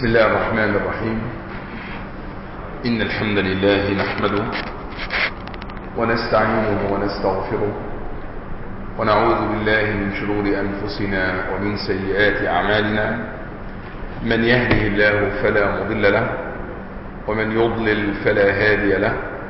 بسم الله الرحمن الرحيم. إن الحمد لله نحمده ونستعينه ونستغفره ونعوذ بالله من شرور أنفسنا ومن سيئات أعمالنا. من يهده الله فلا مضل له ومن يضلل فلا هادي له،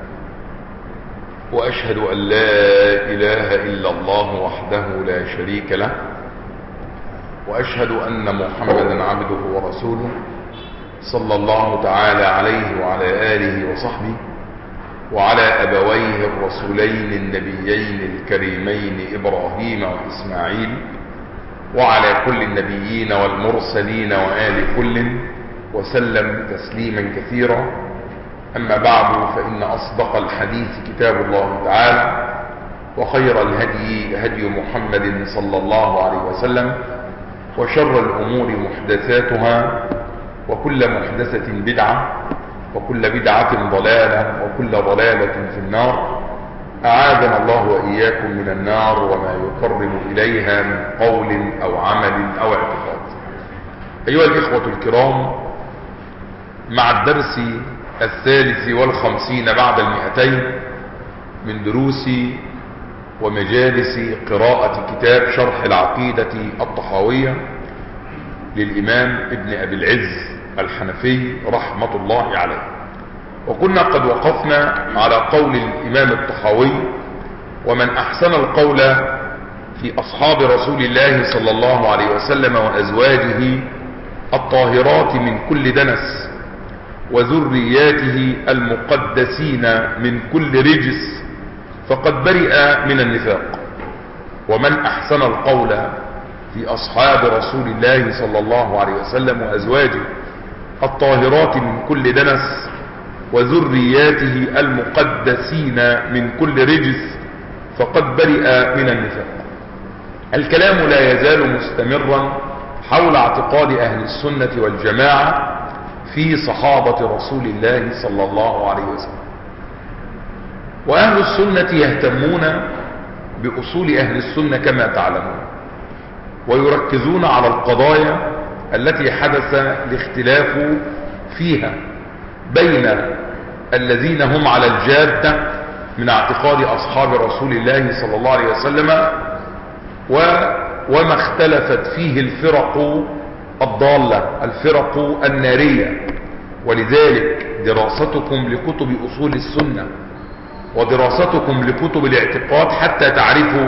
وأشهد أن لا إله إلا الله وحده لا شريك له، وأشهد أن محمدا عبده ورسوله صلى الله تعالى عليه وعلى آله وصحبه وعلى أبويه الرسولين النبيين الكريمين إبراهيم وإسماعيل وعلى كل النبيين والمرسلين وآل كل وسلم تسليما كثيرا. أما بعد، فإن أصدق الحديث كتاب الله تعالى، وخير الهدي هدي محمد صلى الله عليه وسلم، وشر الأمور محدثاتها، وكل محدثة بدعة، وكل بدعة ضلالة، وكل ضلالة في النار. أعاذنا الله وإياكم من النار وما يقرب إليها من قول أو عمل أو اعتقاد. أيها الإخوة الكرام، مع الدرس 53 بعد 200 من دروس ومجالس قراءة كتاب شرح العقيدة الطحاوية للإمام ابن أبي العز الحنفي رحمة الله عليه. وكنا قد وقفنا على قول الإمام الطحاوي: ومن أحسن القول في أصحاب رسول الله صلى الله عليه وسلم وأزواجه الطاهرات من كل دنس وذرياته المقدسين من كل رجس فقد برئ من النفاق. ومن أحسن القول في أصحاب رسول الله صلى الله عليه وسلم وأزواجه الطاهرات من كل دنس وذرياته المقدسين من كل رجس فقد برئ من النفاق. الكلام لا يزال مستمرا حول اعتقاد أهل السنة والجماعة في صحابة رسول الله صلى الله عليه وسلم. وأهل السنة يهتمون بأصول أهل السنة كما تعلمون، ويركزون على القضايا التي حدث الاختلاف فيها بين الذين هم على الجادة من اعتقاد أصحاب رسول الله صلى الله عليه وسلم وما اختلفت فيه الفرق الضالة، الفرق النارية. ولذلك دراستكم لكتب أصول السنة ودراستكم لكتب الاعتقاد حتى تعرفوا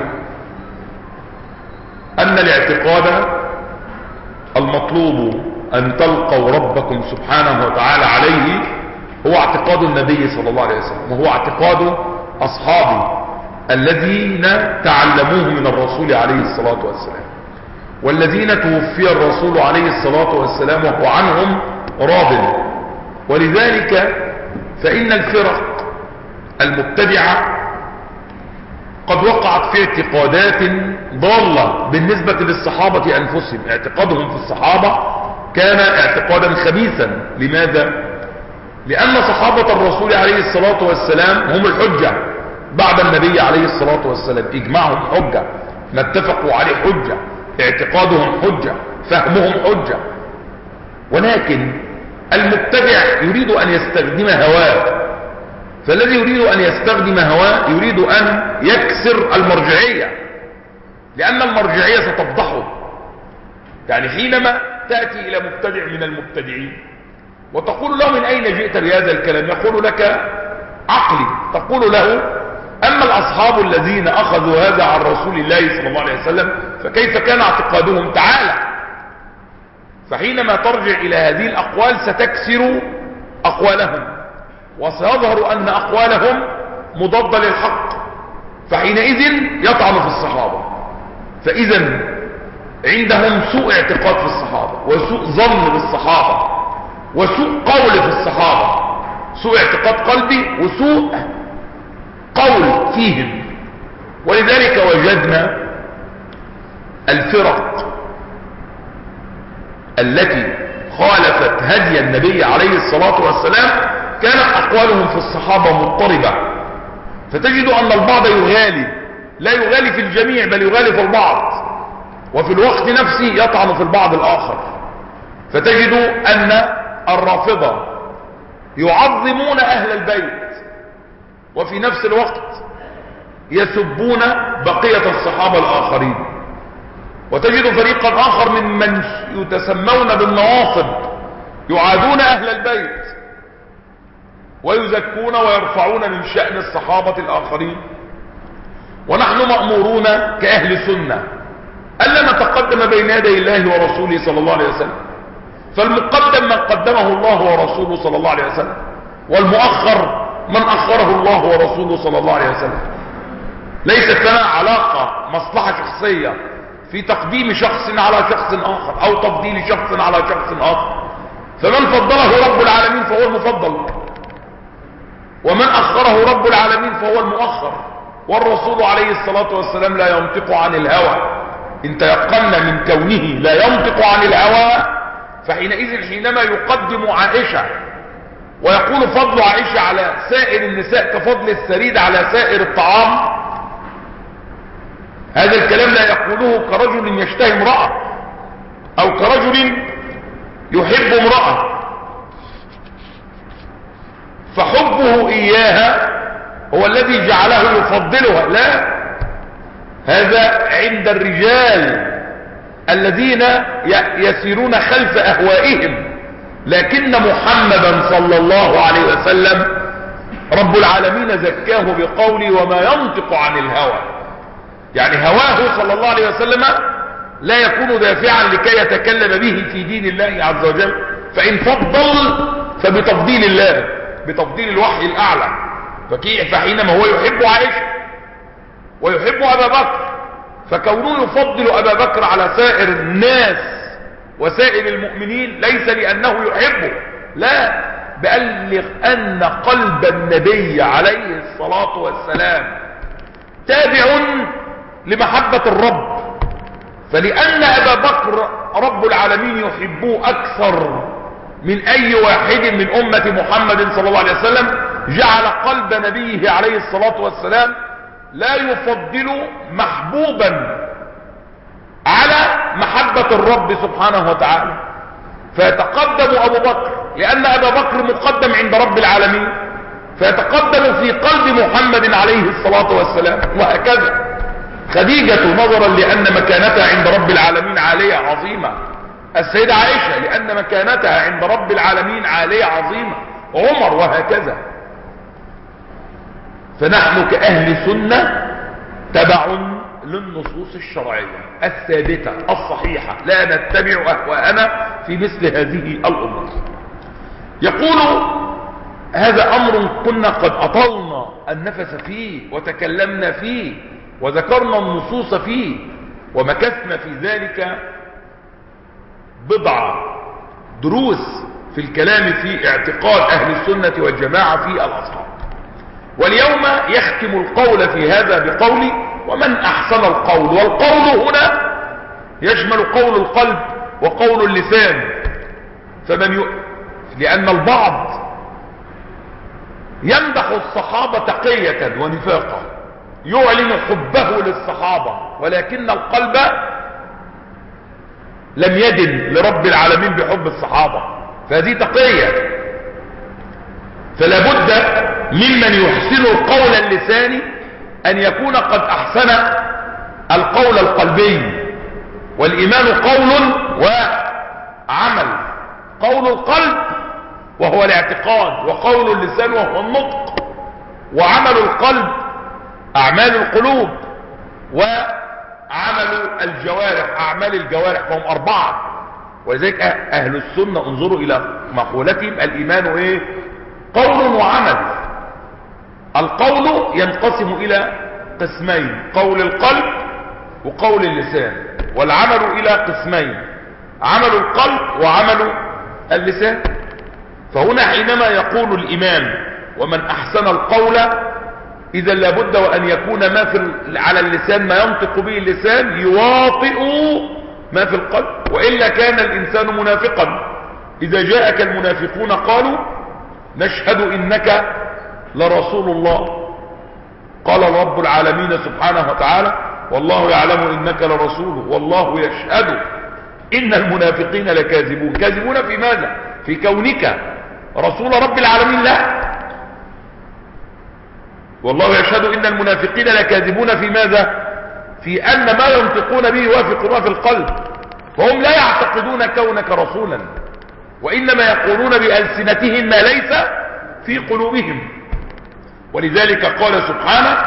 أن الاعتقاد المطلوب أن تلقوا ربكم سبحانه وتعالى عليه هو اعتقاد النبي صلى الله عليه وسلم، وهو اعتقاد أصحابه الذين تعلموه من الرسول عليه الصلاة والسلام، والذين توفي الرسول عليه الصلاة والسلام وهو عنهم راض. ولذلك فإن الفرق المبتدعة قد وقعت في اعتقادات ضالة بالنسبة للصحابة أنفسهم. اعتقادهم في الصحابة كان اعتقادا خبيثا. لماذا؟ لأن صحابة الرسول عليه الصلاة والسلام هم الحجة بعد النبي عليه الصلاة والسلام. إجماعهم حجة، ما اتفقوا عليه حجة، اعتقادهم حجة، فهمهم حجة. ولكن المبتدع يريد أن يستخدم هواه، فالذي يريد أن يستخدم هواه يريد أن يكسر المرجعية، لأن المرجعية ستفضحه. يعني حينما تأتي إلى مبتدع من المبتدعين وتقول له: من أين جئت بهذا الكلام؟ يقول لك: عقلي. تقول له: أما الأصحاب الذين أخذوا هذا عن رسول الله صلى الله عليه وسلم فكيف كان اعتقادهم؟ تعالى. فحينما ترجع إلى هذه الأقوال ستكسر أقوالهم، وسيظهر أن أقوالهم مضادة للحق، فحينئذ يطعن في الصحابة. فإذا عندهم سوء اعتقاد في الصحابة، وسوء ظن بالصحابة، وسوء قول في الصحابة، سوء اعتقاد قلبي وسوء قول فيهم. ولذلك وجدنا الفرق التي خالفت هدي النبي عليه الصلاة والسلام كانت أقوالهم في الصحابة مضطربة. فتجد أن البعض يغالي، لا يغالي في الجميع بل يغالي في البعض، وفي الوقت نفسه يطعن في البعض الآخر. فتجد أن الرافضة يعظمون أهل البيت وفي نفس الوقت يسبون بقية الصحابة الآخرين. وتجد فريقا آخر ممن يتسمون بالنواصب يعادون أهل البيت ويزكون ويرفعون من شأن الصحابة الآخرين. ونحن مأمورون كأهل سنة ألا نتقدم بين يدي الله ورسوله صلى الله عليه وسلم، فالمقدم من قدمه الله ورسوله صلى الله عليه وسلم، والمؤخر من أخره الله ورسوله صلى الله عليه وسلم. ليست لنا علاقة مصلحة شخصية في تقديم شخص على شخص آخر أو تفضيل شخص على شخص آخر. فمن فضله رب العالمين فهو المفضل، ومن أخره رب العالمين فهو المؤخر. والرسول عليه الصلاة والسلام لا ينطق عن الهوى، إن تيقن من كونه لا ينطق عن الهوى فحينئذ حينما يقدم عائشة ويقول فضل عائشة على سائر النساء كفضل السريد على سائر الطعام، هذا الكلام لا يقوله كرجل يشتهي امرأة أو كرجل يحب امرأة فحبه إياها هو الذي جعله يفضلها. لا، هذا عند الرجال الذين يسيرون خلف أهوائهم، لكن محمدا صلى الله عليه وسلم رب العالمين زكاه بقوله وما ينطق عن الهوى، يعني هواه صلى الله عليه وسلم لا يكون دافعا لكي يتكلم به في دين الله عز وجل. فإن فضل فبتفضيل الله، بتفضيل الوحي الأعلى. فحينما هو يحب عائشة ويحب أبا بكر، فكونه يفضل أبا بكر على سائر الناس وسائر المؤمنين ليس لأنه يحبه، لا، بل أن قلب النبي عليه الصلاة والسلام تابع لمحبة الرب. فلأن أبا بكر رب العالمين يحبه أكثر من أي واحد من أمة محمد صلى الله عليه وسلم، جعل قلب نبيه عليه الصلاة والسلام لا يفضل محبوبا على محبة الرب سبحانه وتعالى، فيتقدم أبو بكر لأن أبا بكر مقدم عند رب العالمين، فيتقدم في قلب محمد عليه الصلاة والسلام. وهكذا خديجة نظرا لأن مكانتها عند رب العالمين عالية عظيمة، السيدة عائشة لأن مكانتها عند رب العالمين عالية عظيمة، عمر، وهكذا. فنحن كأهل سنة تبع للنصوص الشرعية الثابتة الصحيحة، لا نتبع أهواءنا في مثل هذه الأمور. يقول هذا أمر كنا قد أطلنا النفس فيه وتكلمنا فيه وذكرنا النصوص فيه ومكثنا في ذلك بضع دروس في الكلام في اعتقاد أهل السنة والجماعة في الأصحاب. واليوم يختم القول في هذا بقول ومن أحسن القول. والقول هنا يشمل قول القلب وقول اللسان. لأن البعض يمدح الصحابة تقية ونفاقا، يعلن حبه للصحابة، ولكن القلب لم يدن لرب العالمين بحب الصحابة، فهذه تقية. فلا بد ممن يحسن القول اللساني أن يكون قد أحسن القول القلبي. والإيمان قول وعمل، قول القلب وهو الاعتقاد، وقول اللسان وهو النطق، وعمل القلب أعمال القلوب، وعمل الجوارح أعمال الجوارح، فهم أربعة. ولذلك أهل السنة انظروا إلى مقولتهم الإيمان إيه؟ قول وعمل. القول ينقسم إلى قسمين، قول القلب وقول اللسان، والعمل إلى قسمين، عمل القلب وعمل اللسان. فهنا حينما يقول الإمام ومن أحسن القول، إذا لابد وأن يكون ما على اللسان ما ينطق به اللسان يواطئ ما في القلب، وإلا كان الإنسان منافقا. إذا جاءك المنافقون قالوا نشهد إنك لرسول الله، قال رب العالمين سبحانه وتعالى والله يعلم إنك لرسوله والله يشهد إن المنافقين لكاذبون. كاذبون في ماذا؟ في كونك رسول رب العالمين؟ لا، والله يشهد إن المنافقين لكاذبون في ماذا؟ في أن ما ينطقون به يوافق ما في القلب، فهم لا يعتقدون كونك رسولا، وإنما يقولون بألسنتهم ما ليس في قلوبهم. ولذلك قال سبحانه: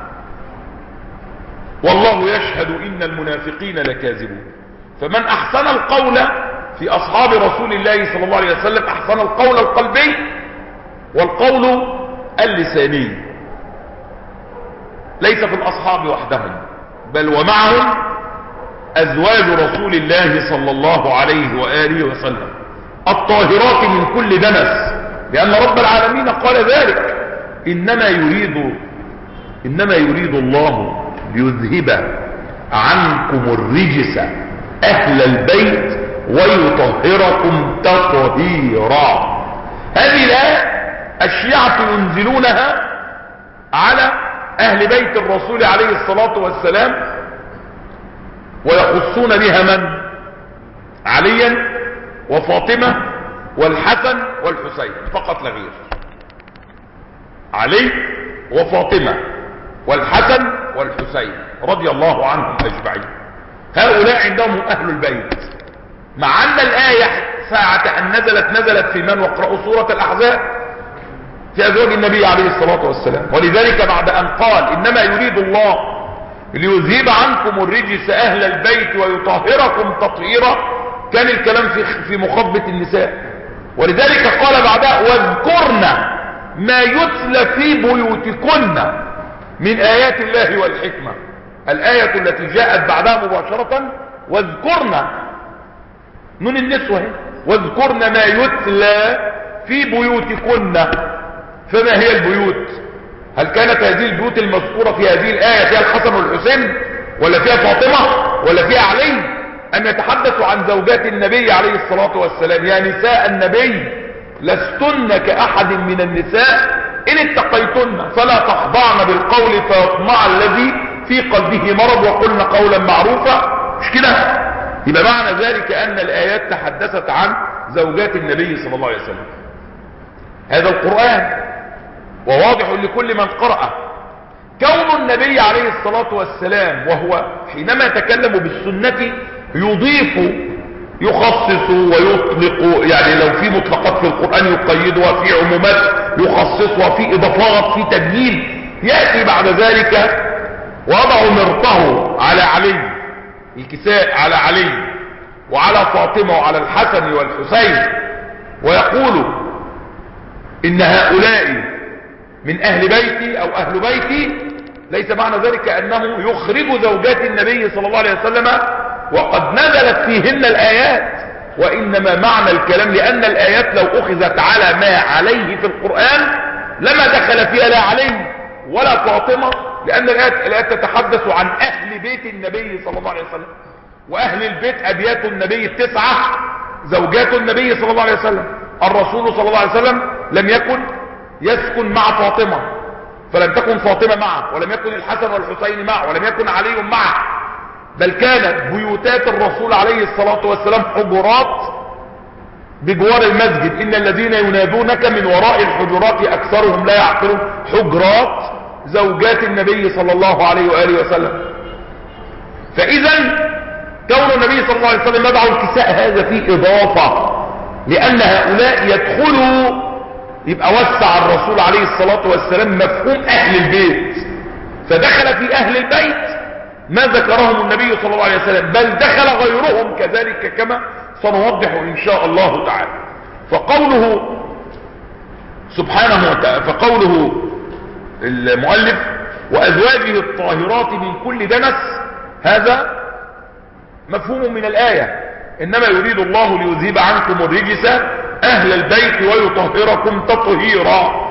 والله يشهد إن المنافقين لكاذبون. فمن أحسن القول في أصحاب رسول الله صلى الله عليه وسلم أحسن القول القلبي والقول اللساني، ليس في الأصحاب وحدهم، بل ومعهم أزواج رسول الله صلى الله عليه وآله وسلم الطاهرات من كل دنس، لأن رب العالمين قال ذلك: إنما يريد الله ليذهب عنكم الرجس أهل البيت ويطهركم تطهيرا. هذه الآية الشيعة ينزلونها على أهل بيت الرسول عليه الصلاة والسلام، ويخصون بها من؟ عليا وفاطمة والحسن والحسين فقط لا غير. علي وفاطمة والحسن والحسين رضي الله عنهم أجمعين، هؤلاء عندهم أهل البيت، مع أن الآية ساعة أن نزلت في من؟ واقرأوا سورة الأحزاب، في أزواج النبي عليه الصلاة والسلام. ولذلك بعد أن قال إنما يريد الله ليذهب عنكم الرجس أهل البيت ويطهركم تطهيرا، كان الكلام في مخبة النساء. ولذلك قال بعدها: واذكرن ما يتلى في بيوتكن من آيات الله والحكمة. الآية التي جاءت بعدها مباشرة واذكرن، من النسوة، واذكرن ما يتلى في بيوتكن. فما هي البيوت؟ هل كانت هذه البيوت المذكورة في هذه الآية فيها الحسن والحسين، ولا فيها فاطمة، ولا فيها علي؟ أن يتحدث عن زوجات النبي عليه الصلاة والسلام: يا نساء النبي لستن كأحد من النساء إن اتقيتن فلا تخضعن بالقول فيطمع الذي في قلبه مرض وقلن قولا معروفا. مش كده؟ يبقى معنى ذلك أن الآيات تحدثت عن زوجات النبي صلى الله عليه وسلم. هذا القرآن وواضح لكل من قرأه. كون النبي عليه الصلاة والسلام وهو حينما يتكلم بالسنة يضيف، يخصص ويطلق، يعني لو في مطلقات في القرآن يقيدها، في عمومات يخصصها، في إضافات، في تبيين. يأتي بعد ذلك وضع مرطه على علي، الكساء على علي وعلى فاطمة وعلى الحسن والحسين، ويقول إن هؤلاء من أهل بيتي أو أهل بيتي. ليس معنى ذلك أنه يخرج زوجات النبي صلى الله عليه وسلم وقد نزلت فيهن الآيات، وإنما معنى الكلام لأن الآيات لو أخذت على ما عليه في القرآن لما دخل فيها لا علي ولا فاطمة، لأن الآيات تتحدث عن أهل بيت النبي صلى الله عليه وسلم، وأهل البيت أبيات النبي 9 زوجات النبي صلى الله عليه وسلم. الرسول صلى الله عليه وسلم لم يكن يسكن مع فاطمة، فلم تكن فاطمة معه، ولم يكن الحسن والحسين معه، ولم يكن علي معه، بل كانت بيوتات الرسول عليه الصلاة والسلام حجرات بجوار المسجد. إن الذين ينادونك من وراء الحجرات أكثرهم لا يعقلون. حجرات زوجات النبي صلى الله عليه وآله وسلم. فإذا كون النبي صلى الله عليه وسلم يضع الكساء هذا فيه إضافة، لأن هؤلاء يدخلوا، يبقى وسع الرسول عليه الصلاة والسلام مفهوم أهل البيت، فدخل في أهل البيت ما ذكرهم النبي صلى الله عليه وسلم، بل دخل غيرهم كذلك كما سنوضح إن شاء الله تعالى. فقوله سبحانه وتعالى، فقوله المؤلف وأزواجه الطاهرات من كل دنس، هذا مفهوم من الآية: إنما يريد الله ليذهب عنكم الرجس أهل البيت ويطهركم تطهيرا،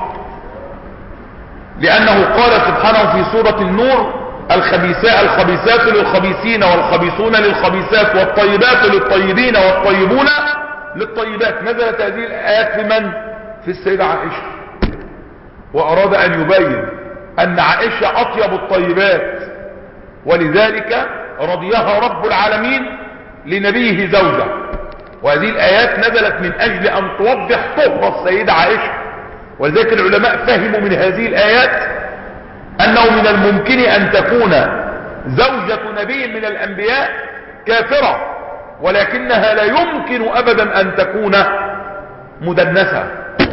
لأنه قال سبحانه في سورة النور: الخبيثات للخبيثين والخبيثون للخبيثات والطيبات للطيبين والطيبون للطيبات. نزلت هذه الآيات في من؟ في السيدة عائشة، وأراد أن يبين أن عائشة أطيب الطيبات، ولذلك رضيها رب العالمين لنبيه زوجة، وهذه الآيات نزلت من أجل أن توضح طهر السيدة عائشة. ولذلك العلماء فهموا من هذه الآيات أنه من الممكن أن تكون زوجة نبي من الأنبياء كافرة، ولكنها لا يمكن أبدا أن تكون مدنسة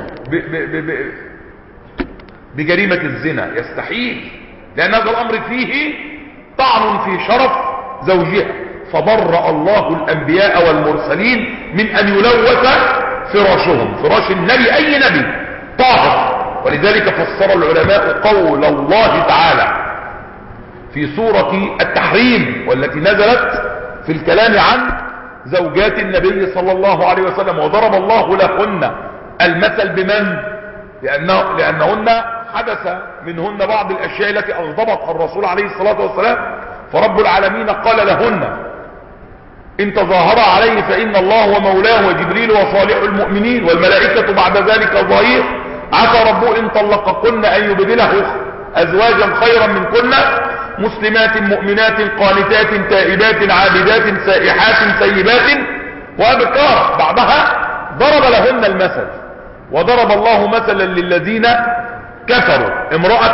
بجريمة الزنا، يستحيل، لأن هذا الأمر فيه طعن في شرف زوجها. فبرأ الله الأنبياء والمرسلين من أن يلوث فراشهم، فراش النبي أي نبي طاهر. ولذلك فسر العلماء قول الله تعالى في سورة التحريم والتي نزلت في الكلام عن زوجات النبي صلى الله عليه وسلم: وضرب الله لهن المثل بمن؟ لأنهن حدث منهن بعض الأشياء التي أغضبت الرسول عليه الصلاة والسلام، فرب العالمين قال لهن: إن تظاهر عليه فإن الله ومولاه وجبريل وصالح المؤمنين والملائكة بعد ذلك ظهير، عسى ربه إن طلقكن أن يبدله أزواجا خيرا منكن مسلمات مؤمنات قانتات تائبات عابدات سائحات سيبات وأبكار. بعدها ضرب لهن المثل: وضرب الله مثلا للذين كفروا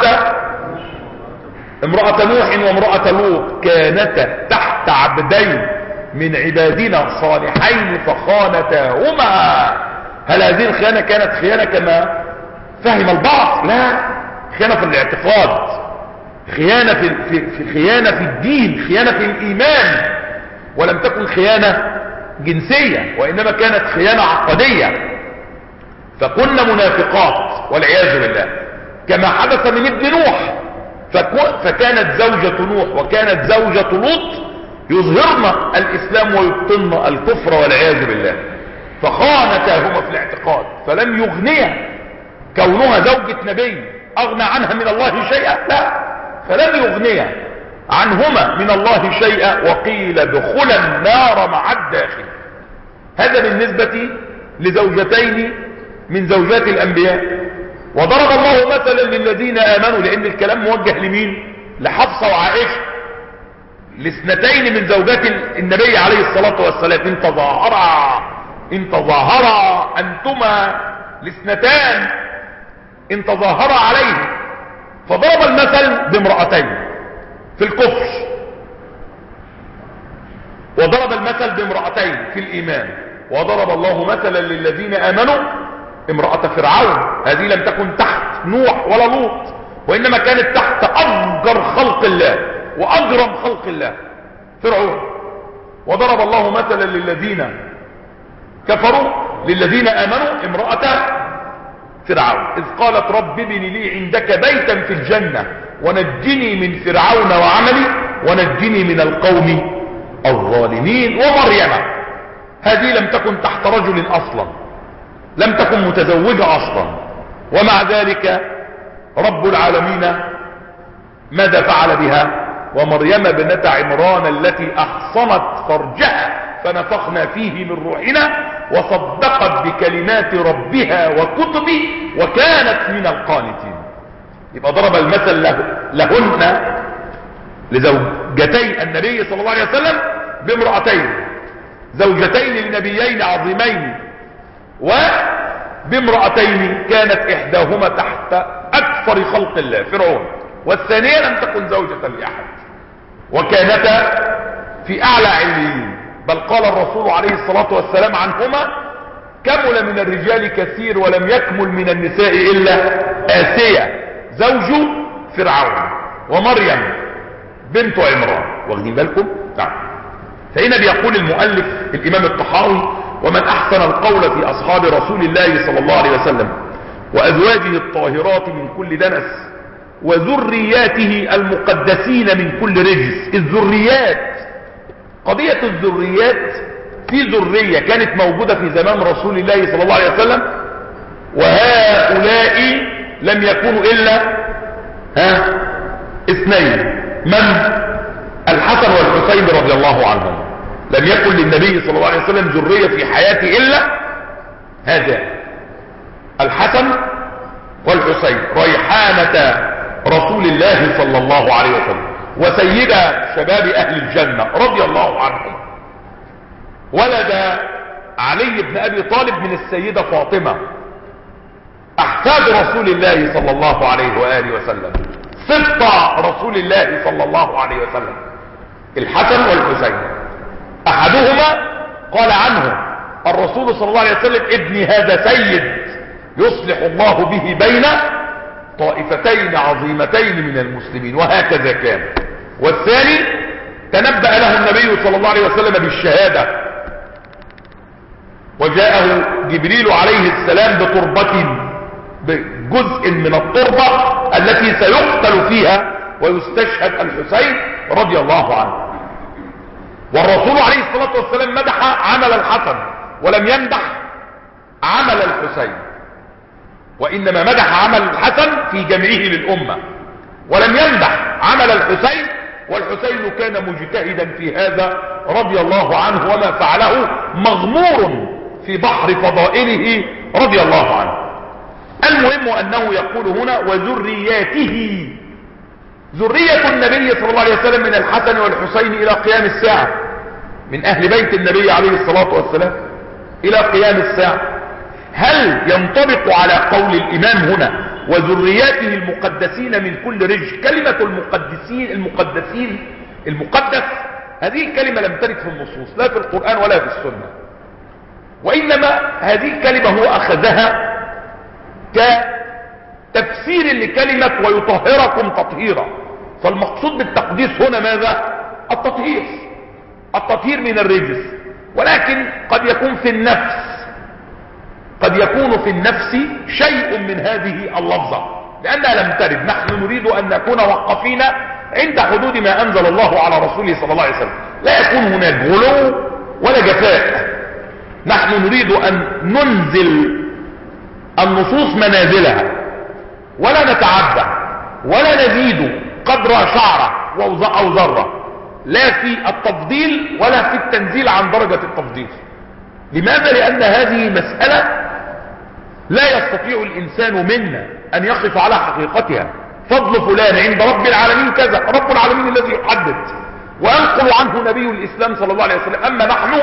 امرأة نوح وامرأة لوط كانتا تحت عبدين من عبادنا صالحين فخانتاهما. هل هذه الخيانة كانت خيانة كما فهم البعض؟ لا، خيانة في الاعتقاد، خيانة في خيانة في الدين، خيانة في الإيمان، ولم تكن خيانة جنسية، وإنما كانت خيانة عقدية. فكنا منافقات والعياذ بالله، كما حدث من ابن نوح. فكانت زوجة نوح وكانت زوجة لوط يظهرن الإسلام ويبطن الكفر والعياذ بالله، فخانتاهما في الاعتقاد. فلم يغنيها كونها زوجة نبي أغنى عنها من الله شيئا، لا، فلم يغنيها عنهما من الله شيئا، وقيل ادخلا النار مع الداخل. هذا بالنسبة لزوجتين من زوجات الأنبياء. وضرب الله مثلا للذين آمنوا، لأن الكلام موجه لمين؟ لحفصة وعائشة، لاثنتين من زوجات النبي عليه الصلاة والسلام. إن تظاهرا أنتما لاثنتان إن تظاهرا عليه. فضرب المثل بامرأتين في الكفر، وضرب المثل بامرأتين في الإيمان. وضرب الله مثلا للذين آمنوا امرأة فرعون، هذه لم تكن تحت نوح ولا لوط، وإنما كانت تحت أفجر خلق الله وأجرم خلق الله، فرعون. وضرب الله مثلا للذين كفروا للذين آمنوا امرأة فرعون إذ قالت رب ابن لي عندك بيتا في الجنة ونجني من فرعون وعملي ونجني من القوم الظالمين. ومريم، هذه لم تكن تحت رجل أصلا، لم تكن متزوجة أصلا، ومع ذلك رب العالمين ماذا فعل بها؟ ومريم ابنة عمران التي أحصنت فرجها فنفخنا فيه من روحنا وصدقت بكلمات ربها وكتبه وكانت من القانتين. يبقى ضرب المثل لهن لزوجتي النبي صلى الله عليه وسلم بامرأتين، زوجتين لنبيين عظيمين، وبامرأتين كانت إحداهما تحت أكثر خلق الله فرعون، والثانية لم تكن زوجة لأحد، وكانتا في أعلى عليين. بل قال الرسول عليه الصلاة والسلام عنهما كمل من الرجال كثير ولم يكمل من النساء إلا آسية زوج فرعون ومريم بنت عمران. واخدين بالكم؟ نعم. فهنا بيقول المؤلف الإمام الطحاوي ومن أحسن القول في أصحاب رسول الله صلى الله عليه وسلم وأزواجه الطاهرات من كل دنس وذرياته المقدسين من كل رجس. الذريات، قضية الذريات، في ذرية كانت موجودة في زمان رسول الله صلى الله عليه وسلم، وهؤلاء لم يكونوا إلا اثنين، من؟ الحسن والحسين رضي الله عنهم. لم يكن للنبي صلى الله عليه وسلم ذرية في حياته إلا هذا الحسن والحسين، ريحانة رسول الله صلى الله عليه وسلم وسيدة شباب أهل الجنة رضي الله عنهم. ولد علي بن ابي طالب من السيدة فاطمة، احفاد رسول الله صلى الله عليه وآله وسلم، سبط رسول الله صلى الله عليه وسلم، الحسن والحسين. احدهما قال عنه الرسول صلى الله عليه وسلم: ابني هذا سيد يصلح الله به بين طائفتين عظيمتين من المسلمين، وهكذا كان. والثاني تنبأ له النبي صلى الله عليه وسلم بالشهادة، وجاءه جبريل عليه السلام بجزء من التربة التي سيقتل فيها ويستشهد الحسين رضي الله عنه. والرسول عليه الصلاة والسلام مدح عمل الحسن ولم يمدح عمل الحسين، وإنما مدح عمل الحسن في جمعه للأمة، ولم يمدح عمل الحسين، والحسين كان مجتهدا في هذا رضي الله عنه، وما فعله مغمور في بحر فضائله رضي الله عنه. المهم أنه يقول هنا: وذرياته، ذرية النبي صلى الله عليه وسلم من الحسن والحسين إلى قيام الساعة، من أهل بيت النبي عليه الصلاة والسلام إلى قيام الساعة. هل ينطبق على قول الإمام هنا وذرياته المقدسين من كل رجل؟ كلمة المقدس هذه الكلمة لم ترد في النصوص، لا في القرآن ولا في السنة، وإنما هذه الكلمة هو أخذها كتفسير لكلمة ويطهركم تطهيرا. فالمقصود بالتقديس هنا ماذا؟ التطهير من الرجس، ولكن قد يكون في النفس شيء من هذه اللفظة، لأنها لم ترد. نحن نريد أن نكون وقفين عند حدود ما أنزل الله على رسوله صلى الله عليه وسلم، لا يكون هناك غلو ولا جفاء. نحن نريد أن ننزل النصوص منازلها، ولا نتعدى ولا نزيد قدر شعرة أو ذرة، لا في التفضيل ولا في التنزيل عن درجة التفضيل. لماذا؟ لأن هذه مسألة لا يستطيع الإنسان منا أن يقف على حقيقتها. فضل فلان عند رب العالمين كذا، رب العالمين الذي يحدد وينقل عنه نبي الإسلام صلى الله عليه وسلم. أما نحن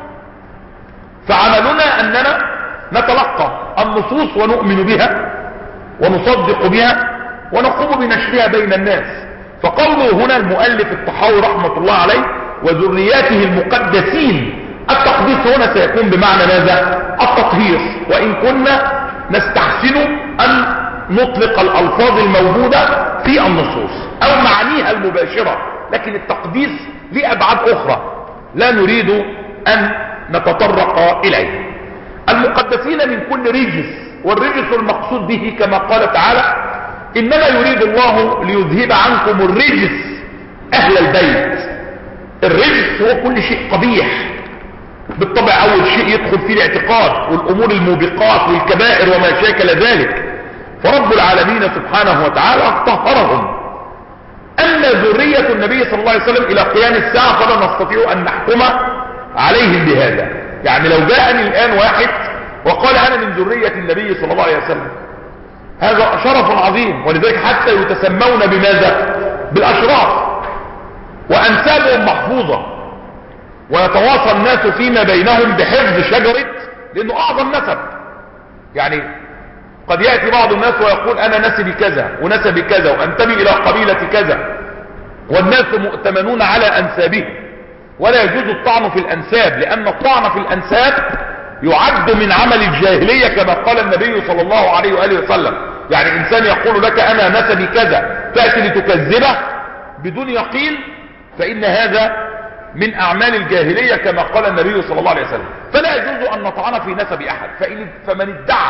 فعملنا أننا نتلقى النصوص ونؤمن بها ونصدق بها ونقوم بنشرها بين الناس. فقوله هنا المؤلف الطحاوي رحمة الله عليه: وذرياته المقدسين، التقديس هنا سيكون بمعنى ماذا؟ التطهير. وإن كنا نستحسن أن نطلق الألفاظ الموجودة في النصوص أو معانيها المباشرة، لكن التقديس لأبعاد أخرى لا نريد أن نتطرق إليه. المقدسين من كل رجس، والرجس المقصود به كما قال تعالى: إنما يريد الله ليذهب عنكم الرجس أهل البيت. الرجس هو كل شيء قبيح بالطبع، أول شيء يدخل فيه الاعتقاد والأمور الموبقات والكبائر وما شاكل ذلك، فرب العالمين سبحانه وتعالى طهرهم. أما ذرية النبي صلى الله عليه وسلم إلى قيام الساعة فلا نستطيع أن نحكم عليهم بهذا. يعني لو جاءني الآن واحد وقال أنا من ذرية النبي صلى الله عليه وسلم، هذا شرف عظيم، ولذلك حتى يتسمون بماذا؟ بالأشراف، وأنسابهم محفوظة، ويتواصى الناس فيما بينهم بحفظ شجرة، لأنه أعظم نسب. يعني قد يأتي بعض الناس ويقول أنا نسبي كذا ونسبي كذا وأنتمي إلى قبيلة كذا، والناس مؤتمنون على أنسابهم، ولا يجوز الطعن في الأنساب، لأن الطعن في الأنساب يعد من عمل الجاهلية كما قال النبي صلى الله عليه وآله وسلم. يعني إنسان يقول لك أنا نسبي كذا، تأتي لتكذبه بدون يقين، فإن هذا من أعمال الجاهلية كما قال النبي صلى الله عليه وسلم. فلا يجوز أن نطعن في نسب أحد. فمن ادعى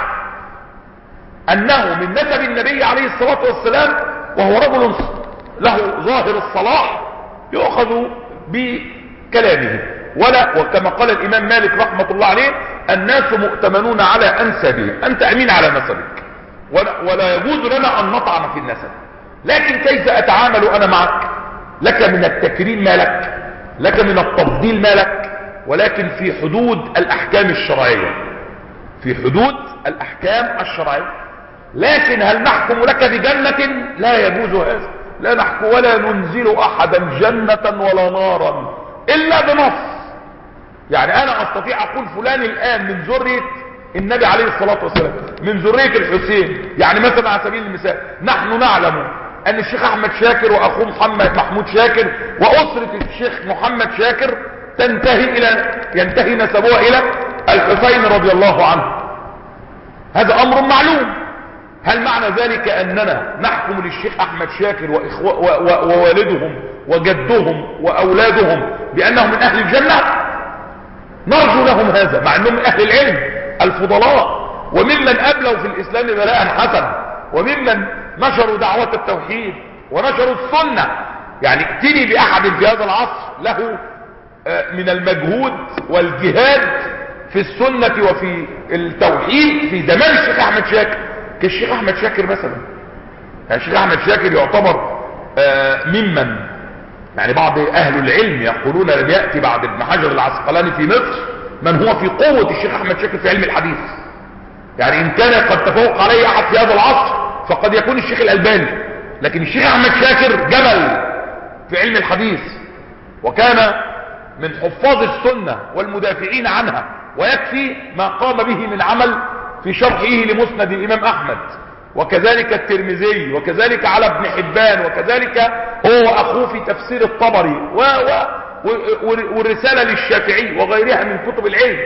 أنه من نسب النبي عليه الصلاة والسلام وهو رجل له ظاهر الصلاح يؤخذ بكلامه، وكما قال الإمام مالك رحمة الله عليه: الناس مؤتمنون على أنسابهم، أنت أمين على نسبك، ولا يجوز لنا أن نطعن في النسب. لكن كيف أتعامل أنا معك؟ لك من التكريم ما لك من التفضيل ما لك، ولكن في حدود الأحكام الشرعية، في حدود الأحكام الشرعية. لكن هل نحكم لك بجنة؟ لا يجوز هذا، لا نحكم ولا ننزل أحدا جنة ولا نارا إلا بنص، يعني انا استطيع اقول فلان الان من ذرية النبي عليه الصلاة والسلام، من ذرية الحسين. يعني مثلا على سبيل المثال نحن نعلم ان الشيخ احمد شاكر واخوه محمود شاكر واسرة الشيخ محمد شاكر ينتهي نسبوها الى الحسين رضي الله عنه. هذا امر معلوم. هل معنى ذلك اننا نحكم للشيخ احمد شاكر ووالدهم وجدهم واولادهم بانهم من اهل الجنة؟ نرجو لهم هذا، مع انهم من اهل العلم الفضلاء وممن ابلوا في الاسلام بلاء حسنا وممن نشروا دعوة التوحيد ونشروا السنة. يعني ائتني باحد في هذا العصر له من المجهود والجهاد في السنة وفي التوحيد في زمان الشيخ احمد شاكر. كالشيخ احمد شاكر مثلا، يعني الشيخ احمد شاكر يعتبر ممن يعني بعض اهل العلم يقولون لم يأتي بعد ابن حجر العسقلاني في مصر من هو في قوة الشيخ احمد شاكر في علم الحديث. يعني ان كان قد تفوق عليه احد في هذا العصر فقد يكون الشيخ الألباني، لكن الشيخ احمد شاكر جبل في علم الحديث، وكان من حفاظ السنة والمدافعين عنها، ويكفي ما قام به من عمل في شرحه لمسند الامام احمد، وكذلك الترمذي، وكذلك على ابن حبان، وكذلك هو اخوه في تفسير الطبري والرسالة للشافعي وغيرها من كتب العلم.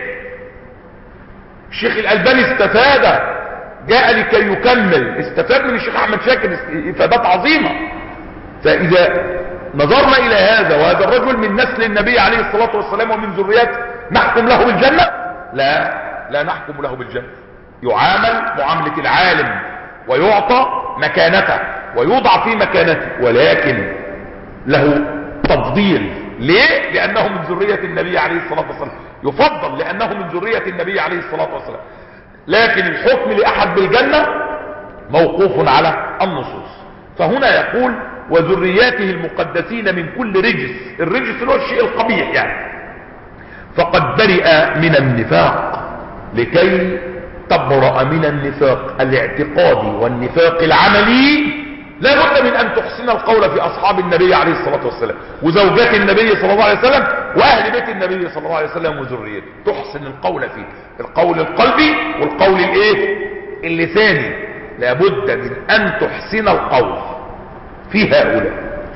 الشيخ الألباني استفاد، جاء لكي يكمل، استفاد من الشيخ احمد شاكر افادات عظيمة. فاذا نظرنا الى هذا وهذا الرجل من نسل النبي عليه الصلاة والسلام ومن ذريته، نحكم له بالجنة؟ لا نحكم له بالجنة. يعامل معاملة العالم ويعطى مكانته ويوضع في مكانته، ولكن له تفضيل. ليه؟ لأنه من ذرية النبي عليه الصلاة والسلام، يفضل لأنه من ذرية النبي عليه الصلاة والسلام. لكن الحكم لأحد بالجنة موقوف على النصوص. فهنا يقول وذرياته المقدسين من كل رجس. الرجس اللي هو الشيء القبيح يعني. فقد برئ من النفاق لكي تبرأ من النفاق الاعتقادي والنفاق العملي. لا بد من ان تحسن القول في اصحاب النبي عليه الصلاة والسلام وزوجات النبي صلى الله عليه وسلم واهل بيت النبي صلى الله عليه وسلم وذريته. تحسن القول فيه، القول القلبي والقول اللساني. لا بد من ان تحسن القول في هؤلاء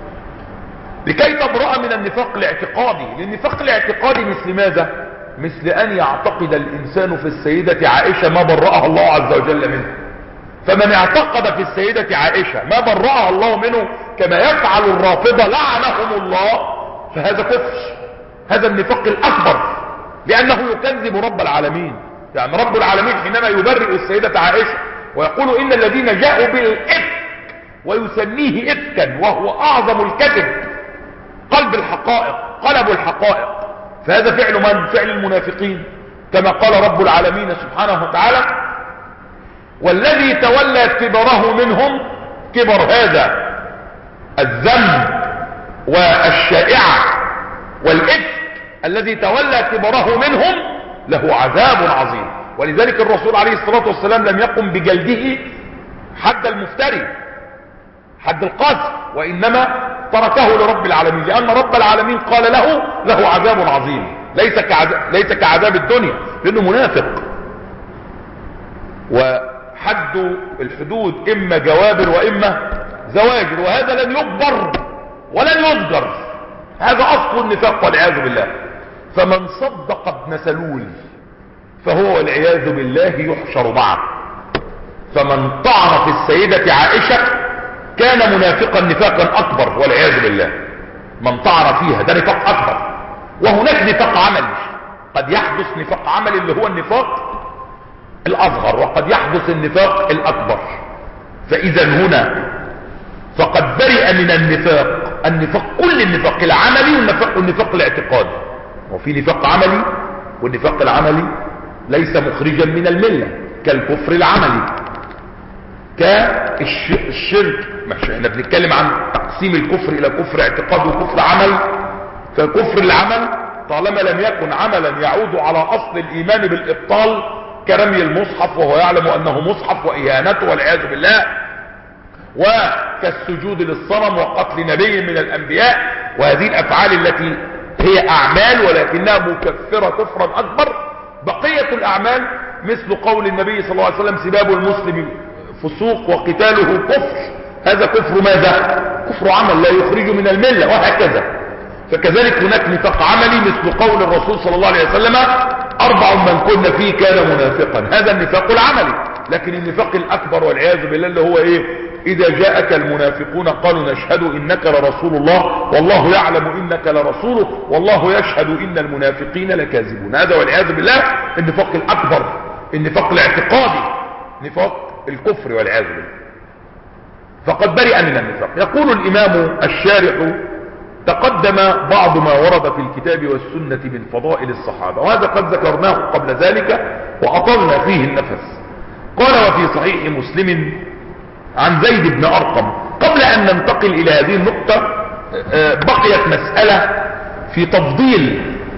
لكي تبرأ من النفاق الاعتقادي. للنفاق الاعتقادي مثل ماذا؟ مثل ان يعتقد الانسان في السيدة عائشة ما برأها الله عز وجل منه. فمن اعتقد في السيدة عائشة ما برأها الله منه كما يفعل الرافضة لعنهم الله، فهذا كفر، هذا النفاق الأكبر، لأنه يكذب رب العالمين. يعني رب العالمين حينما يبرئ السيدة عائشة ويقول إن الذين جاءوا بالإفك ويسميه إفكا وهو أعظم الكذب، قلب الحقائق، قلب الحقائق، فهذا فعل من؟ فعل المنافقين، كما قال رب العالمين سبحانه وتعالى والذي تولى كبره منهم، كبر هذا الذنب والشائعة والإفك، الذي تولى كبره منهم له عذاب عظيم. ولذلك الرسول عليه الصلاة والسلام لم يقم بجلده حد المفتري، حد القذف، وإنما تركه لرب العالمين، لأن رب العالمين قال له عذاب عظيم ليس كعذاب الدنيا، لأنه منافق. وحد الحدود إما جوابر وإما زواجر، وهذا لن يكبر ولن يذكر، هذا أصل النفاق والعياذ بالله. فمن صدق ابن سلول فهو والعياذ بالله يحشر معه. فمن طعن في السيدة عائشة كان منافقا نفاقا أكبر والعياذ بالله. من طعن فيها ده نفاق أكبر. وهناك نفاق عملي، قد يحدث نفاق عملي اللي هو النفاق الأصغر، وقد يحدث النفاق الأكبر. فإذا هنا فقد برئ من النفاق كل النفاق العملي والنفاق الاعتقادي. وفي نفاق عملي، والنفاق العملي ليس مخرجا من الملة، كالكفر العملي، كالشرك. مش احنا بنتكلم عن تقسيم الكفر الى كفر اعتقاد وكفر عمل. فكفر العمل طالما لم يكن عملا يعود على اصل الايمان بالابطال، كرمي المصحف وهو يعلم انه مصحف واهانته والعياذ بالله، وكالسجود للصنم وقتل نبي من الانبياء، وهذه الافعال التي هي اعمال ولكنها مكفرة كفرا اكبر. بقية الاعمال مثل قول النبي صلى الله عليه وسلم سباب المسلم فسوق وقتاله كفر، هذا كفر ماذا؟ كفر عمل لا يخرج من الملة، وهكذا. فكذلك هناك نفاق عملي مثل قول الرسول صلى الله عليه وسلم 4 من كن فيه كان منافقا، هذا النفاق العملي. لكن النفاق الاكبر والعياذ بالله اللي هو ايه؟ اذا جاءك المنافقون قالوا نشهد انك لرسول الله والله يعلم انك لرسوله والله يشهد ان المنافقين لكاذبون، هذا والعياذ بالله النفاق الاكبر، النفاق الاعتقادي، نفاق الكفر والعياذ بالله. فقد برئ من النفاق. يقول الامام الشارح تقدم بعض ما ورد في الكتاب والسنة من فضائل الصحابة، وهذا قد ذكرناه قبل ذلك وأطلنا فيه النفس. قال وفي صحيح مسلم عن زيد بن أرقم. قبل أن ننتقل إلى هذه النقطة بقيت مسألة في تفضيل،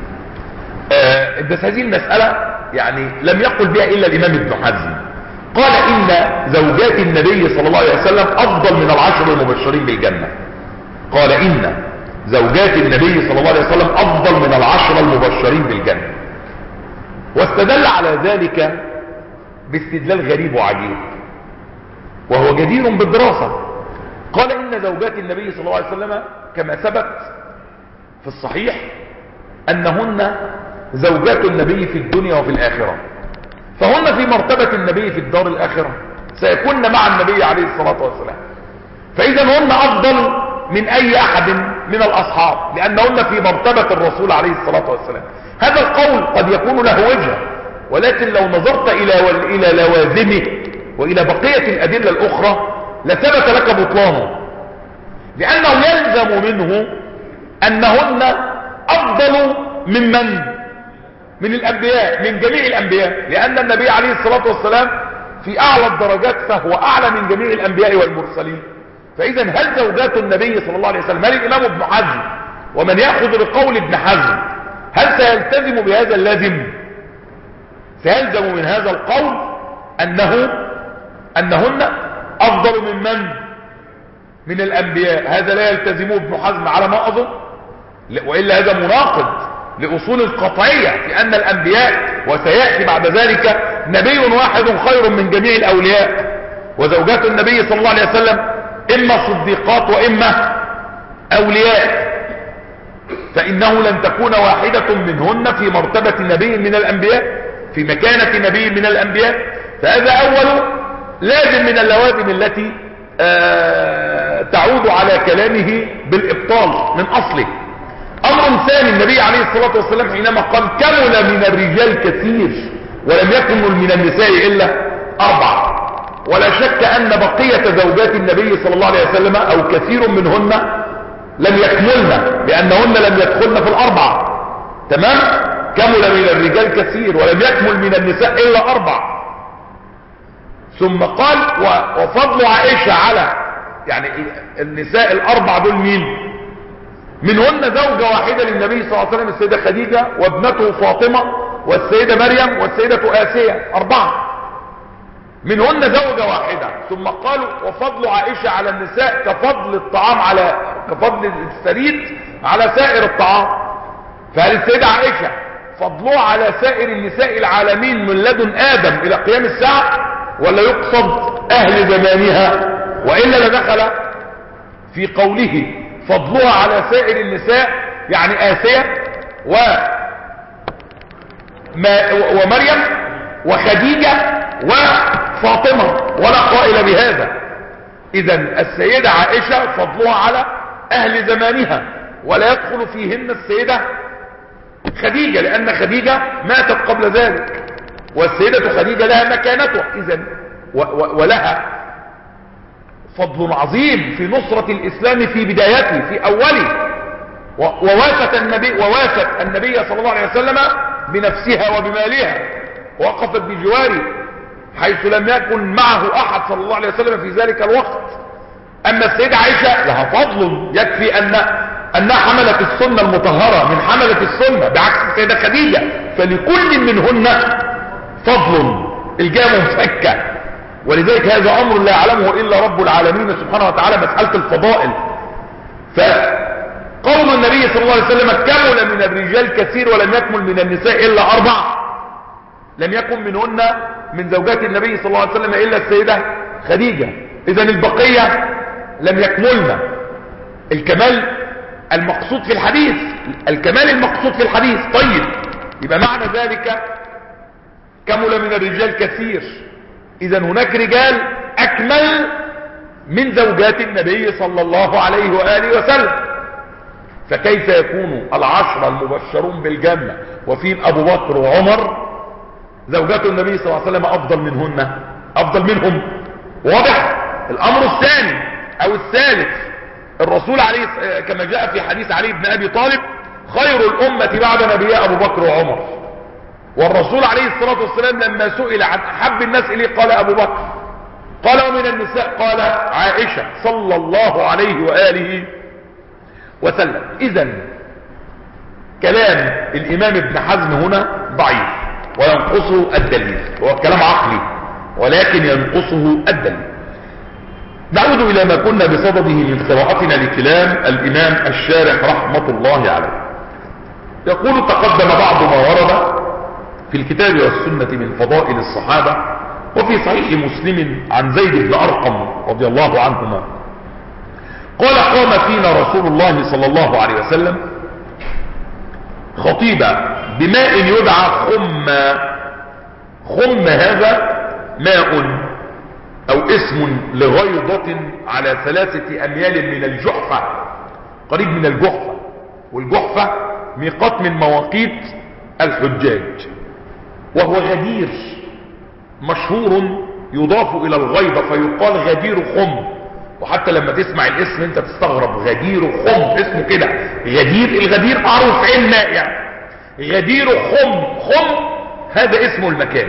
بس هذه المسألة يعني لم يقل بها إلا الإمام ابن حزم. قال إن زوجات النبي صلى الله عليه وسلم أفضل من 10 المبشرين بالجنة. قال إن زوجات النبي صلى الله عليه وسلم أفضل من 10 المبشرين بالجنة، واستدل على ذلك باستدلال غريب وعجيب وهو جدير بالدراسة. قال إن زوجات النبي صلى الله عليه وسلم كما ثبت في الصحيح أنهن زوجات النبي في الدنيا وفي الآخرة، فهن في مرتبة النبي في الدار الآخرة، سيكون مع النبي عليه الصلاة والسلام، فإذا هن أفضل من أي أحد من الأصحاب لأنهن في مرتبة الرسول عليه الصلاة والسلام. هذا القول قد يكون له وجه، ولكن لو نظرت إلى لوازمه وإلى بقية الأدلة الأخرى لثبت لك بطلانه، لأنه يلزم منه أنهن أفضل من الأنبياء، من جميع الأنبياء، لأن النبي عليه الصلاة والسلام في أعلى الدرجات فهو أعلى من جميع الأنبياء والمرسلين. فإذا هل زوجات النبي صلى الله عليه وسلم، هل الإمام ابن حزم ومن يأخذ بقول ابن حزم هل سيلتزم بهذا اللازم؟ سيلزم من هذا القول أنهن أفضل من الأنبياء. هذا لا يلتزمه ابن حزم على ما أظن، وإلا هذا مناقض لأصول القطعية في أن الأنبياء، وسيأتي بعد ذلك نبي واحد خير من جميع الأولياء، وزوجات النبي صلى الله عليه وسلم إما صديقات وإما أولياء، فإنه لن تكون واحدة منهن في مرتبة نبي من الأنبياء، في مكانة نبي من الأنبياء. فهذا أول لازم من اللوازم التي تعود على كلامه بالإبطال من أصله. أمر ثاني، النبي عليه الصلاة والسلام حينما قال كمل من الرجال كثير ولم يكمل من النساء إلا 4، ولا شك أن بقية زوجات النبي صلى الله عليه وسلم أو كثير منهن لم يكملن، لأنهن لم يدخلن في 4. تمام؟ كمل من الرجال كثير ولم يكمل من النساء إلا 4. ثم قال وفضل عائشة على يعني النساء 4 دول مين؟ منهن زوجة واحدة للنبي صلى الله عليه وسلم السيدة خديجة وابنته فاطمة والسيدة مريم والسيدة آسية، 4 منهن زوجة واحدة. ثم قالوا وفضل عائشة على النساء كفضل الثريد على سائر الطعام. فهل السيدة عائشة فضلها على سائر النساء العالمين من لدن آدم إلى قيام الساعة، ولا يقصد أهل زمانها؟ وإلا لدخل في قوله فضلها على سائر النساء يعني آسية ومريم وخديجة وفاطمة، ولا قائل بهذا. إذا السيدة عائشة فضلها على أهل زمانها، ولا يدخل فيهن السيدة خديجة لأن خديجة ماتت قبل ذلك، والسيدة خديجة لها مكانتها إذن ولها فضل عظيم في نصرة الإسلام في بدايته في أوله، ووافت النبي صلى الله عليه وسلم بنفسها وبمالها، وقفت بجواره حيث لم يكن معه أحد صلى الله عليه وسلم في ذلك الوقت. أما السيدة عائشة لها فضل يكفي أنها حملت السنة المطهرة من حملة السنة بعكس السيدة خديجة، فلكل منهن فضل الجامع مفكة. ولذلك هذا أمر لا يعلمه إلا رب العالمين سبحانه وتعالى، مسألة الفضائل. قول النبي صلى الله عليه وسلم كمل من الرجال كثير ولم يكمل من النساء إلا 4، لم يكن منهن من زوجات النبي صلى الله عليه وسلم إلا السيدة خديجة. إذا البقية لم يكملن. الكمال المقصود في الحديث، الكمال المقصود في الحديث. طيب، يبقى معنى ذلك كمل من الرجال كثير، إذا هناك رجال أكمل من زوجات النبي صلى الله عليه وآله وسلم. فكيف يكون 10 المبشرون بالجنة وفيهم أبو بكر وعمر زوجات النبي صلى الله عليه وسلم أفضل منهم؟ واضح. الأمر الثاني أو الثالث، الرسول عليه كما جاء في حديث علي بن أبي طالب خير الأمة بعد نبيها أبو بكر وعمر. والرسول عليه الصلاة والسلام لما سئل عن أحب الناس إليه قال أبو بكر، قال ومن النساء قال عائشة صلى الله عليه وآله وسلم. إذن كلام الإمام ابن حزم هنا ضعيف وينقصه الدليل، هو كلام عقلي ولكن ينقصه الدليل. نعود إلى ما كنا بصدده من قراءتنا لكلام الإمام الشارح رحمة الله عليه. يقول تقدم بعض ما ورد في الكتاب والسنة من فضائل الصحابة، وفي صحيح مسلم عن زيد بن أرقم رضي الله عنهما قال قام فينا رسول الله صلى الله عليه وسلم خطيبا بماء يدعى خم هذا ماء أو اسم لغيضة على 3 أميال من الجحفة، قريب من الجحفة، والجحفة ميقات من مواقيت الحجاج، وهو غدير مشهور يضاف إلى الغيضة فيقال غدير خم. وحتى لما تسمع الاسم انت تستغرب، غدير خم اسمه كده غدير. الغدير معروف عين ماء يعني، غدير خم هذا اسم المكان.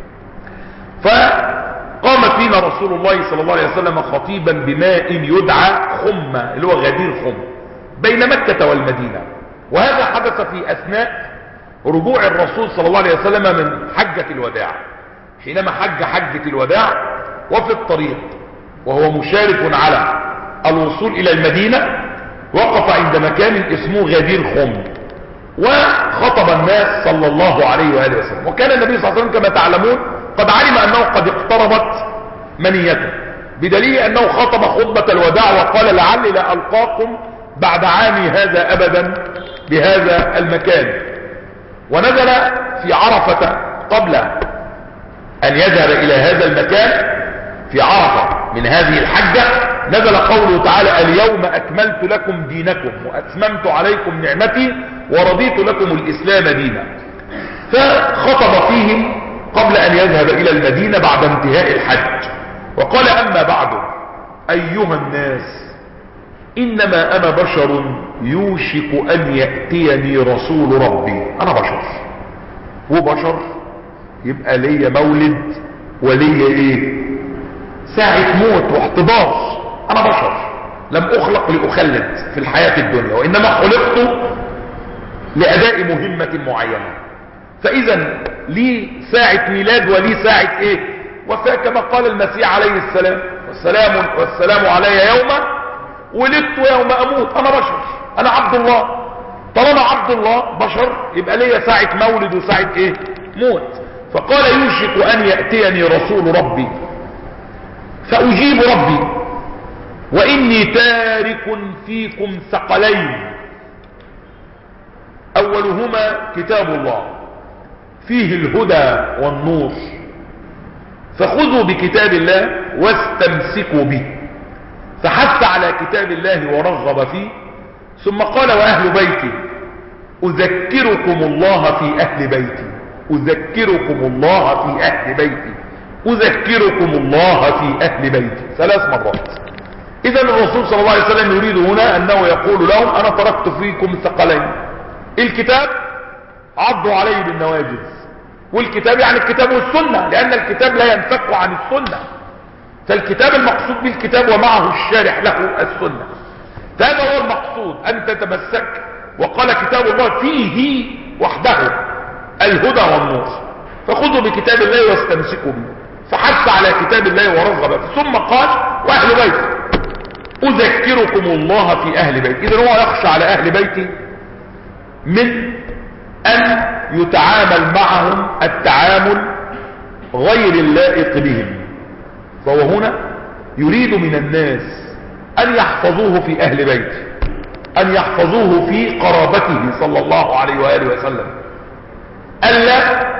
فقام فينا رسول الله صلى الله عليه وسلم خطيبا بماء يدعى خم اللي هو غدير خم بين مكة والمدينة. وهذا حدث في أثناء رجوع الرسول صلى الله عليه وسلم من حجة الوداع، حينما حجة الوداع وفي الطريق وهو مشارف على الوصول إلى المدينة وقف عند مكان اسمه غدير خم وخطب الناس صلى الله عليه وآله وسلم. وكان النبي صلى الله عليه وسلم كما تعلمون قد علم أنه قد اقتربت منيته، بدليل أنه خطب خطبة الوداع وقال لعلي لا ألقاكم بعد عامي هذا أبدا بهذا المكان. ونزل في عرفة قبل أن يذهب إلى هذا المكان في عرفة من هذه الحجة، نزل قوله تعالى اليوم أكملت لكم دينكم وأتممت عليكم نعمتي ورضيت لكم الإسلام دينا. فخطب فيهم قبل أن يذهب إلى المدينة بعد انتهاء الحج وقال أما بعد أيها الناس إنما أنا بشر يوشك أن يأتيني رسول ربي. أنا بشر وبشر يبقى لي مولد ولي إيه ساعة موت واحتضار. أنا بشر لم أخلق لأخلد في الحياة الدنيا، وإنما خلقت لأداء مهمة معينة. فإذا لي ساعة ميلاد ولي ساعة إيه وفاة، كما قال المسيح عليه السلام والسلام علي يوم ولدت يوم أموت. أنا بشر، أنا عبد الله. طالما عبد الله بشر يبقى لي ساعة مولد وساعة إيه موت. فقال يوشك أن يأتيني رسول ربي فأجيب ربي وإني تارك فيكم ثقلين أولهما كتاب الله فيه الهدى والنور، فخذوا بكتاب الله واستمسكوا به. فحث على كتاب الله ورغب فيه، ثم قال وأهل بيتي أذكركم الله في أهل بيتي، أذكركم الله في أهل بيتي، أذكركم الله في أهل بيتي 3 مرات. إذا الرسول صلى الله عليه وسلم يريد هنا أنه يقول لهم أنا تركت فيكم ثقلين، الكتاب عضوا عليه بالنواجذ، والكتاب يعني الكتاب والسنة، لأن الكتاب لا ينفك عن السنة، فالكتاب المقصود بالكتاب ومعه الشارح له السنة، فهذا هو المقصود أن تتمسك. وقال كتاب الله فيه وحده الهدى والنور، فخذوا بكتاب الله واستمسكوا به. فحث على كتاب الله ورغب فيه، ثم قال واهل بيته. اذكركم الله في اهل بيتي. اذا هو يخشى على اهل بيتي من ان يتعامل معهم التعامل غير اللائق بهم، فهو هنا يريد من الناس ان يحفظوه في اهل بيته، ان يحفظوه في قرابته صلى الله عليه وآله وسلم، الا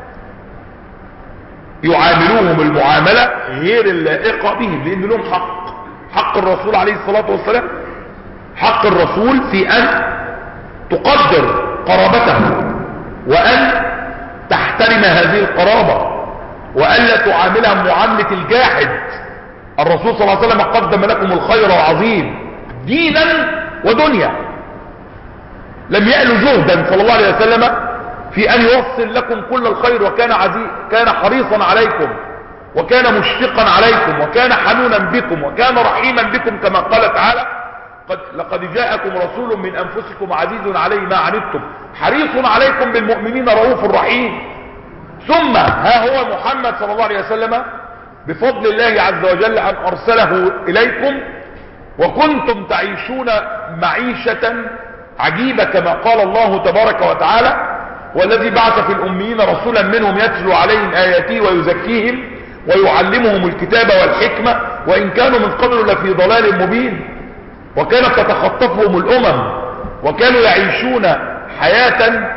يعاملوهم المعاملة غير اللائقة بهم، لان لهم حق الرسول عليه الصلاة والسلام، حق الرسول في ان تقدر قرابته وان تحترم هذه القرابة والا تعاملها معاملة الجاحد. الرسول صلى الله عليه وسلم قدم لكم الخير العظيم دينا ودنيا، لم يأل جهدا صلى الله عليه وسلم في ان يوصل لكم كل الخير، كان حريصا عليكم وكان مشفقا عليكم وكان حنونا بكم وكان رحيما بكم، كما قال تعالى لقد جاءكم رسول من انفسكم عزيز عليه ما عنتم حريص عليكم بالمؤمنين رؤوف رحيم. ثم ها هو محمد صلى الله عليه وسلم بفضل الله عز وجل ان ارسله اليكم وكنتم تعيشون معيشة عجيبة، كما قال الله تبارك وتعالى والذي بعث في الأميين رسولا منهم يتلو عليهم آياته ويزكيهم ويعلمهم الكتاب والحكمة وإن كانوا من قبل لفي ضلال مبين. وكانت تتخطفهم الأمم وكانوا يعيشون حياة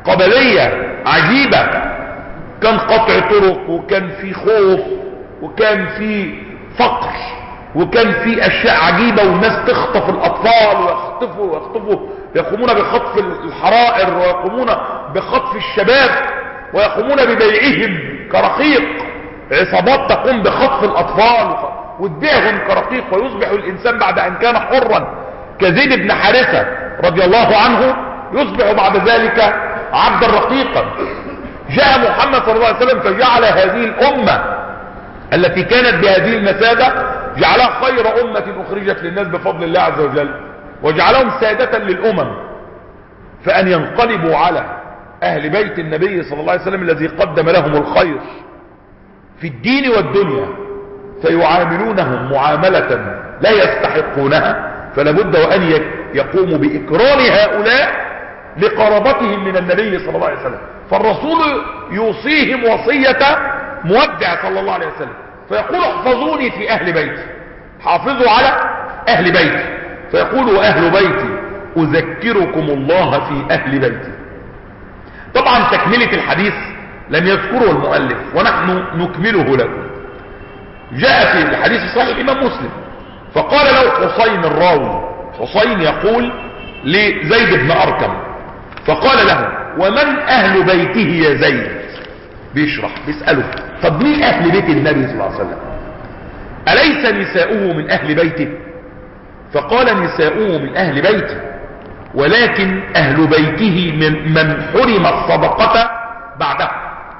قبلية عجيبة، كان قطع طرق وكان في خوف وكان في فقر وكان في اشياء عجيبة، والناس تخطف الاطفال ويخطفوا يقومون بخطف الحرائر ويقومون بخطف الشباب ويقومون ببيعهم كرقيق، عصابات تقوم بخطف الاطفال وتبيعهم كرقيق، ويصبح الانسان بعد ان كان حرا كزيد بن حارثة رضي الله عنه يصبح بعد ذلك عبدا رقيقا. جاء محمد صلى الله عليه وسلم فجعل هذه الامة التي كانت بهذه المسادة جعلها خير أمة أخرجت للناس بفضل الله عز وجل، وجعلهم سادة للأمم، فأن ينقلبوا على أهل بيت النبي صلى الله عليه وسلم الذي قدم لهم الخير في الدين والدنيا فيعاملونهم معاملة لا يستحقونها، فلابد وأن يقوموا بإكرام هؤلاء لقرابتهم من النبي صلى الله عليه وسلم. فالرسول يوصيهم وصية مودع صلى الله عليه وسلم، فيقول احفظوني في اهل بيتي، حافظوا على اهل بيتي، فيقول اهل بيتي اذكركم الله في اهل بيتي. طبعا تكملة الحديث لم يذكره المؤلف ونحن نكمله لكم. جاء في الحديث الصحيح الامام مسلم فقال له حسين الراوي، حسين يقول لزيد بن اركم، فقال له ومن اهل بيته يا زيد؟ بيشرح بيسأله طب مين اهل بيت النبي صلى الله عليه وسلم؟ أليس نساؤه من اهل بيته؟ فقال نساؤه من اهل بيته ولكن اهل بيته من حرم الصدقة بعده.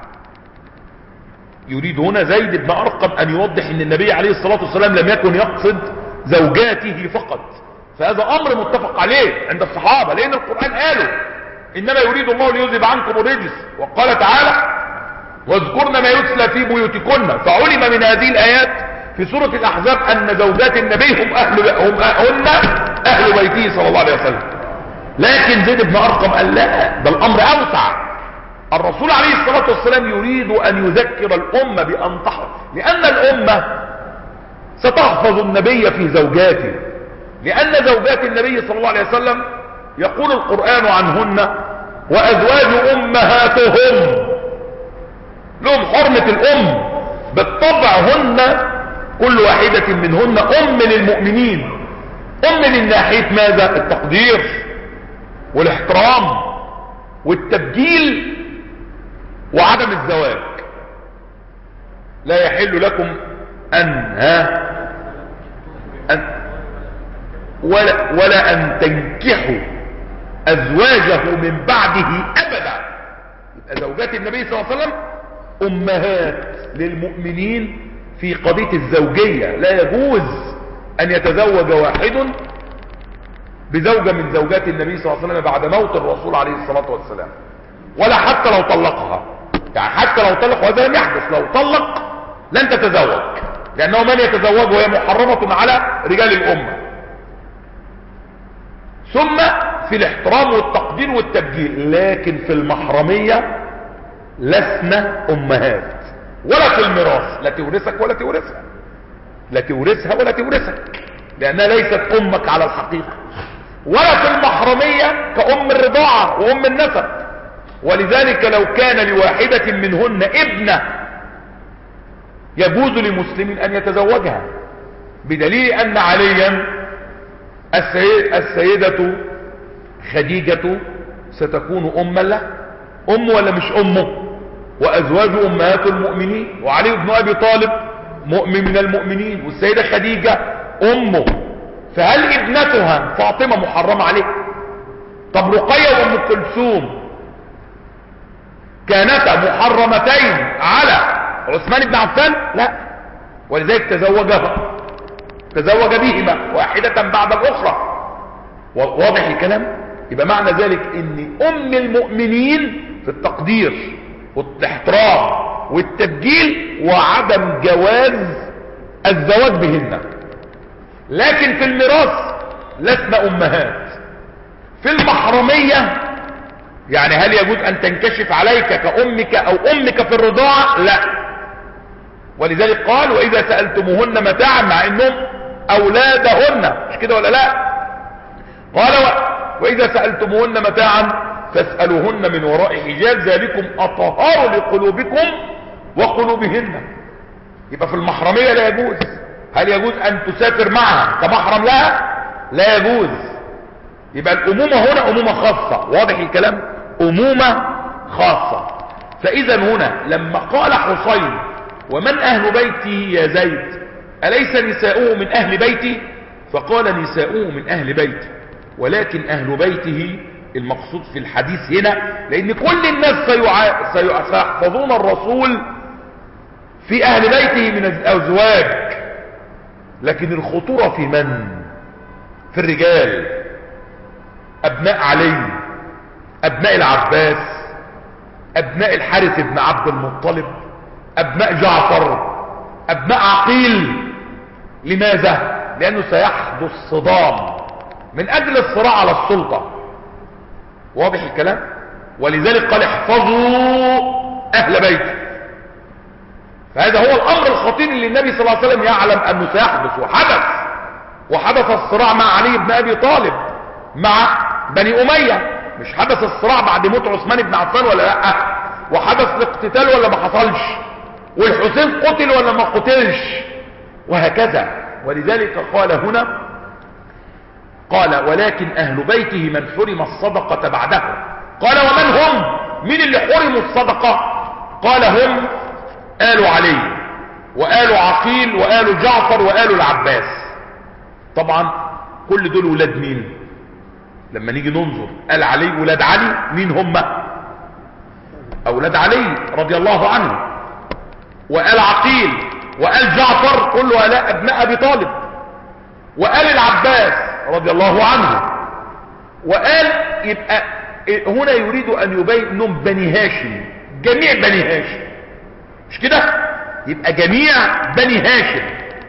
يريد هنا زيد بن ارقم ان يوضح ان النبي عليه الصلاة والسلام لم يكن يقصد زوجاته فقط، فهذا امر متفق عليه عند الصحابة، لان القرآن قاله انما يريد الله ليذهب عنكم الرجس، وقال تعالى واذكرن ما يتلى في بيوتكن، فعلم من هذه الآيات في سورة الأحزاب أن زوجات النبي هم أهل بيته صلى الله عليه وسلم. لكن زيد بن أرقم قال لا، ده الأمر أوسع. الرسول عليه الصلاة والسلام يريد أن يذكر الأمة بأن تحفظ، لأن الأمة ستحفظ النبي في زوجاته، لأن زوجات النبي صلى الله عليه وسلم يقول القرآن عنهن وأزواج أمهاتهم، لهم حرمة الأم بالطبع، هن كل واحدة منهن أم للمؤمنين. أم من ناحية ماذا؟ التقدير والاحترام والتبجيل وعدم الزواج. لا يحل لكم ولا أن تنكحوا أزواجه من بعده أبدا. يبقى زوجات النبي صلى الله عليه وسلم أمهات للمؤمنين في قضية الزوجية، لا يجوز أن يتزوج واحد بزوجة من زوجات النبي صلى الله عليه وسلم بعد موت الرسول عليه الصلاة والسلام، ولا حتى لو طلقها، يعني حتى لو طلق، وهذا لم يحدث، لو طلق لن تتزوج لأنه من يتزوج وهي محرمة على رجال الأمة. ثم في الاحترام والتقدير والتبجيل، لكن في المحرمية لسنا أمهات، ولا في الميراث، لا تورثك ولا تورثها، لا تورثها ولا تورثك، لأنها ليست أمك على الحقيقة، ولا في المحرمية كأم الرضاعة وأم النسب. ولذلك لو كان لواحدة منهن ابنة يجوز لمسلم أن يتزوجها، بدليل أن عليا السيدة خديجة ستكون أما له، أم ولا مش أمه؟ وأزواج أمهات المؤمنين، وعلي بن أبي طالب مؤمن من المؤمنين، والسيدة خديجة أمه، فهل ابنتها فاطمة محرمة عليه؟ طب رقية وأم كلثوم كانتا محرمتين على عثمان بن عفان؟ لا، ولذلك تزوج بهما واحدة بعد الأخرى. واضح الكلام؟ يبقى معنى ذلك ان ام المؤمنين في التقدير والاحترام والتبجيل وعدم جواز الزواج بهن. لكن في الميراث لسنا امهات. في المحرمية يعني هل يجوز ان تنكشف عليك كأمك او امك في الرضاعة؟ لا. ولذلك قال واذا سألتموهن متاعا، مع انهم اولادهن، مش كده ولا لا؟ قال واذا سألتموهن متاعا فاسألوهن من وراء حجاب ذلكم اطهار لقلوبكم وقلوبهن. يبقى في المحرمية لا يجوز. هل يجوز ان تسافر معها كمحرم لها؟ لا يجوز. يبقى الامومة هنا امومة خاصة. واضح الكلام؟ امومة خاصة. فاذا هنا لما قال حسين ومن اهل بيته يا زيد اليس نساؤه من اهل بيتي؟ فقال نساؤه من اهل بيتي، ولكن اهل بيته المقصود في الحديث هنا، لان كل الناس سيحفظون الرسول في اهل بيته من الازواج، لكن الخطورة في من؟ في الرجال، ابناء علي، ابناء العباس، ابناء الحارث بن عبد المطلب، ابناء جعفر، ابناء عقيل. لماذا؟ لانه سيحدث صدام من اجل الصراع على السلطة. واضح الكلام؟ ولذلك قال احفظوا اهل بيته. فهذا هو الامر الخطير اللي النبي صلى الله عليه وسلم يعلم انه سيحدث، وحدث الصراع مع علي بن ابي طالب مع بني امية. مش حدث الصراع بعد موت عثمان بن عفان ولا لا؟ وحدث الاقتتال ولا ما حصلش؟ والحسين قتل ولا ما قتلش؟ وهكذا. ولذلك قال هنا، قال ولكن اهل بيته من حرم الصدقة بعده. قال ومن هم؟ من اللي حرموا الصدقة؟ قال هم آل علي وآل عقيل وآل جعفر وآل العباس. طبعا كل دول ولاد مين؟ لما نيجي ننظر آل علي ولاد علي مين هم؟ اولاد علي رضي الله عنه، وآل عقيل وآل جعفر كل هؤلاء ابناء ابي طالب، وآل العباس رضي الله عنه، وآل. يبقى هنا يريد ان يبين انهم بني هاشم، جميع بني هاشم، مش كده؟ يبقى جميع بني هاشم.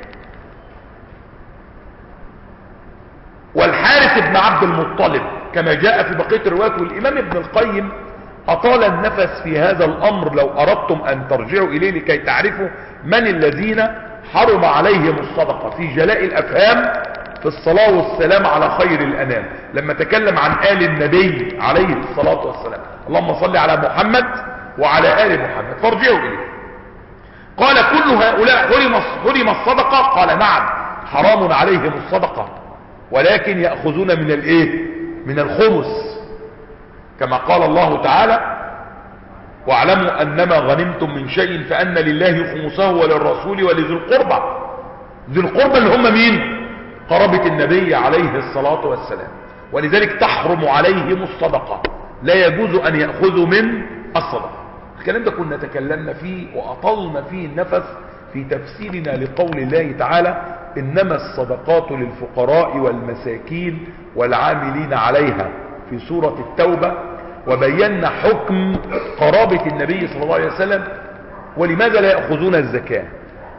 والحارث بن عبد المطلب كما جاء في بقية الروايات. والامام ابن القيم اطال النفس في هذا الامر، لو اردتم ان ترجعوا اليه لكي تعرفوا من الذين حرم عليهم الصدقة، في جلاء الافهام في الصلاة والسلام على خير الانام، لما تكلم عن آل النبي عليه الصلاة والسلام، اللهم صل على محمد وعلى آل محمد، فارجعوا اليه. قال كل هؤلاء حرم الصدقة؟ قال نعم، حرام عليهم الصدقة، ولكن يأخذون من الايه؟ من الخمس، كما قال الله تعالى واعلموا انما غنمتم من شيء فان لله خمسه وللرسول ولذي القربى. ذي القربى اللي هم مين؟ قرابة النبي عليه الصلاة والسلام. ولذلك تحرم عليهم الصدقة، لا يجوز ان يأخذوا من الصدقة. الكلام ده كنا تكلمنا فيه واطلنا فيه النفس في تفسيرنا لقول الله تعالى انما الصدقات للفقراء والمساكين والعاملين عليها في سورة التوبة، وبينا حكم قرابة النبي صلى الله عليه وسلم ولماذا لا يأخذون الزكاة.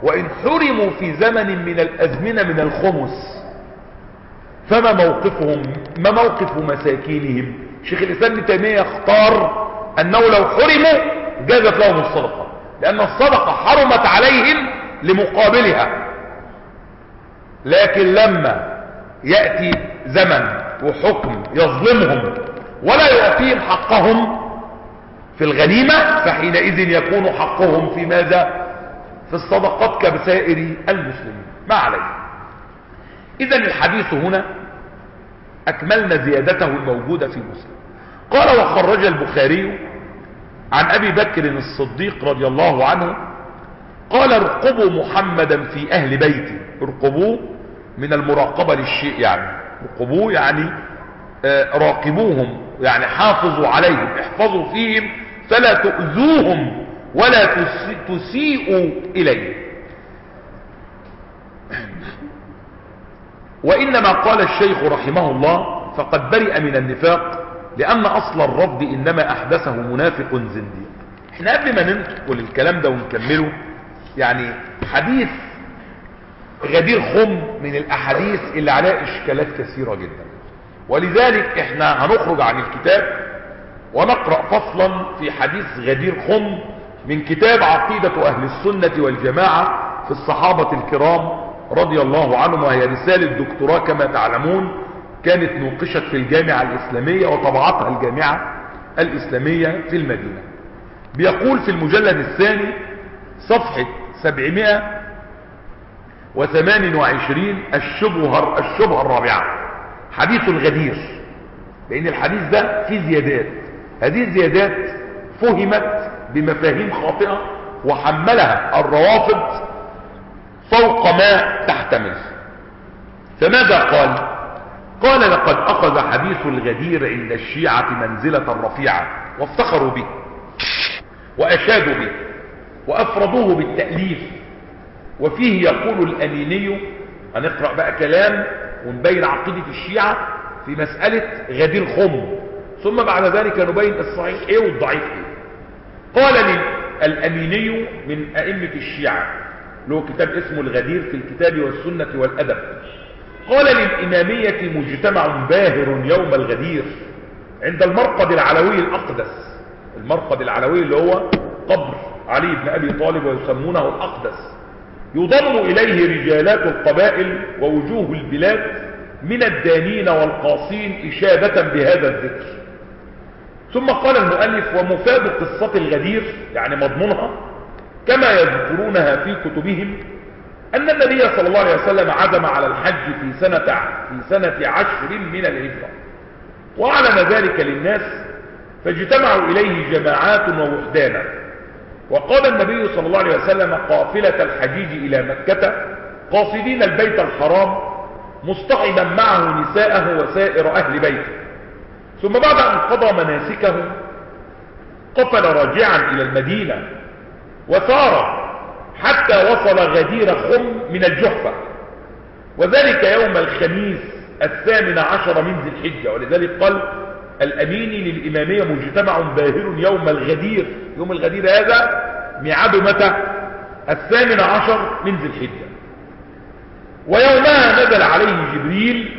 وإن حرموا في زمن من الأزمنة من الخمس فما موقفهم، ما موقف مساكينهم؟ شيخ الإسلام ابن تيمية يختار أنه لو حرموا جازت لهم الصدقة، لأن الصدقة حرمت عليهم لمقابلها. لكن لما يأتي زمن وحكم يظلمهم ولا يعطيهم حقهم في الغنيمة، فحينئذ يكون حقهم في ماذا؟ في الصدقات كبسائر المسلمين. ما عليه. إذن الحديث هنا أكملنا زيادته الموجودة في مسلم. قال وخرج البخاري عن أبي بكر الصديق رضي الله عنه قال ارقبوا محمدا في أهل بيتي. ارقبوه من المراقبة للشيء، يعني ارقبوه يعني راقبوهم، يعني حافظوا عليهم، احفظوا فيهم فلا تؤذوهم ولا تسيئوا إليه. وإنما قال الشيخ رحمه الله فقد برئ من النفاق، لأن أصل الرفض إنما أحدثه منافق زنديق. احنا قبل ما ننقل الكلام ده ونكمله، يعني حديث غدير خم من الأحاديث اللي عليها إشكالات كثيرة جدا، ولذلك احنا هنخرج عن الكتاب ونقرأ فصلا في حديث غدير خم من كتاب عقيدة أهل السنة والجماعة في الصحابة الكرام رضي الله عنهم، وهي رسالة دكتوراه كما تعلمون، كانت نوقشت في الجامعة الإسلامية وطبعتها الجامعة الإسلامية في المدينة. بيقول في المجلد الثاني صفحة 728 الشبهة الرابعة حديث الغدير، لأن الحديث ده فيه زيادات. هذه الزيادات فهمت بمفاهيم خاطئة وحملها الروافض فوق ما تحتمل. فماذا قال؟ قال لقد أخذ حديث الغدير عند الشيعة منزلة رفيعة وافتخروا به وأشادوا به وأفردوه بالتأليف. وفيه يقول الأميني، هنقرأ بقى كلام ونبين عقيدة الشيعة في مسألة غدير خم، ثم بعد ذلك نبين الصحيح ايه والضعيف ايه. قال الأميني من أئمة الشيعة، له كتاب اسمه الغدير في الكتاب والسنة والأدب، قال للإمامية مجتمع باهر يوم الغدير عند المرقد العلوي الأقدس. المرقد العلوي اللي هو قبر علي بن أبي طالب ويسمونه الأقدس، يضم إليه رجالات القبائل ووجوه البلاد من الدانين والقاصين إشادة بهذا الذكر. ثم قال المؤلف ومفاد قصة الغدير يعني مضمونها كما يذكرونها في كتبهم أن النبي صلى الله عليه وسلم عزم على الحج في سنة 10 من الهجرة، وأعلن ذلك للناس فاجتمعوا إليه جماعات ووحدانا. وقال النبي صلى الله عليه وسلم قافلة الحجيج إلى مكة قاصدين البيت الحرام مصطحبا معه نساءه وسائر أهل بيته. ثم بعد أن قضى مناسكه قفل راجعا إلى المدينة وسار حتى وصل غدير خم من الجحفة، وذلك يوم الخميس 18 من ذي الحجة. ولذلك قال الأميني للإمامية مجتمع باهر يوم الغدير. يوم الغدير هذا ميعاده متى؟ 18 من ذي الحجة. ويومها نزل عليه جبريل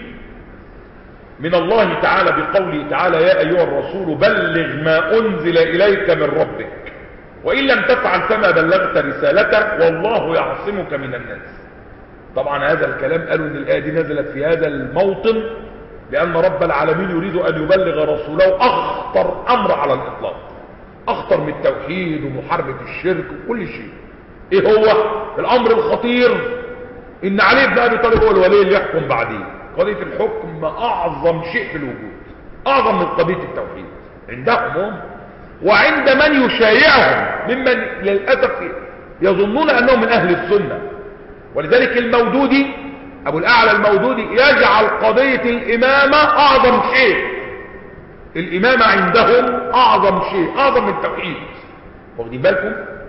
من الله تعالى بقوله تعالى يا أيها الرسول بلغ ما أنزل إليك من ربك وإن لم تفعل فما بلغت رسالته والله يعصمك من الناس. طبعا هذا الكلام قالوا ان الآية دي نزلت في هذا الموطن لأن رب العالمين يريد أن يبلغ رسوله أخطر أمر على الإطلاق، أخطر من التوحيد ومحاربة الشرك وكل شيء. إيه هو الأمر الخطير؟ إن علي بن أبي طالب هو الولي اللي يحكم بعدين. قضية الحكم أعظم شيء في الوجود، أعظم من قضية التوحيد عندهم هم وعند من يشايعهم ممن للأسف يظنون أنهم من أهل السنة. ولذلك المودودي أبو الأعلى المودودي يجعل قضية الإمامة أعظم شيء. الإمامة عندهم أعظم شيء، أعظم من التوحيد، واخدين بالكم؟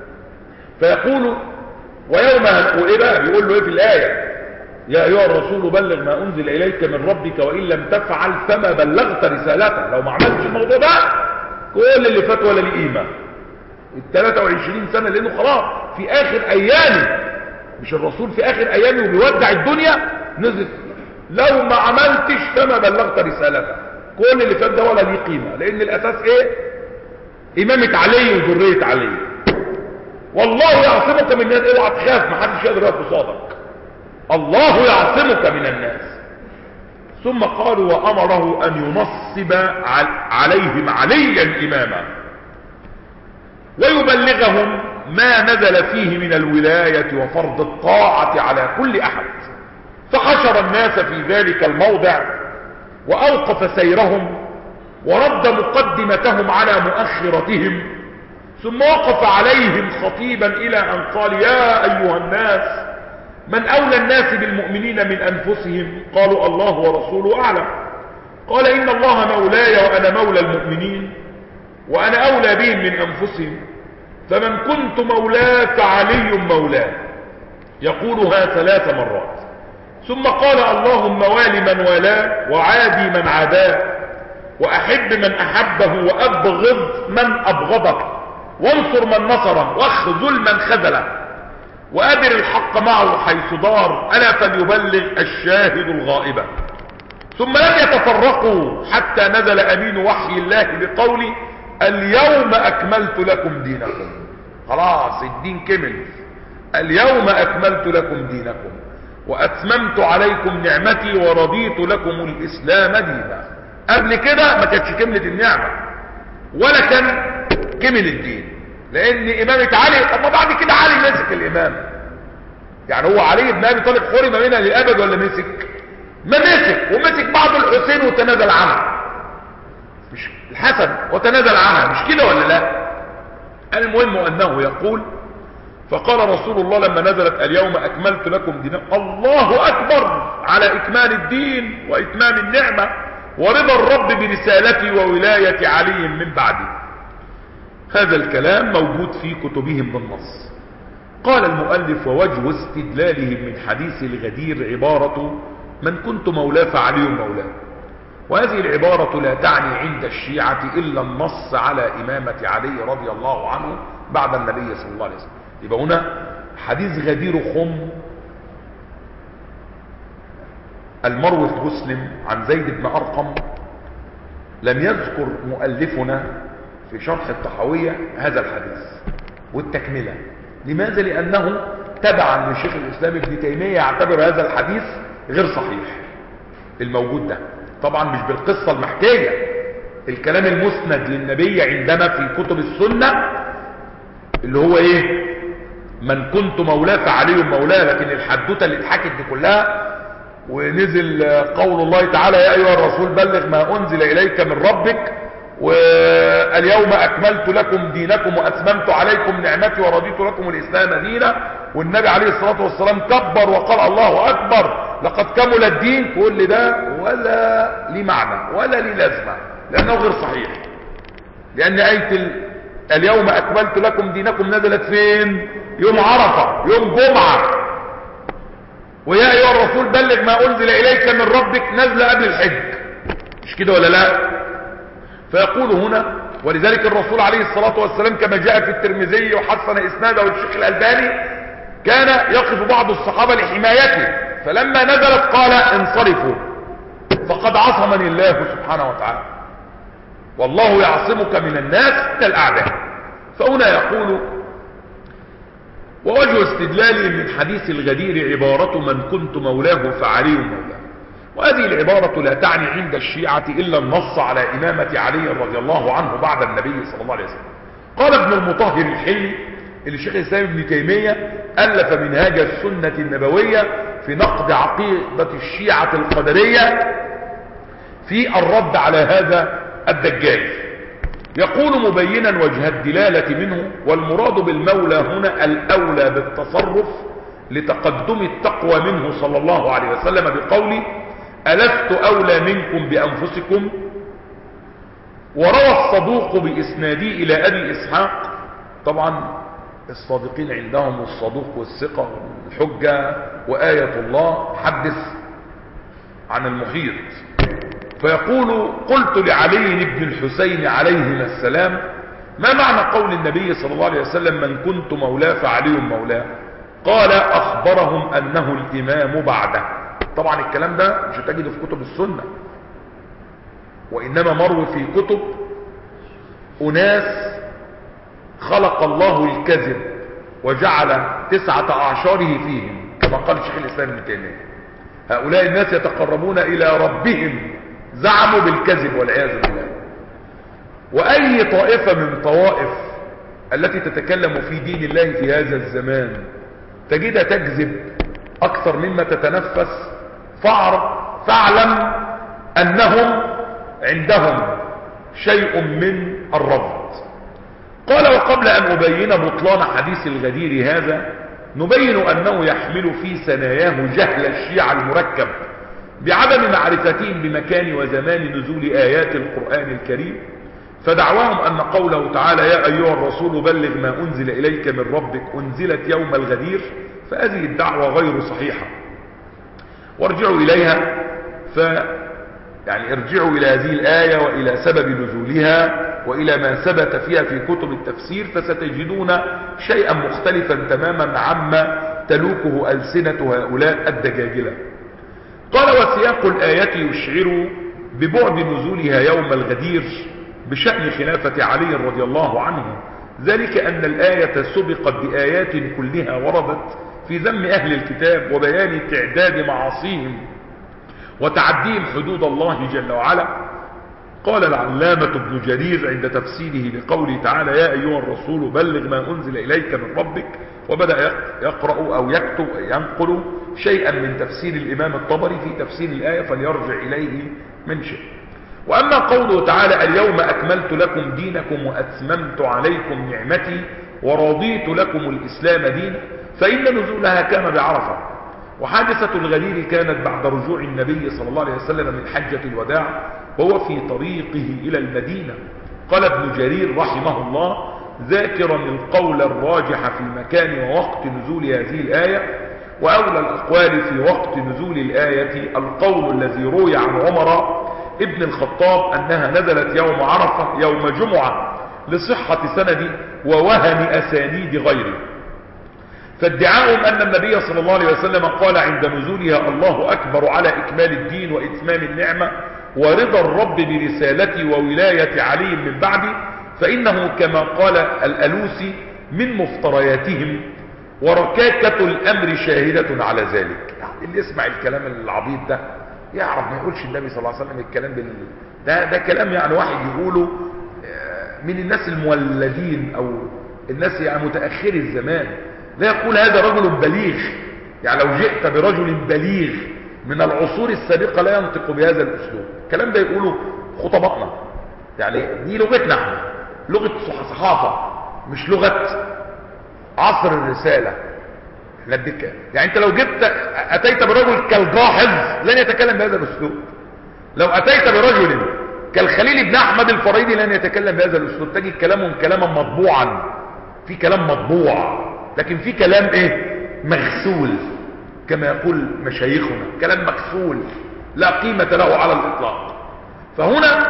فيقول ويوم وإيه بقى بيقول له إيه في الآية؟ يا أيها الرسول بلغ ما أنزل إليك من ربك وإن لم تفعل فما بلغت رسالته. لو ما عملتش الموضوع ده كل اللي فات ولا ليه قيمة. ال 23 سنة لأنه خلاص في آخر أيامه مش الرسول في اخر ايامه وبيودع الدنيا نزل لو ما عملتش فما بلغت رسالته. كل اللي فات ده ولا ليه قيمه، لان الاساس ايه؟ امامه علي وذريه علي. والله يعصمك من الناس، اوعى تخاف، ما حدش يقدر يقف قصادك. الله يعصمك من الناس. ثم قالوا وامره ان ينصب عليهم عليا اماما ويبلغهم ما نزل فيه من الولاية وفرض الطاعة على كل احد. فحشر الناس في ذلك الموضع واوقف سيرهم ورد مقدمتهم على مؤخرتهم، ثم وقف عليهم خطيبا الى ان قال يا ايها الناس من اولى الناس بالمؤمنين من انفسهم؟ قالوا الله ورسوله اعلم. قال ان الله مولاي وانا مولى المؤمنين وانا اولى بهم من انفسهم، فمن كنت مولاه فعلي مولاه. يقولها 3 مرات. ثم قال اللهم وال من والاه وعادي من عاداه واحب من احبه وابغض من ابغضه وانصر من نصره واخذل من خذله وادر الحق معه حيث دار الا فليبلغ الشاهد الغائبة. ثم لم يتفرقوا حتى نزل امين وحي الله بقول اليوم اكملت لكم دينكم. خلاص الدين كمل. اليوم اكملت لكم دينكم واتممت عليكم نعمتي ورضيت لكم الاسلام دينا. قبل كده ما كانتش كملت النعمة ولا كان كمل الدين، لان امامة علي، طب ما بعد كده علي مسك الامام. يعني هو علي بن ابي طالب حرم منها للابد ولا مسك؟ ما مسك، ومسك بعض الحسين وتنازل عنها، مش الحسن وتنازل عنها، مش كده ولا لا؟ المهم انه يقول فقال رسول الله لما نزلت اليوم اكملت لكم دينكم الله اكبر على اكمال الدين واتمام النعمة ورضا الرب برسالتي وولاية علي من بعدي. هذا الكلام موجود في كتبهم بالنص. قال المؤلف ووجه استدلالهم من حديث الغدير عبارة من كنت مولاه فعلي مولاه. وهذه العبارة لا تعني عند الشيعة إلا النص على إمامة علي رضي الله عنه بعد النبي صلى الله عليه وسلم. يبقى هنا حديث غدير خم المروي في مسلم عن زيد بن أرقم لم يذكر مؤلفنا في شرح الطحاوية هذا الحديث والتكملة. لماذا؟ لأنه تبعا لشيخ الإسلام ابن تيمية يعتبر هذا الحديث غير صحيح الموجود ده، طبعا مش بالقصة المحكية، الكلام المسند للنبي عندنا في كتب السنة اللي هو ايه؟ من كنت مولاه فعلي مولاه. لكن الحدوتة اللي اتحكت دي كلها ونزل قول الله تعالى يا ايها الرسول بلغ ما انزل اليك من ربك واليوم اكملت لكم دينكم واتممت عليكم نعمتي ورضيت لكم الاسلام دينا، والنبي عليه الصلاة والسلام كبر وقال الله اكبر لقد كمل الدين. كل ده ولا لي معنى ولا لي لازمة لانه غير صحيح، لان آية اليوم اكملت لكم دينكم نزلت فين؟ يوم عرفة، يوم جمعة. ويا ايها الرسول بلغ ما انزل اليك من ربك نزل قبل الحج، مش كده ولا لا؟ فيقول هنا ولذلك الرسول عليه الصلاة والسلام كما جاء في الترمذي وحسن اسناده والشيخ الألباني كان يقف بعض الصحابة لحمايته، فلما نزلت قال انصرفوا فقد عصمني الله سبحانه وتعالى والله يعصمك من الناس كالأعداء. فهنا يقول ووجه استدلالهم من حديث الغدير عبارة من كنت مولاه فعلي مولاه. وهذه العبارة لا تعني عند الشيعة إلا النص على إمامة علي رضي الله عنه بعد النبي صلى الله عليه وسلم. قال ابن المطهر الحلي اللي شيخ الإسلام ابن تيمية ألف منهاج السنة النبوية في نقد عقيدة الشيعة القدرية في الرد على هذا الدجال. يقول مبينا وجه الدلالة منه والمراد بالمولى هنا الأولى بالتصرف لتقدم التقوى منه صلى الله عليه وسلم بقوله ألست أولى منكم بأنفسكم. وروى الصدوق بإسنادي إلى أبي إسحاق، طبعا الصادقين عندهم الصدوق والثقة والحجة وآية الله حدث عن المحيط. فيقول قلت لعلي بن الحسين عليهما السلام ما معنى قول النبي صلى الله عليه وسلم من كنت مولاه فعلي مولاه؟ قال أخبرهم أنه الإمام بعده. طبعا الكلام ده مش هتجده في كتب السنة، وإنما مروي في كتب أناس خلق الله الكذب وجعل 19 أعشاره فيهم، كما قال شيخ الإسلام ابن تيمية. هؤلاء الناس يتقربون إلى ربهم زعموا بالكذب والعياذ بالله. وأي طائفة من طوائف التي تتكلم في دين الله في هذا الزمان تجدها تكذب أكثر مما تتنفس، فاعلم أنهم عندهم شيء من الرفض. قال وقبل أن أبين بطلان حديث الغدير هذا نبين أنه يحمل في ثناياه جهل الشيعة المركب بعدم معرفتهم بمكان وزمان نزول آيات القرآن الكريم، فدعواهم أن قوله تعالى يا أيها الرسول بلغ ما أنزل إليك من ربك أنزلت يوم الغدير، فهذه الدعوة غير صحيحة. وارجعوا إليها، يعني ارجعوا إلى هذه الآية وإلى سبب نزولها وإلى ما ثبت فيها في كتب التفسير، فستجدون شيئا مختلفا تماما عما تلوكه ألسنة هؤلاء الدجاجلة. قال وسياق الآية يشعر ببعد نزولها يوم الغدير بشأن خلافة علي رضي الله عنه، ذلك أن الآية سبقت بآيات كلها وردت في ذم أهل الكتاب وبيان تعداد معاصيهم وتعديهم حدود الله جل وعلا. قال العلامة ابن جرير عند تفسيره لقوله تعالى يا أيها الرسول بلغ ما أنزل إليك من ربك، وبدأ يقرأ أو يكتب ينقل شيئا من تفسير الإمام الطبري في تفسير الآية فليرجع إليه من شيء. وأما قوله تعالى اليوم أكملت لكم دينكم وأتممت عليكم نعمتي ورضيت لكم الإسلام دينا، فإن نزولها كان بعرفة، وحادثة الغدير كانت بعد رجوع النبي صلى الله عليه وسلم من حجة الوداع وهو في طريقه إلى المدينة. قال ابن جرير رحمه الله ذاكرا القول الراجح في مكان ووقت نزول هذه الآية، وأولى الأقوال في وقت نزول الآية القول الذي روي عن عمر ابن الخطاب أنها نزلت يوم عرفة يوم جمعة لصحة سند ووهن أسانيد غيره. فادعاهم أن النبي صلى الله عليه وسلم قال عند نزولها الله أكبر على إكمال الدين وإتمام النعمة ورضا الرب برسالتي وولاية علي من بعدي، فإنه كما قال الألوسي من مفترياتهم وركاكة الأمر شاهدة على ذلك. يعني اللي يسمع الكلام العبيط ده يعرف ما يقولش النبي صلى الله عليه وسلم الكلام ده كلام يعني واحد يقوله من الناس المولدين أو الناس يعني متأخر الزمان. لا يقول هذا رجل بليغ، يعني لو جئت برجل بليغ من العصور السابقة لا ينطق بهذا الأسلوب. الكلام ده يقوله خطبائنا، يعني دي لغتنا احنا، لغة صحافة مش لغة عصر الرسالة. احنا بدك يعني انت لو اتيت برجل كالجاحظ لن يتكلم بهذا الأسلوب، لو اتيت برجل كالخليل بن أحمد الفريدي لن يتكلم بهذا الأسلوب. تجد كلامهم كلاما مطبوعا، في كلام مطبوع، لكن في كلام ايه مغسول كما يقول مشايخنا، كلام مغسول لا قيمة له على الإطلاق. فهنا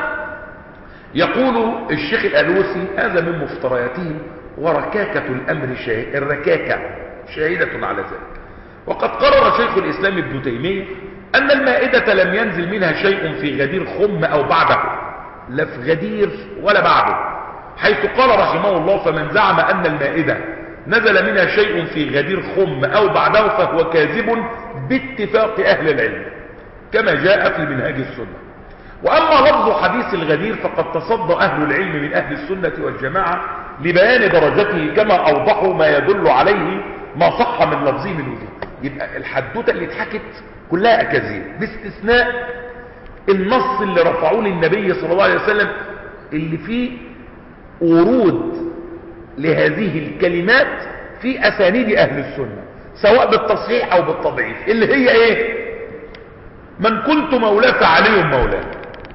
يقول الشيخ الألوسي هذا من مفترياتهم وركاكة الأمر الركاكة شاهدة على ذلك. وقد قرر شيخ الإسلام ابن تيمية أن المائدة لم ينزل منها شيء في غدير خم أو بعده، لا في غدير ولا بعده، حيث قال رحمه الله فمن زعم أن المائدة نزل منها شيء في غدير خم أو بعده فهو كاذب باتفاق أهل العلم كما جاء في منهاج السنة. وأما لفظ حديث الغدير فقد تصدى أهل العلم من أهل السنة والجماعة لبيان درجته كما أوضحوا ما يدل عليه ما صح من لفظه من وجوه. يبقى الحدوتة اللي اتحكت كلها أكاذيب باستثناء النص اللي رفعوه للنبي صلى الله عليه وسلم اللي فيه ورود لهذه الكلمات في أسانيد أهل السنة سواء بالتصحيح أو بالتضعيف، اللي هي ايه؟ من كنت مولاه فعلي مولاه.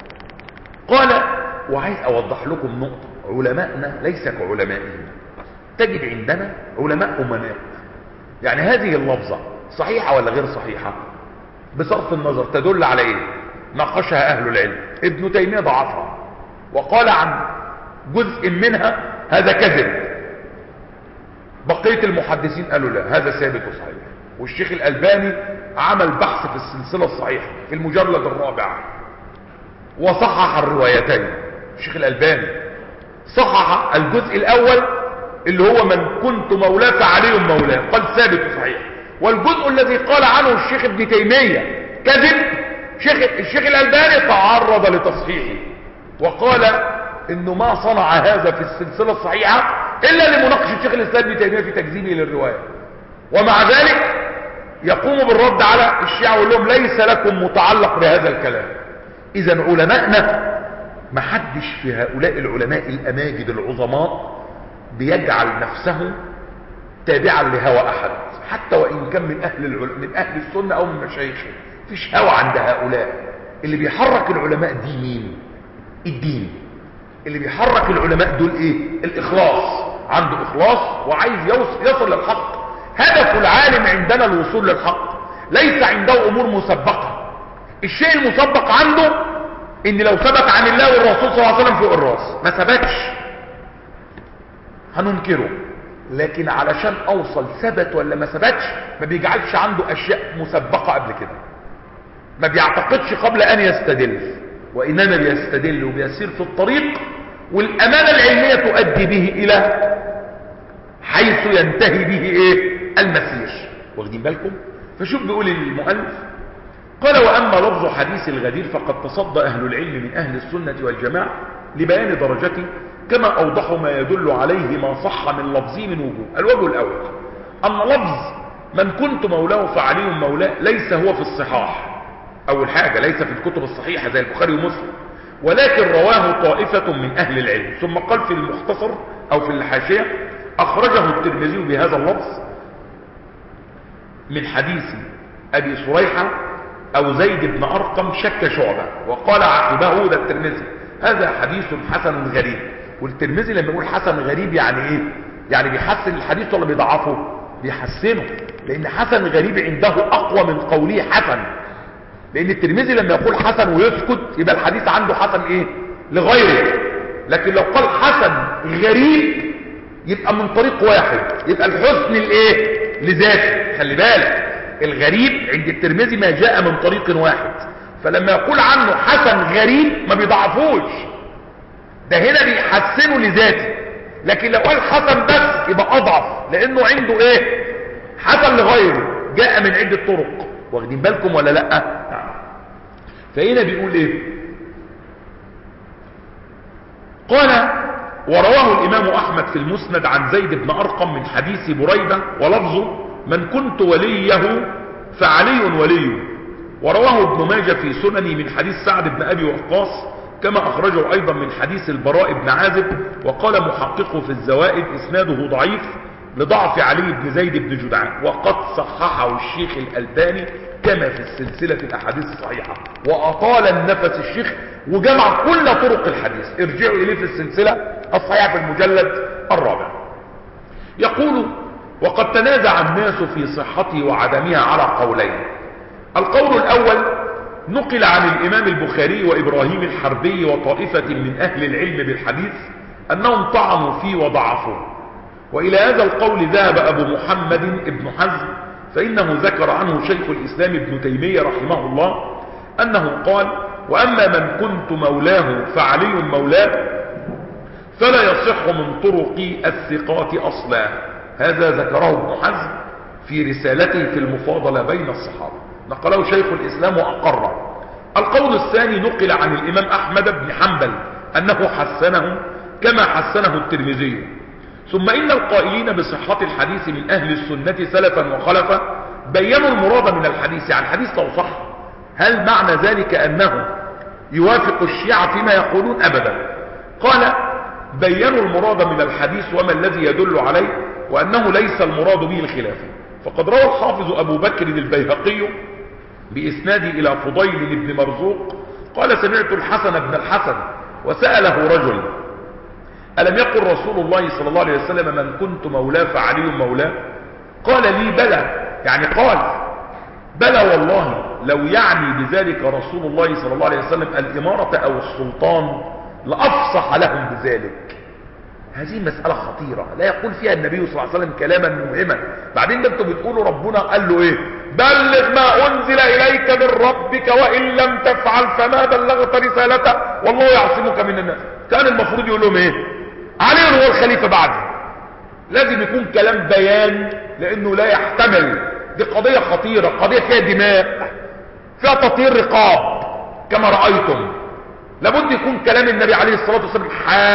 قال وعايز أوضح لكم نقطة، علماءنا ليس كعلمائهم، تجد عندنا علماء أمناء، يعني هذه اللفظة صحيحة ولا غير صحيحة بصرف النظر تدل على ايه؟ ناقشها أهل العلم. ابن تيمية ضعفها وقال عن جزء منها هذا كذب، بقية المحدثين قالوا لا، هذا ثابت وصحيح. والشيخ الألباني عمل بحث في السلسلة الصحيحة في المجلد الرابع وصحح الروايتين. الشيخ الألباني صحح الجزء الأول اللي هو من كنت مولاه فعلي مولاه، قال ثابت وصحيح. والجزء الذي قال عنه الشيخ ابن تيمية كذب، الشيخ الألباني تعرض لتصحيحه وقال انه ما صنع هذا في السلسلة الصحيحة الا لمناقشة الشيخ الاسلام ابن تيمية في تكذيبه للرواية، ومع ذلك يقوم بالرد على الشيعة ويقول لهم ليس لكم متعلق بهذا الكلام. اذا علماءنا ما حدش في هؤلاء العلماء الاماجد العظماء بيجعل نفسه تابعا لهوى احد، حتى وان كان من اهل السنة او من مشايخه. فيش هوى عند هؤلاء. اللي بيحرك العلماء دي مين؟ الدين. اللي بيحرك العلماء دول ايه؟ الاخلاص. عنده اخلاص وعايز يصل للحق. هدف العالم عندنا الوصول للحق، ليس عنده امور مسبقة. الشيء المسبق عنده ان لو ثبت عن الله والرسول صلى الله عليه وسلم فوق الراس، ما ثبتش هننكره، لكن علشان اوصل ثبت ولا ما ثبتش ما بيجعلش عنده اشياء مسبقة قبل كده، ما بيعتقدش قبل ان يستدل، وانما بيستدل وبيسير في الطريق، والامانة العلمية تؤدي به الى حيث ينتهي به ايه؟ المسير. واخدين بالكم؟ فشوف بيقول المؤلف قال واما لفظ حديث الغدير فقد تصدى اهل العلم من اهل السنة والجماعة لبيان درجته كما اوضحوا ما يدل عليه ما صح من لفظه من وجوه. الوجه الاول ان لفظ من كنت مولاه فعلي مولاه ليس هو في الصحاح، اول حاجة ليس في الكتب الصحيحة زي البخاري ومسلم، ولكن رواه طائفة من اهل العلم. ثم قال في المختصر او في الحاشية اخرجه الترمذي بهذا اللفظ من حديث ابي صريحة او زيد بن ارقم شك شعبة، وقال عقبه ده الترمذي هذا حديث حسن غريب. والترمذي لما يقول حسن غريب يعني ايه؟ يعني بيحسن الحديث ولا بيضعفه؟ بيحسنه، لان حسن غريب عنده اقوى من قوله حسن. لان الترمذي لما يقول حسن ويسكت يبقى الحديث عنده حسن ايه؟ لغيره. لكن لو قال حسن غريب يبقى من طريق واحد، يبقى الحسن الايه؟ لذاته. خلي بالك الغريب عند الترمذي ما جاء من طريق واحد، فلما يقول عنه حسن غريب ما بيضعفوش، ده هنا بيحسنه لذاته. لكن لو قال حسن بس يبقى اضعف، لانه عنده ايه؟ حسن لغيره جاء من عدة طرق. واخدين بالكم ولا لا؟ فهنا بيقول ايه؟ قال ورواه الامام احمد في المسند عن زيد بن ارقم من حديث بريدة ولفظه من كنت وليه فعلي وليه. ورواه ابن ماجه في سننه من حديث سعد بن ابي وقاص كما اخرجه ايضا من حديث البراء بن عازب. وقال محققه في الزوائد اسناده ضعيف لضعف علي بن زيد بن جدعان، وقد صححه الشيخ الألباني كما في السلسلة الاحاديث الصحيحة، واطال النفس الشيخ وجمع كل طرق الحديث. ارجعوا اليه في السلسلة الصحيحة في المجلد الرابع. يقول وقد تنازع الناس في صحته وعدمها على قولين. القول الاول نقل عن الامام البخاري وابراهيم الحربي وطائفة من اهل العلم بالحديث انهم طعنوا فيه وضعفوه، والى هذا القول ذهب ابو محمد ابن حزم، فانه ذكر عنه شيخ الاسلام ابن تيمية رحمه الله انه قال واما من كنت مولاه فعلي مولاه فلا يصح من طرق الثقات اصلا. هذا ذكره ابن حزم في رسالته في المفاضلة بين الصحابة، نقله شيخ الاسلام واقره. القول الثاني نقل عن الامام احمد بن حنبل انه حسنه كما حسنه الترمذي. ثم ان القائلين بصحة الحديث من اهل السنة سلفا وخلفا بينوا المراد من الحديث. عن الحديث لو صح هل معنى ذلك انه يوافق الشيعة فيما يقولون؟ ابدا. قال بينوا المراد من الحديث وما الذي يدل عليه، وانه ليس المراد به الخلاف. فقد روى الحافظ ابو بكر البيهقي باسناده الى فضيل بن مرزوق قال سمعت الحسن بن الحسن وسأله رجل ألم يقل رسول الله صلى الله عليه وسلم من كنت مولاه فعلي مولاه؟ قال لي بلى، يعني قال بلى والله لو يعني بذلك رسول الله صلى الله عليه وسلم الإمارة أو السلطان لأفصح لهم بذلك. هذه مسألة خطيرة لا يقول فيها النبي صلى الله عليه وسلم كلاما مهما. بعدين ده انتوا بتقولوا ربنا قال له ايه؟ بلغ ما انزل اليك من ربك وان لم تفعل فما بلغت رسالته والله يعصمك من الناس. كان المفروض يقول لهم ايه؟ علي هو الخليفة بعده. لازم يكون كلام بيان لانه لا يحتمل. دي قضية خطيرة، قضية فيها دماء، فيها تطهير رقاب كما رأيتم. لابد يكون كلام النبي عليه الصلاة والسلام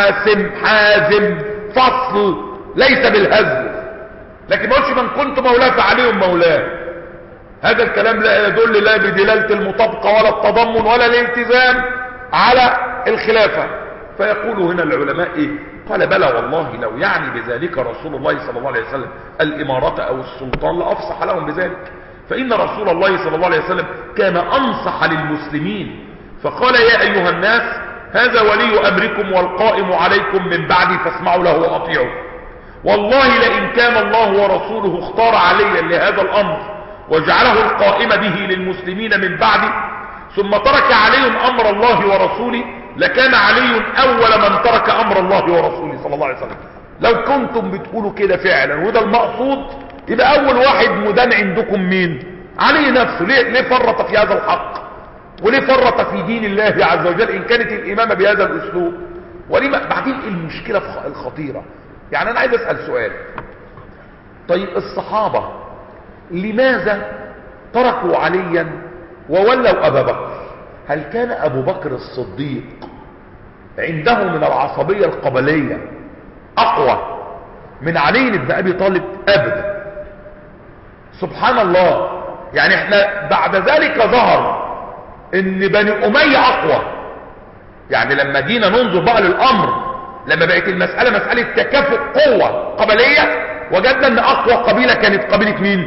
حازم فصل ليس بالهزل. لكن ما قلتش من كنت مولاه فعليهم مولاه. هذا الكلام لا يدل لا بدلالة المطابقة ولا التضمن ولا الالتزام على الخلافة. فيقول هنا العلماء ايه؟ قال بلى والله لو يعني بذلك رسول الله صلى الله عليه وسلم الإمارة أو السلطان لأفصح لهم بذلك. فإن رسول الله صلى الله عليه وسلم كان أنصح للمسلمين فقال يا أيها الناس هذا ولي أمركم والقائم عليكم من بعدي فاسمعوا له وأطيعوا. والله لئن كان الله ورسوله اختار عليا لهذا الأمر وجعله القائم به للمسلمين من بعدي ثم ترك عليهم أمر الله ورسوله لكان علي أول من ترك أمر الله ورسوله صلى الله عليه وسلم. لو كنتم بتقولوا كده فعلا وده المقصود يبقى أول واحد مدان عندكم مين؟ علي نفسه. ليه فرط في هذا الحق؟ وليه فرط في دين الله عز وجل إن كانت الإمامة بهذا الأسلوب؟ وليه بعدين المشكلة الخطيرة؟ يعني أنا عايز أسأل سؤال. طيب الصحابة لماذا تركوا عليا وولوا أبا بكر؟ هل كان أبو بكر الصديق عنده من العصبية القبلية أقوى من علي بن أبي طالب؟ أبدا. سبحان الله. يعني احنا بعد ذلك ظهر ان بني أمية أقوى. يعني لما جينا ننظر بقى للأمر، لما بقت المسألة مسألة تكافؤ قوة قبلية، وجدنا ان أقوى قبيلة كانت قبيلة مين؟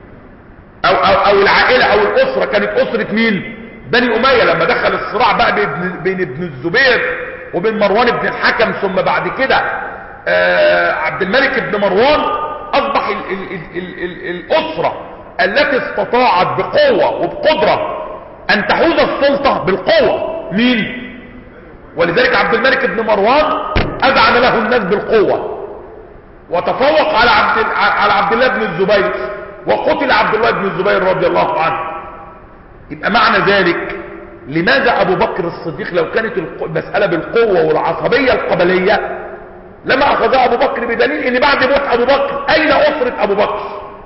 أو العائلة أو الأسرة كانت أسرة مين؟ بني أمية. لما دخل الصراع بقى بين ابن الزبير وبين مروان بن الحكم ثم بعد كده عبد الملك بن مروان، أصبح الأسرة التي استطاعت بقوة وبقدرة أن تحوز السلطة بالقوة مين؟ ولذلك عبد الملك بن مروان أذعن له الناس بالقوة وتفوق على عبد الله بن الزبير وقتل عبد الله بن الزبير رضي الله عنه. يبقى معنى ذلك لماذا أبو بكر الصديق لو كانت المسألة بالقوة والعصبية القبلية لما أخذها أبو بكر؟ بدليل ان بعد موت أبو بكر أين أسرة أبو بكر؟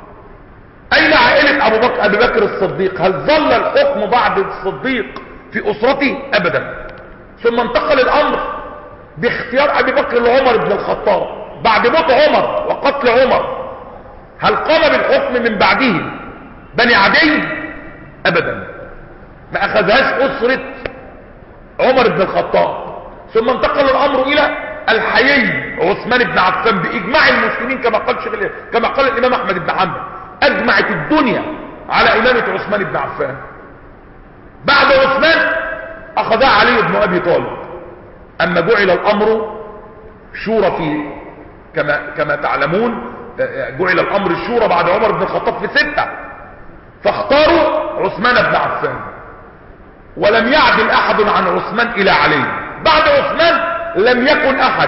أين عائلة أبي بكر الصديق؟ هل ظل الحكم بعد الصديق في أسرته؟ أبدا. ثم انتقل الأمر باختيار أبي بكر لعمر بن الخطاب بعد موت عمر وقتل عمر. هل قام بالحكم من بعده بني عدي؟ أبدا. ما أخذهاش أسرة عمر بن الخطاب. ثم انتقل الأمر إلى الحيي عثمان بن عفان بإجماع المسلمين كما قال الإمام أحمد بن حنبل. أجمعت الدنيا على إمامة عثمان بن عفان. بعد عثمان أخذها علي بن أبي طالب. أما جعل الأمر شورى في كما تعلمون، جعل الأمر الشورى بعد عمر بن الخطاب في 6، فاختاروا عثمان بن عفان ولم يعدل أحد عن عثمان إلى علي. بعد عثمان لم يكن أحد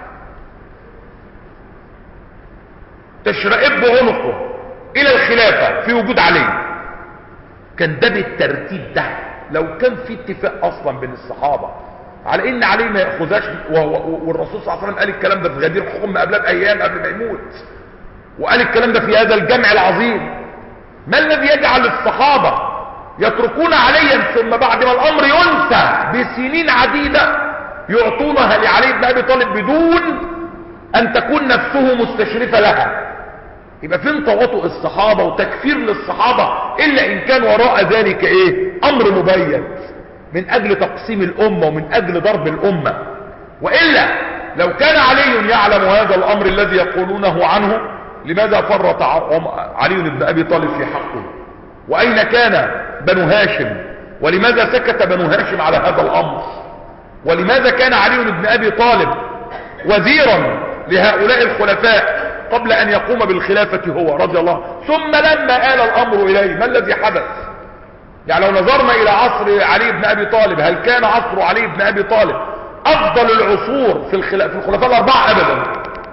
تشرئب عنقه إلى الخلافة في وجود علي. كان ده بالترتيب ده. لو كان في اتفاق أصلا بين الصحابة على إن علي ما يأخذهاش، والرسول صلى الله عليه وسلم قال الكلام ده في غدير حكم قبلها بأيام قبل ما يموت، وقال الكلام ده في هذا الجمع العظيم. ما الذي يجعل الصحابة يتركون عليا ثم بعد ما الأمر ينسى بسنين عديدة يعطونها لعلي بن أبي طالب بدون أن تكون نفسه مستشرفة لها؟ يبقى فين تواطؤ الصحابة وتكفير للصحابة إلا إن كان وراء ذلك إيه؟ أمر مبين من أجل تقسيم الأمة ومن أجل ضرب الأمة. وإلا لو كان علي يعلم هذا الأمر الذي يقولونه عنه لماذا فرط علي بن أبي طالب في حقه؟ وأين كان بنو هاشم؟ ولماذا سكت بنو هاشم على هذا الأمر؟ ولماذا كان علي بن أبي طالب وزيرا لهؤلاء الخلفاء قبل أن يقوم بالخلافة هو رضي الله؟ ثم لما آل الأمر إليه ما الذي حدث؟ يعني لو نظرنا إلى عصر علي بن أبي طالب، هل كان عصر علي بن أبي طالب افضل العصور في الخلفاء الاربعة ابدا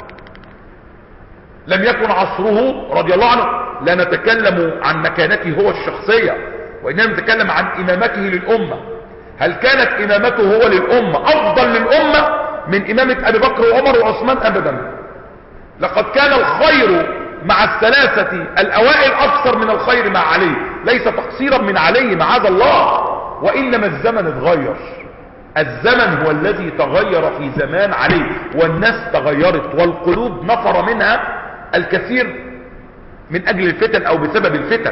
لم يكن عصره رضي الله عنه. لا نتكلم عن مكانته هو الشخصية، وإنما نتكلم عن إمامته للأمة. هل كانت إمامته هو للأمة أفضل للأمة من إمامة أبي بكر وعمر وعثمان؟ أبدا. لقد كان الخير مع الثلاثة الأوائل أكثر من الخير مع علي، ليس تقصيرا من علي معاذ الله، وإنما الزمن اتغير. الزمن هو الذي تغير في زمان علي، والناس تغيرت، والقلوب نفر منها الكثير من أجل الفتن أو بسبب الفتن.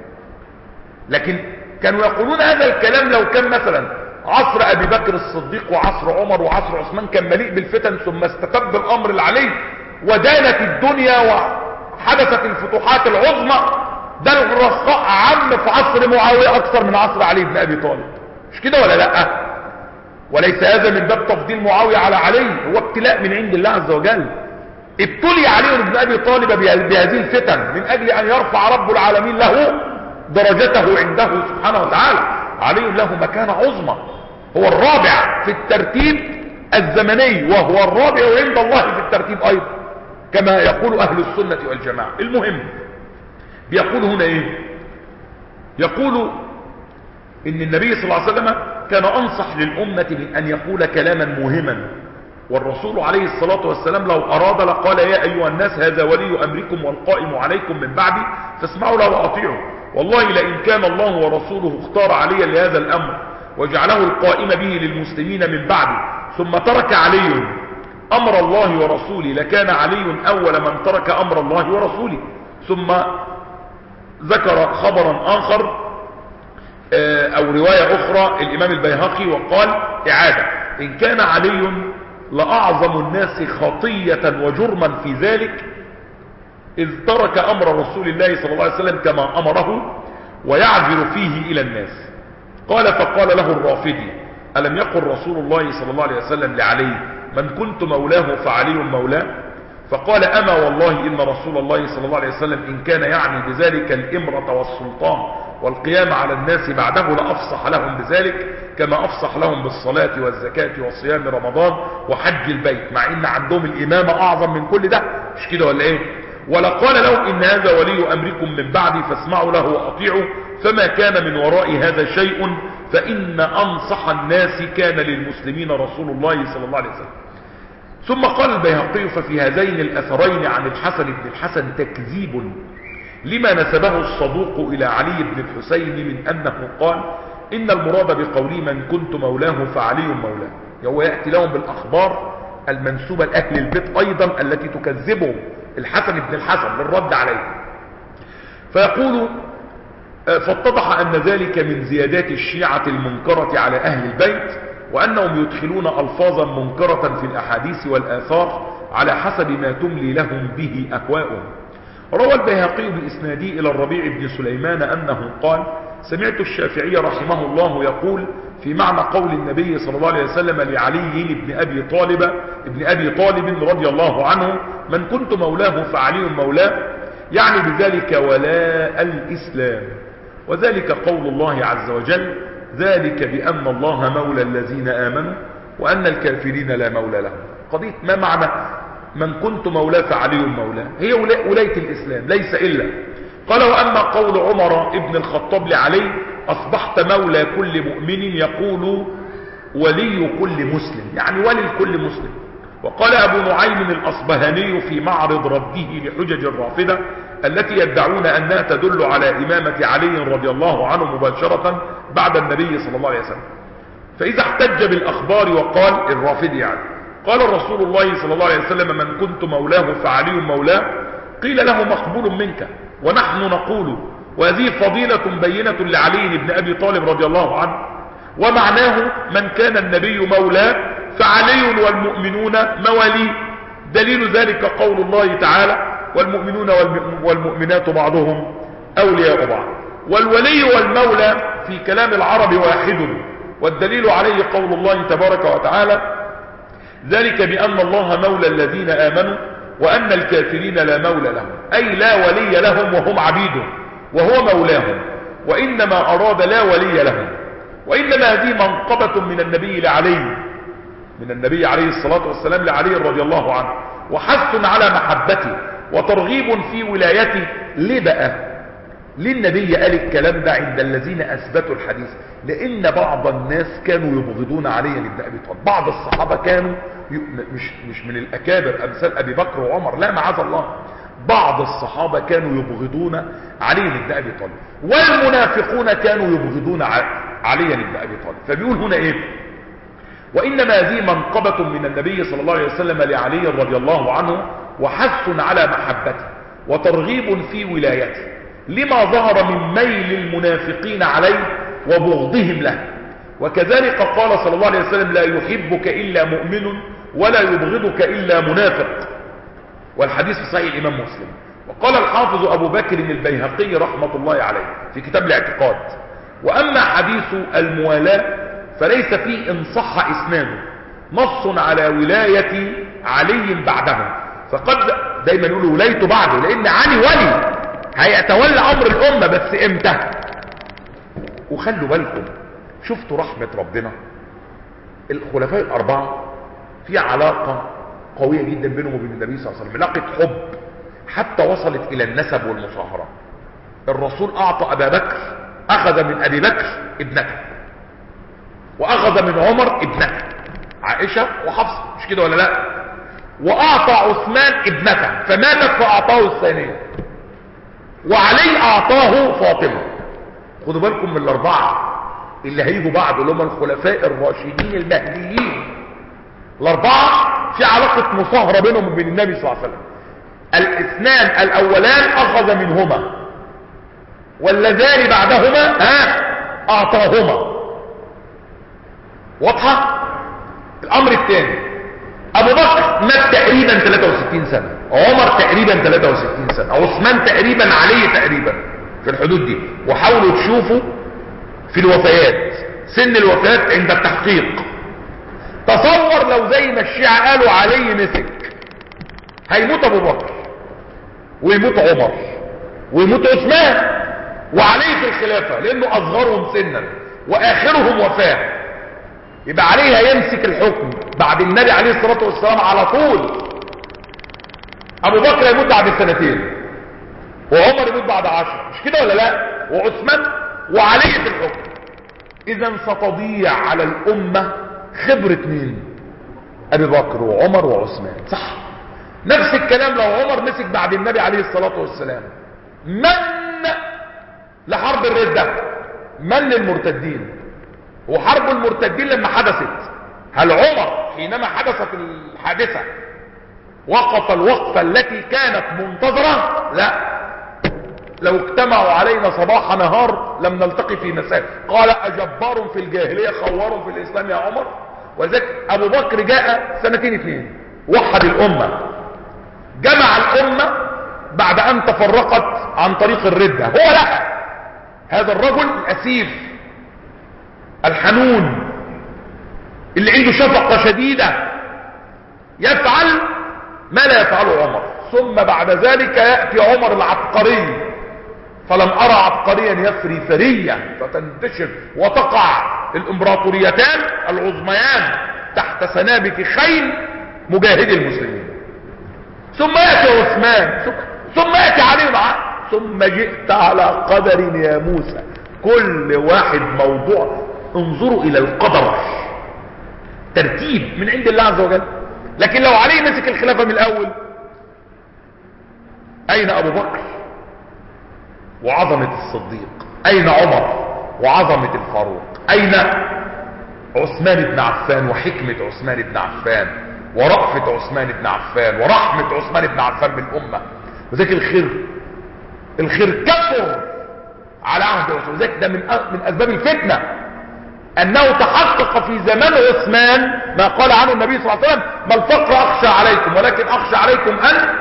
لكن كانوا يقولون هذا الكلام لو كان مثلا عصر أبي بكر الصديق وعصر عمر وعصر عثمان كان مليء بالفتن، ثم استتب الأمر العلي ودانت الدنيا وحدثت الفتوحات العظمى، ده الرخاء عم في عصر معاوية أكثر من عصر علي بن أبي طالب. مش كده ولا لأ؟ وليس هذا من باب تفضيل معاوية على علي، هو ابتلاء من عند الله عز وجل. ابتلي علي بن أبي طالب بهذه الفتن من أجل أن يرفع رب العالمين له درجته عنده سبحانه وتعالى. علي له مكانة عظمى، هو الرابع في الترتيب الزمني، وهو الرابع عند الله في الترتيب أيضا كما يقول أهل السنة والجماعة. المهم بيقول هنا إيه؟ يقول إن النبي صلى الله عليه وسلم كان أنصح للأمة من أن يقول كلاما مهما، والرسول عليه الصلاة والسلام لو أراد لقال يا أيها الناس هذا ولي أمركم والقائم عليكم من بعدي فاسمعوا له وأطيعوا، والله لئن كان الله ورسوله اختار عليا لهذا الأمر وجعله القائم به للمسلمين من بعدي ثم ترك علي أمر الله ورسوله لكان علي أول من ترك أمر الله ورسوله. ثم ذكر خبرا آخر أو رواية أخرى الإمام البيهقي وقال إعادة: إن كان علي لأعظم الناس خطية وجرما في ذلك إذ ترك أمر رسول الله صلى الله عليه وسلم كما أمره ويعذر فيه إلى الناس. قال فقال له الرافدي: ألم يقل رسول الله صلى الله عليه وسلم لعلي من كنت مولاه فعلي مولاه؟ فقال: أما والله إن رسول الله صلى الله عليه وسلم إن كان يعني بذلك الإمرة والسلطان والقيام على الناس بعده لأفصح لهم بذلك كما أفصح لهم بالصلاة والزكاة وصيام رمضان وحج البيت، مع إن عندهم الإمامة أعظم من كل ده. مش كده ولا إيه؟ ولقال له: إن هذا ولي أمركم من بعدي فاسمعوا له وأطيعوا، فما كان من وراء هذا شيء فإن أنصح الناس كان للمسلمين رسول الله صلى الله عليه وسلم. ثم قال البيهقي: ففي هذين الأثرين عن الحسن بن الحسن تكذيب لما نسبه الصدوق إلى علي بن الحسين من أنه قال: إن المراد بقوله من كنت مولاه فعلي مولاه، هو يأتي لهم بالأخبار المنسوبة لأهل البيت أيضا التي تكذبهم الحسن بن الحسن للرد عليه. فيقول: فاتضح أن ذلك من زيادات الشيعة المنكرة على أهل البيت، وأنهم يدخلون ألفاظا منكرة في الأحاديث والآثار على حسب ما تملي لهم به أهواؤهم. روى البيهقي بإسناده إلى الربيع بن سليمان أنه قال: سمعت الشافعي رحمه الله يقول في معنى قول النبي صلى الله عليه وسلم لعلي بن أبي طالب رضي الله عنه: من كنت مولاه فعلي مولاه، يعني بذلك ولاء الإسلام، وذلك قول الله عز وجل: ذلك بأن الله مولى الذين آمنوا وأن الكافرين لا مولى لهم. قضية ما معنى من كنت مولاه فعلي مولاه؟ هي ولاية الإسلام ليس إلا. قال: وأما قول عمر ابن الخطاب لعلي: أصبحت مولى كل مؤمن، يقول ولي كل مسلم، يعني ولي كل مسلم. وقال أبو نعيم الأصبهاني في معرض رده لحجج الرافضة التي يدعون أنها تدل على إمامة علي رضي الله عنه مباشرة بعد النبي صلى الله عليه وسلم: فإذا احتج بالأخبار وقال الرافض يعني قال رسول الله صلى الله عليه وسلم: من كنت مولاه فعلي مولاه، قيل له: مقبول منك، ونحن نقول وهذه فضيلة بينة لعلي بن أبي طالب رضي الله عنه، ومعناه من كان النبي مولاه فعلي والمؤمنون مواليه. دليل ذلك قول الله تعالى: والمؤمنون والمؤمنات بعضهم أولياء بعض. والولي والمولى في كلام العرب واحد، والدليل عليه قول الله تبارك وتعالى: ذلك بأن الله مولى الذين آمنوا وأن الكافرين لا مولى لهم، أي لا ولي لهم وهم عبيده وهو مولاهم، وإنما أراد لا ولي لهم. وإنما هذه منقبة من النبي لعلي من النبي عليه الصلاة والسلام لعلي رضي الله عنه، وحث على محبته وترغيب في ولايته. ليه بقى؟ ليه النبي قال الكلام ده عند الذين اثبتوا الحديث؟ لان بعض الناس كانوا يبغضون علي بن ابي طالب. بعض الصحابه كانوا مش من الاكابر امثال ابي بكر وعمر، لا معاذ الله، بعض الصحابه كانوا يبغضون علي بن ابي طالب، والمنافقون كانوا يبغضون علي بن ابي طالب. فبيقول هنا ايه؟ وانما هذه منقبه من النبي صلى الله عليه وسلم لعلي رضي الله عنه، وحث على محبته وترغيب في ولايته، لما ظهر من ميل المنافقين عليه وبغضهم له. وكذلك قال صلى الله عليه وسلم: لا يحبك إلا مؤمن ولا يبغضك إلا منافق. والحديث في صحيح الإمام مسلم. وقال الحافظ أبو بكر البيهقي رحمة الله عليه في كتاب الاعتقاد: وأما حديث الموالاة فليس فيه إن صح إسناده نص على ولاية علي بعده، فقد دايما يقولوا ولايته بعده، لأن علي ولي هيتولى امر الامة، بس امتى؟ وخلوا بالكم، شفتوا رحمة ربنا؟ الخلفاء الاربعة في علاقة قوية جدا بينهم وبين النبي صلى الله عليه وسلم، علاقة حب حتى وصلت الى النسب والمصاهرة. الرسول اعطى ابا بكر، اخذ من ابي بكر ابنته، واخذ من عمر ابنته عائشة وحفصة، مش كده ولا لا؟ واعطى عثمان ابنته فماتت فاعطاه الثانية، وعلي اعطاه فاطمة. خدوا بالكم من الاربعة اللي هيجوا بعد، اللي هم الخلفاء الراشدين المهديين، الاربعة في علاقة مصاهرة بينهم وبين النبي صلى الله عليه وسلم. الاثنان الاولان اخذ منهما، واللذان بعدهما اعطاهما. واضحة؟ الامر الثاني، ابو بكر مات تقريبا 63 سنة، عمر تقريبا 63 سنة، عثمان تقريبا، علي تقريبا، في الحدود دي. وحاولوا تشوفوا في الوفيات سن الوفيات عند التحقيق. تصور لو زي ما الشيعة قالوا علي مسك، هيموت ابو بكر ويموت عمر ويموت عثمان وعلي في الخلافة، لانه اصغرهم سنا واخرهم وفاة. يبقى عليه هيمسك الحكم بعد النبي عليه الصلاة والسلام على طول. ابو بكر يموت بعد سنتين، وعمر يموت بعد 10، مش كده ولا لا؟ وعثمان وعلي في الحكم. اذا ستضيع على الامة خبرة مين؟ ابي بكر وعمر وعثمان، صح؟ نفس الكلام لو عمر مسك بعد النبي عليه الصلاة والسلام، من لحرب الردة؟ من للمرتدين؟ وحرب المرتدين لما حدثت، هل عمر حينما حدثت الحادثة وقف الوقفة التي كانت منتظرة؟ لا، لو اجتمعوا علينا صباح نهار لم نلتقي في مساء. قال: أجبار في الجاهلية خوار في الإسلام يا عمر. ولذلك أبو بكر جاء سنتين 2 وحد الأمة، جمع الأمة بعد أن تفرقت عن طريق الردة. هو لا، هذا الرجل الأسيف الحنون اللي عنده شفقة شديدة يفعل ما لا يفعله عمر. ثم بعد ذلك يأتي عمر العبقري، فلم أرى عبقريا يفري فرية فتنتشر وتقع الامبراطوريتان العظميان تحت سنابك خيل مجاهدي المسلمين. ثم يأتي عثمان، ثم يأتي علي معه، ثم جئت على قدر يا موسى. كل واحد موضوع. انظروا الى القدر، ترتيب من عند الله عز وجل. لكن لو علي مسك الخلافة من الاول، اين ابو بكر وعظمة الصديق؟ اين عمر وعظمة الفاروق؟ اين عثمان بن عفان وحكمة عثمان بن عفان ورأفة عثمان بن عفان ورحمة عثمان بن عفان بالامة؟ وذلك الخير كثر على عهد رسول. ذلك ده من اسباب الفتنة، انه تحقق في زمان عثمان ما قال عنه النبي صلى الله عليه وسلم: ما الفقر اخشى عليكم ولكن اخشى عليكم ان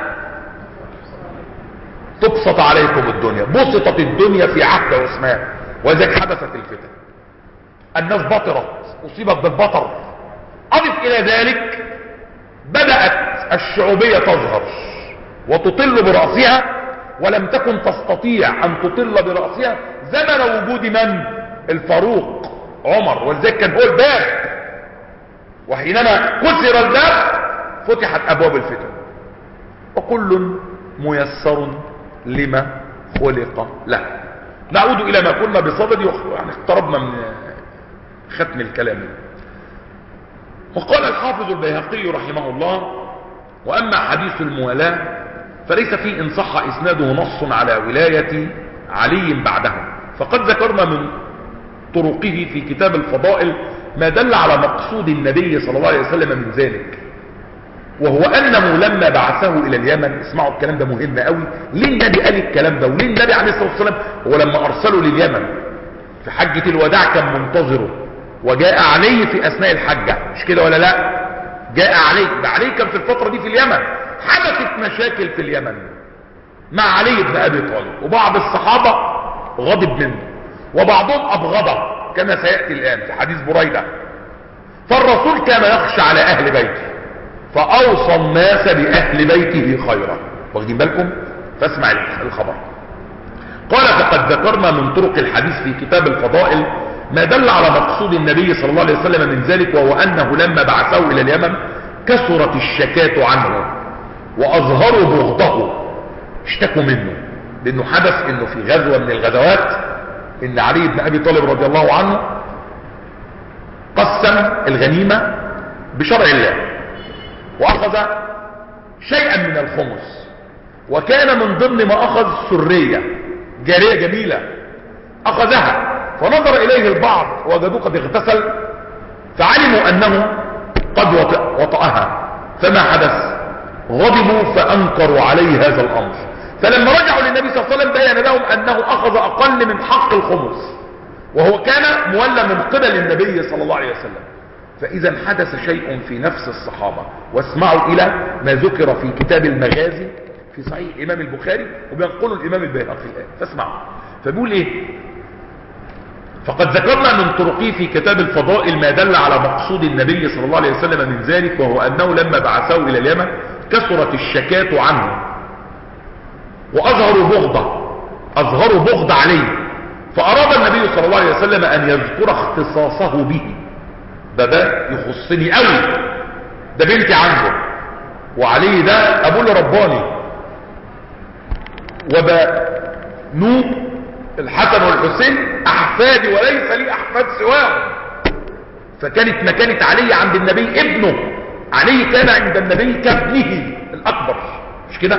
تبسط عليكم الدنيا. بسطت الدنيا في عهد عثمان، وذلك حدثت الفتن. الناس بطرت، اصيبت بالبطر. اضف الى ذلك بدأت الشعوبية تظهر وتطل برأسها، ولم تكن تستطيع ان تطل برأسها زمن وجود من؟ الفاروق عمر. ولذلك كان هو الباب، وحينما كسر الباب فتحت ابواب الفتن، وكل ميسر لما خلق له. نعود الى ما قلنا بصدد، يعني اقتربنا من ختم الكلام. وقال الحافظ البيهقي رحمه الله: واما حديث الموالاة فليس فيه ان صح اسناده نص على ولاية علي بعده، فقد ذكرنا من طرقه في كتاب الفضائل ما دل على مقصود النبي صلى الله عليه وسلم من ذلك، وهو انه لما بعثه الى اليمن، اسمعوا الكلام ده مهم قوي، ليه النبي قال الكلام ده وليه النبي عليه الصلاة والسلام هو لما ارسله لليمن في حجة الوداع كان منتظره، وجاء علي في اثناء الحجة، مش كده ولا لا؟ جاء علي، ده علي كان في الفترة دي في اليمن، حدثت مشاكل في اليمن مع علي بن ابي طالب، وبعض الصحابة غضب منه وبعضهم ابغضه كما سيأتي الان في حديث بريدة. فالرسول كان يخشى على اهل بيته فاوصى الناس باهل بيته خيرا، واخدين بالكم؟ فاسمع الخبر. قال: فقد ذكرنا من طرق الحديث في كتاب الفضائل ما دل على مقصود النبي صلى الله عليه وسلم من ذلك، وهو انه لما بعثه الى اليمن كثرت الشكاة عنه واظهروا بغضه، اشتكوا منه، لانه حدث انه في غزوة من الغزوات ان علي بن ابي طالب رضي الله عنه قسم الغنيمة بشرع الله واخذ شيئا من الخمس، وكان من ضمن ما اخذ سرية جارية جميلة اخذها، فنظر اليه البعض وجدوه قد اغتسل فعلموا انه قد وطأها، فما حدث؟ غضبوا فانكروا عليه هذا الامر، فلما رجعوا للنبي صلى الله عليه وسلم بين لهم انه اخذ اقل من حق الخمس، وهو كان مولى من قبل النبي صلى الله عليه وسلم. فاذا حدث شيء في نفس الصحابة، واسمعوا الى ما ذكر في كتاب المغازي في صحيح الامام البخاري وبينقله الامام البيهقي الان، فاسمعوا. فبيقول ايه؟ فقد ذكرنا من طرقه في كتاب الفضائل ما دل على مقصود النبي صلى الله عليه وسلم من ذلك، وهو انه لما بعثه الى اليمن كثرت الشكاة عنه واظهروا بغض عليه، فاراد النبي صلى الله عليه وسلم ان يذكر اختصاصه به، ده يخصني قوي، ده بنتي عنده، وعلي ده ابوه اللي رباني، وبنوب الحسن والحسين احفادي وليس لي احفاد سواهم، فكانت مكانة علي عند النبي ابنه، علي كان عند النبي كابنه الاكبر، مش كده؟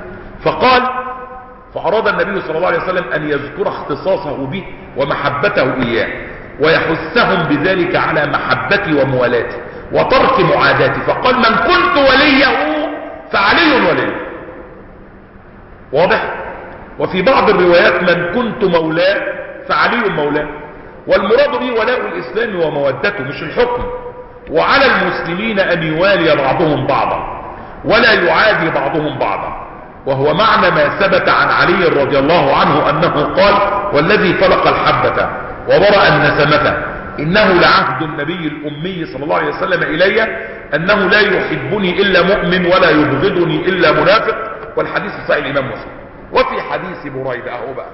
فأراد النبي صلى الله عليه وسلم أن يذكر اختصاصه به ومحبته إياه، ويحثهم بذلك على محبتي وموالاتي وترك معاداتي، فقال: من كنت وليه فعلي ولي. واضح؟ وفي بعض الروايات: من كنت مولاه فعلي مولاه، والمراد به ولاء الإسلام ومودته مش الحكم، وعلى المسلمين أن يوالي بعضهم بعضا ولا يعادي بعضهم بعضا، وهو معنى ما ثبت عن علي رضي الله عنه أنه قال: والذي فلق الحبة وبرأ النسمة إنه لعهد النبي الأمي صلى الله عليه وسلم إلي أنه لا يحبني إلا مؤمن ولا يبغضني إلا منافق، والحديث صحيح الإمام مسلم. وفي حديث بريدة أهو بقى،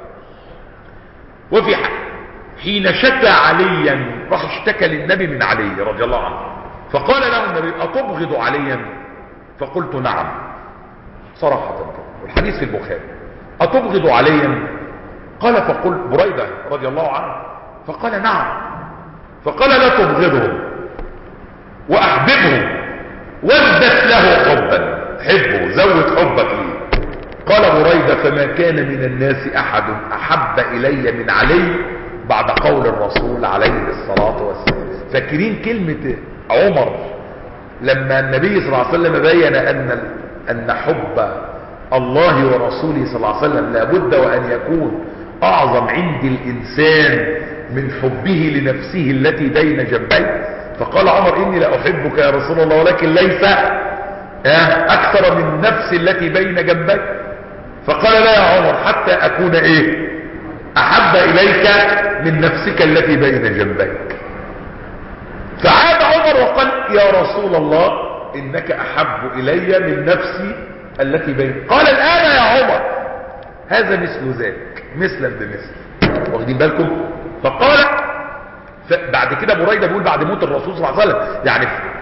حين شكى عليا، راح اشتكى للنبي من علي رضي الله عنه، فقال له النبي: أتبغض عليا؟ فقلت: نعم، صراحة، والحديث في البخاري. أتبغض عليا؟ قال: فقل بريدة رضي الله عنه، فقال: نعم. فقال: لا تبغضه وأحببه وازدد له حبا، حبه، زود حبك ليه. قال بريدة: فما كان من الناس أحد أحب إلي من علي بعد قول الرسول عليه الصلاة والسلام. فاكرين كلمة عمر لما النبي صلى الله عليه وسلم بين أن حب الله ورسوله صلى الله عليه وسلم لابد وأن يكون أعظم عند الإنسان من حبه لنفسه التي بين جنبيه، فقال عمر: إني لا أحبك يا رسول الله، ولكن ليس أكثر من نفسي التي بين جنبي. فقال: لا يا عمر، حتى أكون أحب إليك من نفسك التي بين جنبيك. فعاد عمر وقال: يا رسول الله، إنك أحب إلي من نفسي التي بين. قال: الآن يا عمر، هذا مثل ذاك، مثلا بمثل، واخدين بالكم؟ فقال بعد كده بريدة بيقول بعد موت الرسول صلى الله عليه وسلم، يعني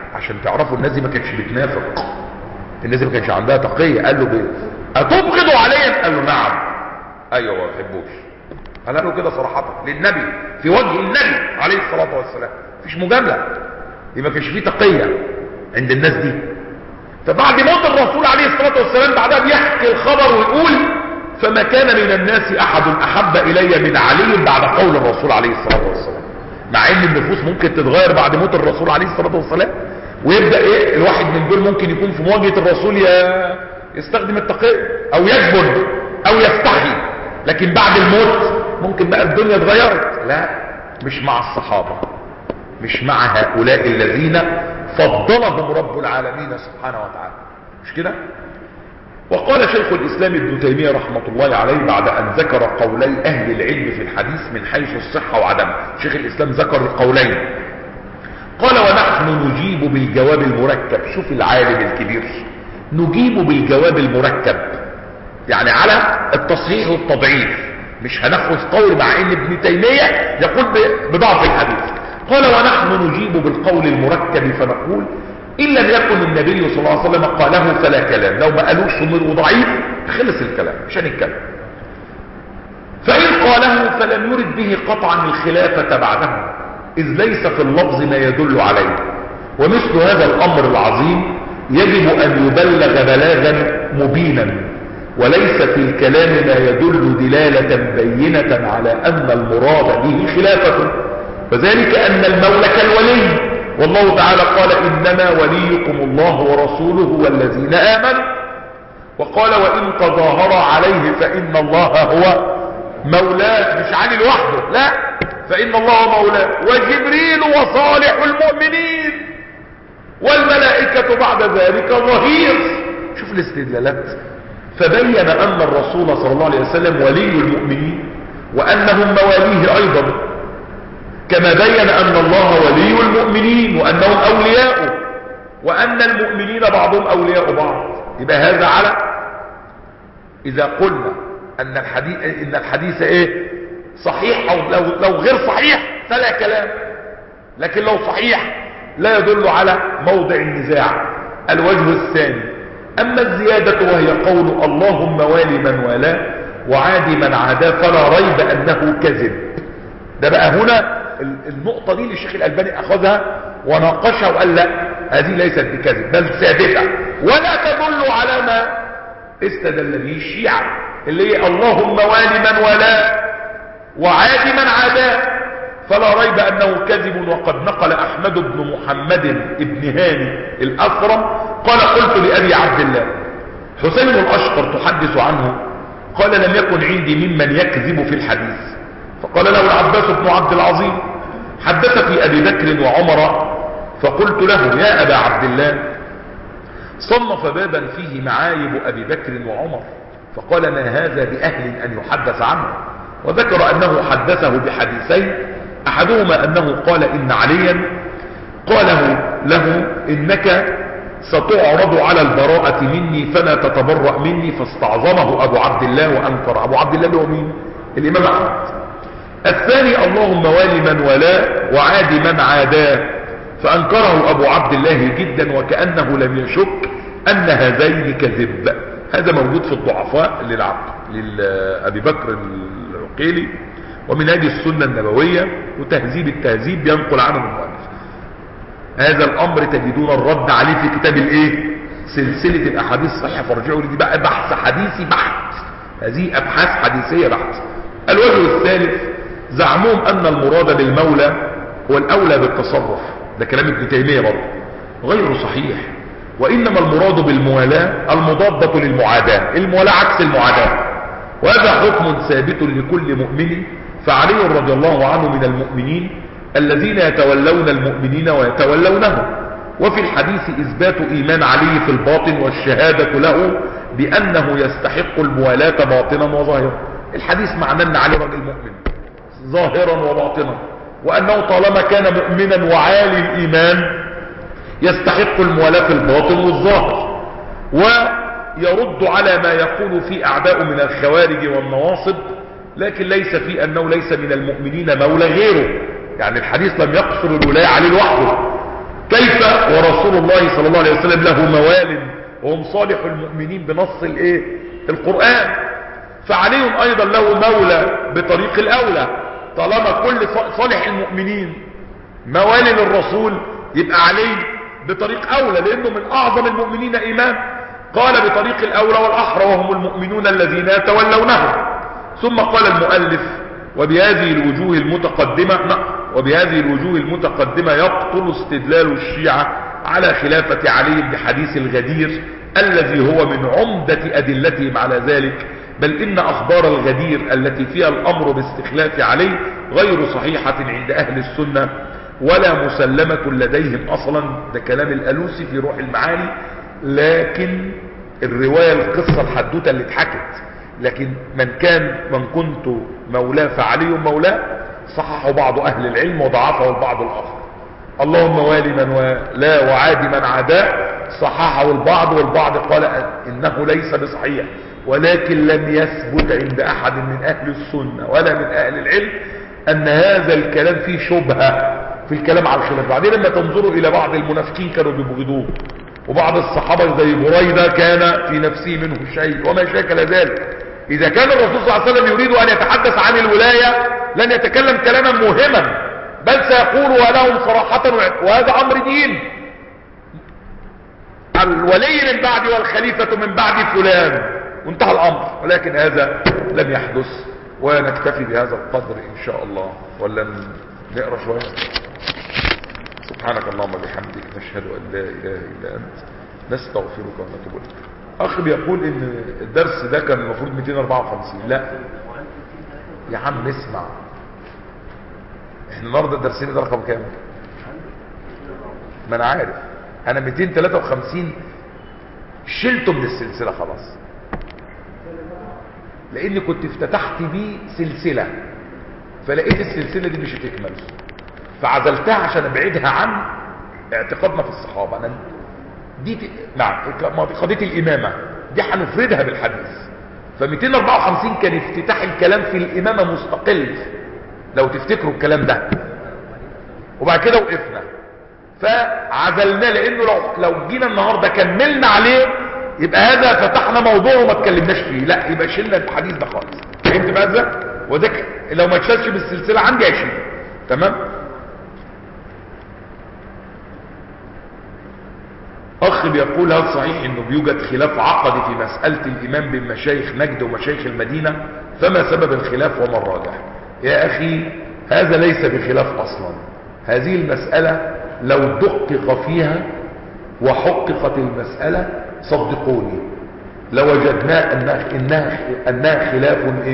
عشان تعرفوا الناس دي ما كانتش بتنافق، الناس دي ما كانش عندها تقية. قال له أتبغضوا عليا؟ قال له نعم. ايوه ما بحبوش. قال له كده صراحة للنبي في وجه النبي عليه الصلاة والسلام، مفيش مجاملة، دي ما كانش فيه تقية عند الناس دي. فبعد موت الرسول عليه الصلاة والسلام بعدها بيحكي الخبر ويقول فما كان من الناس احد احب الي من علي بعد قول الرسول عليه الصلاة والسلام. مع ان النفوس ممكن تتغير بعد موت الرسول عليه الصلاة والسلام، ويبدأ ايه الواحد من دول ممكن يكون في مواجهة الرسول يستخدم التقية او يجبن او يستحي، لكن بعد الموت ممكن بقى الدنيا اتغيرت. لا، مش مع الصحابة، مش مع هؤلاء الذين فضلهم رب العالمين سبحانه وتعالى، مش كده؟ وقال شيخ الإسلام ابن تيمية رحمة الله عليه بعد أن ذكر قولي أهل العلم في الحديث من حيث الصحة وعدمه، شيخ الإسلام ذكر القولين، قال ونحن نجيب بالجواب المركب. شوف العالم الكبير، نجيب بالجواب المركب يعني على التصحيح والتضعيف، مش هناخذ قول مع ان ابن تيمية يقول بضعف الحديث. قال ونحن نجيب بالقول المركب فنقول إن لم يكن النبي صلى الله عليه وسلم قاله فلا كلام، لو ما قالوش منه ضعيف خلص الكلام مش هنتكلم. فإن قاله فلم يرد به قطعا الخلافة بعده، إذ ليس في اللفظ ما يدل عليه، ومثل هذا الأمر العظيم يجب أن يبلغ بلاغا مبينا، وليس في الكلام ما يدل دلالة بينة على أن المراد به خلافة، وذلك أن المولى كالولي، والله تعالى قال إنما وليكم الله ورسوله والذين آمنوا، وقال وإن تظاهر عليه فإن الله هو مولاه، مش علي لوحده، لا، فإن الله مولاه وجبريل وصالح المؤمنين والملائكة بعد ذلك ظهير. شوف الاستدلالات. فبين أن الرسول صلى الله عليه وسلم ولي المؤمنين وأنهم مواليه أيضا، كما بين أن الله ولي المؤمنين وأنهم أولياؤه، وأن المؤمنين بعضهم أولياء بعض. يبقى هذا على إذا قلنا أن الحديث إيه صحيح، أو لو غير صحيح فلا كلام، لكن لو صحيح لا يدل على موضع النزاع. الوجه الثاني، أما الزيادة وهي قول اللهم والي من والاه وعادي من عاداه فلا ريب أنه كذب. ده بقى هنا النقطة دي اللي الشيخ الألباني أخذها وناقشها وقال لا، هذه ليست بكذب بل ثابتة، ولا تدل على ما استدل به الشيعة اللي هي اللهم والي من والاه وعادي من عاداه فلا ريب أنه كذب. وقد نقل أحمد بن محمد بن هاني الأثرم قال قلت لأبي عبد الله حسين الأشقر تحدث عنه، قال لم يكن عندي ممن يكذب في الحديث، فقال له العباس بن عبد العظيم حدث في أبي بكر وعمر، فقلت له يا أبا عبد الله صنف بابا فيه معايب أبي بكر وعمر، فقال ما هذا بأهل أن يحدث عنه، وذكر أنه حدثه بحديثين، أحدهما أنه قال إن عليا قاله له إنك ستعرض على البراءة مني فلا تتبرأ مني، فاستعظمه أبو عبد الله وأنكر. أبو عبد الله هو مين؟ الإمام أحمد. الثاني اللهم والي من والاه وعادي من عاداه، فأنكره أبو عبد الله جدا وكأنه لم يشك أن هذين كذب. هذا موجود في الضعفاء لأبي بكر العقيلي ومنهاج السنة النبوية وتهذيب التهذيب ينقل عنه المؤلف. هذا الأمر تجدون الرد عليه في كتاب الايه سلسلة الأحاديث الصحيحة، فارجعوا لدي بقى بحث حديثي بحت، هذه أبحاث حديثية بحت. الوجه الثالث زعمهم أن المراد بالمولى هو الأولى بالتصرف، ده كلام ابن تيمية برضه غير صحيح، وإنما المراد بالموالاة المضادة للمعاداة، الموالاة عكس المعاداة، وهذا حكم ثابت لكل مؤمن، فعلي رضي الله عنه من المؤمنين الذين يتولون المؤمنين ويتولونه. وفي الحديث إثبات إيمان علي في الباطن والشهادة له بأنه يستحق الموالاة باطنا وظاهرا. الحديث معناه أن علي رجل مؤمن ظاهرا وباطنا، وأنه طالما كان مؤمنا وعالي الإيمان يستحق الموالاة في الباطن والظاهر. ويرد على ما يقول في أعداء من الخوارج والنواصب، لكن ليس في أنه ليس من المؤمنين مولى غيره، يعني الحديث لم يقصر الولاية عليه لوحده، كيف ورسول الله صلى الله عليه وسلم له موال وهم صالح المؤمنين بنص القرآن. فعلي ايضا له مولى بطريق الاولى، طالما كل صالح المؤمنين موالي للرسول يبقى علي بطريق اولى، لانه من اعظم المؤمنين ايمان. قال بطريق الاولى والاحرى وهم المؤمنون الذين يتولونه. ثم قال المؤلف وبهذه الوجوه المتقدمة يبطل استدلال الشيعة على خلافة علي بحديث الغدير الذي هو من عمدة أدلتهم على ذلك، بل إن أخبار الغدير التي فيها الأمر باستخلاف علي غير صحيحة عند أهل السنة ولا مسلمة لديهم أصلا. ده كلام الألوسي في روح المعاني. لكن الرواية القصة الحدوتة اللي اتحكت، لكن من كنت مولاه فعلي مولاه، صححه بعض أهل العلم وضعفه البعض الآخر. اللهم والي من ولا وعادي من عداه، صححه البعض، والبعض قال إنه ليس بصحيح، ولكن لم يثبت عند أحد من أهل السنة ولا من أهل العلم أن هذا الكلام فيه شبهة في الكلام على الخلاف. بعدين لما تنظروا إلى بعض المنافقين كانوا بيبغضوه، وبعض الصحابة زي بريدة كان في نفسه منه شيء وما شاكل ذلك. إذا كان الرسول صلى الله عليه وسلم يريد أن يتحدث عن الولاية لن يتكلم كلاما مهما، بل سيقول ولهم صراحة، وهذا أمر دين. الولي من بعد والخليفة من بعد فلان، وانتهى الأمر. ولكن هذا لم يحدث، ونكتفي بهذا القدر إن شاء الله، ولا نقرأ شوية. سبحانك اللهم وبحمدك، نشهد أن لا إله إلا أنت، نستغفرك ونتوب إليك. أخ بيقول إن الدرس ده كان المفروض 254. لا يا عم اسمع، احنا النهارده الدرسين ده رقم كام؟ ما انا عارف، انا 253 شلته من السلسلة خلاص، لاني كنت افتتحت بيه سلسلة، فلقيت السلسلة دي مش هتكمل، فعزلتها عشان ابعدها عن اعتقادنا في الصحابة. انا نعم قضية الامامة دي هنفردها بالحديث. ف254 كان افتتاح الكلام في الامامة مستقل، لو تفتكروا الكلام ده، وبعد كده وقفنا فعزلناه، لانه لو جينا النهاردة كملنا عليه يبقى هذا فتحنا موضوع وما اتكلمناش فيه، لا يبقى شلنا الحديث ده خالص. فهمت ماذا؟ وده لو ما اتشالش بالسلسلة عندي هيشيل. تمام. اخ بيقول هل صحيح انه بيوجد خلاف عقدي في مسألة الامام بين مشايخ نجد ومشايخ المدينة؟ فما سبب الخلاف وما الراجح؟ يا اخي هذا ليس بخلاف اصلا. هذه المسألة لو دقق فيها وحققت المسألة صدقوني لوجدنا انها خلاف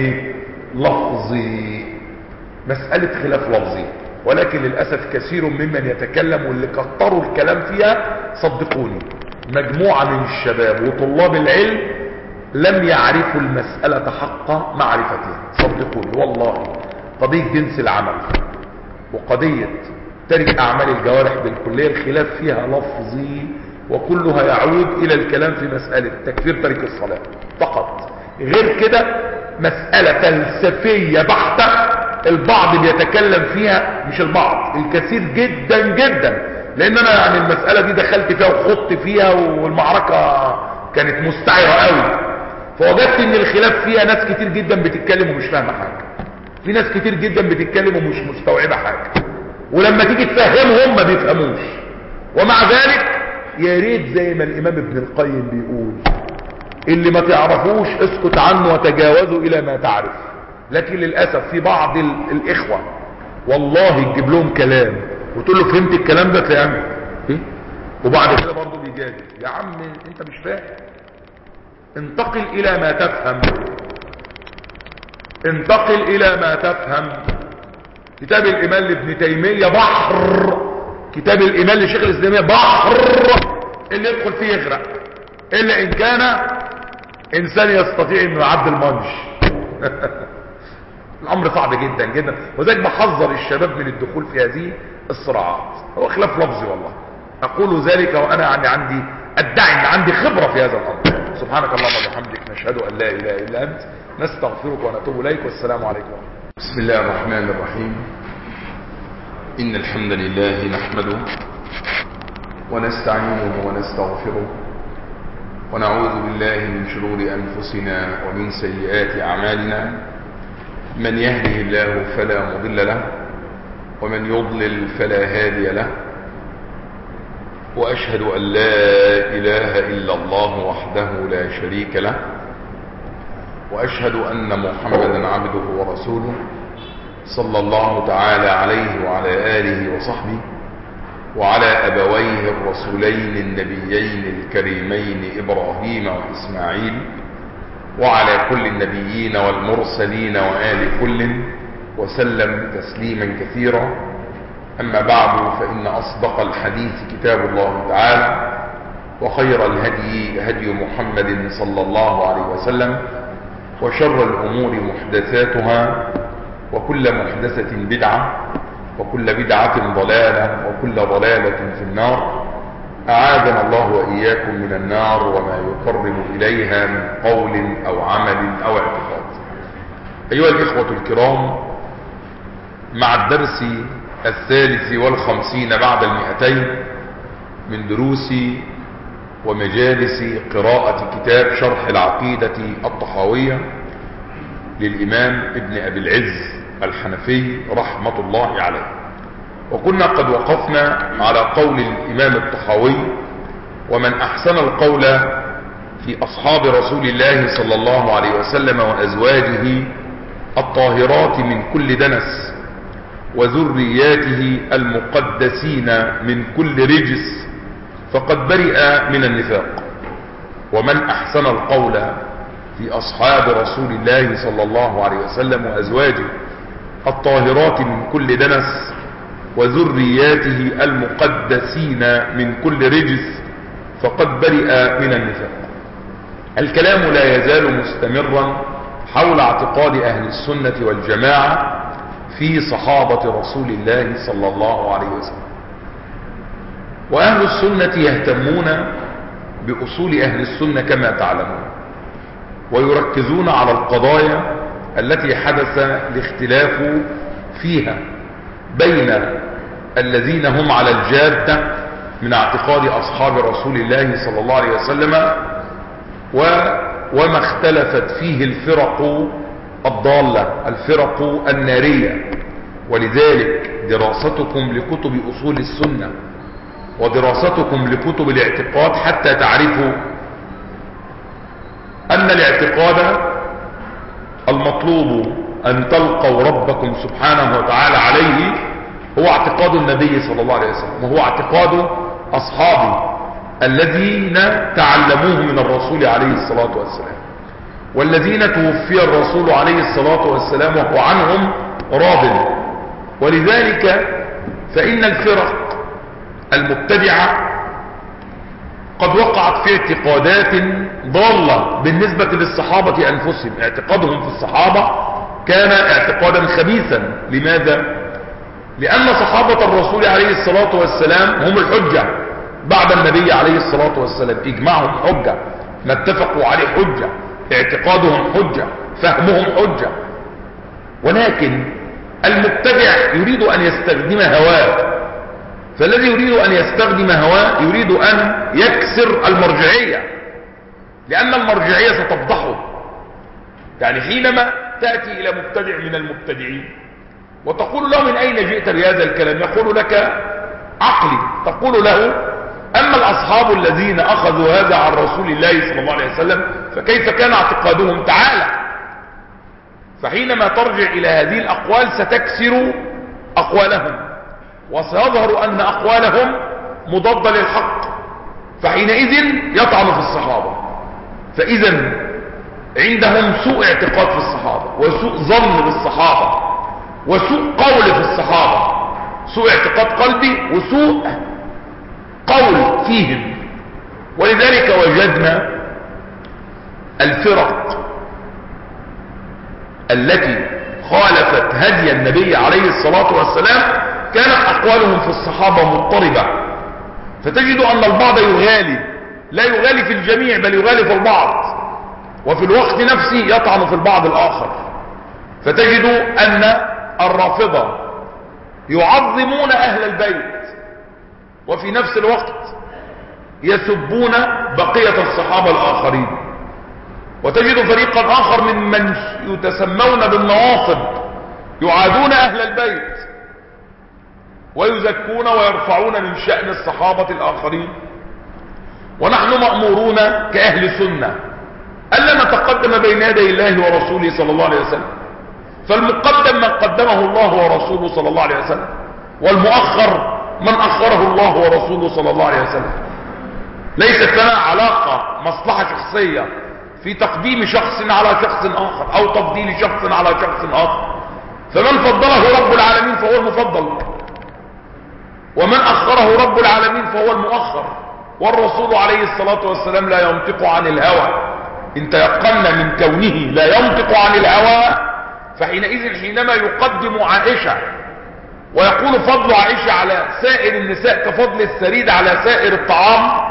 لفظي، مسألة خلاف لفظي. ولكن للأسف كثير ممن يتكلم واللي كتروا الكلام فيها، صدقوني مجموعة من الشباب وطلاب العلم لم يعرفوا المسألة حق معرفتها. صدقوني والله قضية جنس العمل وقضية ترك أعمال الجوارح بالكلية الخلاف فيها لفظي، وكلها يعود إلى الكلام في مسألة تكفير ترك الصلاة فقط. غير كده مسألة فلسفية بحتة، البعض بيتكلم فيها، مش البعض، الكثير جدا جدا، لان انا يعني المسألة دي دخلت فيها وخضت فيها والمعركة كانت مستعرة قوي، فوجدت ان الخلاف فيها ناس كتير جدا بتتكلم ومش فاهمة حاجة، في ناس كتير جدا بتتكلم ومش مستوعبة حاجة، ولما تيجي تفهمهم ما بيفهموش. ومع ذلك يا ريت زي ما الامام ابن القيم بيقول اللي ما تعرفوش اسكت عنه وتجاوزوا الى ما تعرف. لكن للأسف في بعض الإخوة والله تجيب لهم كلام وتقول له فهمت الكلام ده تلاقيه ايه، وبعد كده برضه بيجادل. يا عم انت مش فاهم، انتقل الى ما تفهم، انتقل الى ما تفهم. كتاب الإيمان لابن تيمية بحر، كتاب الإيمان لشيخ الإسلام بحر، اللي يدخل فيه يغرق إلا إن كان إنسان يستطيع إنه يعدي المنج. الامر صعب جدا جدا، وذلك بحذر الشباب من الدخول في هذه الصراعات. هو خلاف لفظي والله، اقول ذلك وانا يعني ادعي ان عندي خبرة في هذا الامر. سبحانك اللهم وبحمدك، نشهد ان لا اله الا انت، نستغفرك ونتوب اليك، والسلام عليكم. بسم الله الرحمن الرحيم. ان الحمد لله نحمده ونستعينه ونستغفره ونعوذ بالله من شرور أنفسنا ومن سيئات أعمالنا. من يهده الله فلا مضل له ومن يضلل فلا هادي له، وأشهد أن لا إله إلا الله وحده لا شريك له، وأشهد أن محمدا عبده ورسوله صلى الله تعالى عليه وعلى آله وصحبه وعلى أبويه الرسولين النبيين الكريمين إبراهيم وإسماعيل وعلى كل النبيين والمرسلين وآل كل وسلم تسليما كثيرا. أما بعد، فإن أصدق الحديث كتاب الله تعالى، وخير الهدي هدي محمد صلى الله عليه وسلم، وشر الأمور محدثاتها، وكل محدثة بدعة، وكل بدعة ضلالة، وكل ضلالة في النار. أعاذنا الله وإياكم من النار وما يقرب إليها من قول أو عمل أو اعتقاد. أيها الإخوة الكرام، مع الدرس 53 بعد 200 من دروس ومجالس قراءة كتاب شرح العقيدة الطحاوية للإمام ابن أبي العز الحنفي رحمة الله عليه. وكنا قد وقفنا على قول الإمام الطحاوي: ومن أحسن القول في أصحاب رسول الله صلى الله عليه وسلم وأزواجه الطاهرات من كل دنس وذرياته المقدسين من كل رجس فقد برئ من النفاق. ومن أحسن القول في أصحاب رسول الله صلى الله عليه وسلم وأزواجه الطاهرات من كل دنس وذرياته المقدسين من كل رجس فقد برئ من النفاق. الكلام لا يزال مستمرا حول اعتقاد أهل السنة والجماعة في صحابة رسول الله صلى الله عليه وسلم. وأهل السنة يهتمون بأصول أهل السنة كما تعلمون، ويركزون على القضايا التي حدث الاختلاف فيها بين الذين هم على الجادة من اعتقاد أصحاب رسول الله صلى الله عليه وسلم وما اختلفت فيه الفرق الضالة، الفرق النارية. ولذلك دراستكم لكتب أصول السنة ودراستكم لكتب الاعتقاد حتى تعرفوا أن الاعتقاد المطلوب أن تلقوا ربكم سبحانه وتعالى عليه هو اعتقاد النبي صلى الله عليه وسلم، وهو اعتقاد أصحابه الذين تعلموه من الرسول عليه الصلاة والسلام، والذين توفي الرسول عليه الصلاة والسلام وهو عنهم راض. ولذلك فإن الفرق المبتدعة قد وقعت في اعتقادات ضالة بالنسبة للصحابة أنفسهم. اعتقادهم في الصحابة كان اعتقادا خبيثا. لماذا؟ لأن صحابة الرسول عليه الصلاة والسلام هم الحجة بعد النبي عليه الصلاة والسلام. إجماعهم حجة، ما اتفقوا عليه حجة، اعتقادهم حجة، فهمهم حجة. ولكن المبتدع يريد أن يستخدم هواه، فالذي يريد أن يستخدم هواه يريد أن يكسر المرجعية، لأن المرجعية ستفضحه. يعني حينما تأتي إلى مبتدع من المبتدعين وتقول له: من أين جئت بهذا الكلام؟ يقول لك: عقلي. تقول له: أما الأصحاب الذين أخذوا هذا عن رسول الله صلى الله عليه وسلم فكيف كان اعتقادهم؟ تعالى. فحينما ترجع إلى هذه الأقوال ستكسر أقوالهم، وسيظهر أن أقوالهم مضادة للحق، فحينئذ يطعن في الصحابة. فإذا عندهم سوء اعتقاد في الصحابة، وسوء ظن بالصحابة، وسوء قول في الصحابة، سوء اعتقاد قلبي وسوء قول فيهم. ولذلك وجدنا الفرق التي خالفت هدي النبي عليه الصلاة والسلام كانت أقوالهم في الصحابة مضطربة. فتجد أن البعض يغالي، لا يغالي في الجميع بل يغالي في البعض، وفي الوقت نفسه يطعن في البعض الآخر. فتجد أن الرافضة يعظمون أهل البيت، وفي نفس الوقت يسبون بقية الصحابة الآخرين، وتجد فريقا آخر ممن يتسمون بالنواصب يعادون أهل البيت ويزكون ويرفعون من شأن الصحابة الآخرين. ونحن مأمورون كأهل سنة ألا نتقدم بين يدي الله ورسوله صلى الله عليه وسلم، فالمقدم من قدمه الله ورسوله صلى الله عليه وسلم، والمؤخر من أخره الله ورسوله صلى الله عليه وسلم. ليست لنا علاقة مصلحة شخصية في تقديم شخص على شخص آخر أو تفضيل شخص على شخص آخر، فمن فضله رب العالمين فهو المفضل، ومن أخره رب العالمين فهو المؤخر. والرسول عليه الصلاة والسلام لا ينطق عن الهوى، إن تيقنا من كونه لا ينطق عن الهوى، فحينئذ حينما يقدم عائشة ويقول فضل عائشة على سائر النساء كفضل الثريد على سائر الطعام،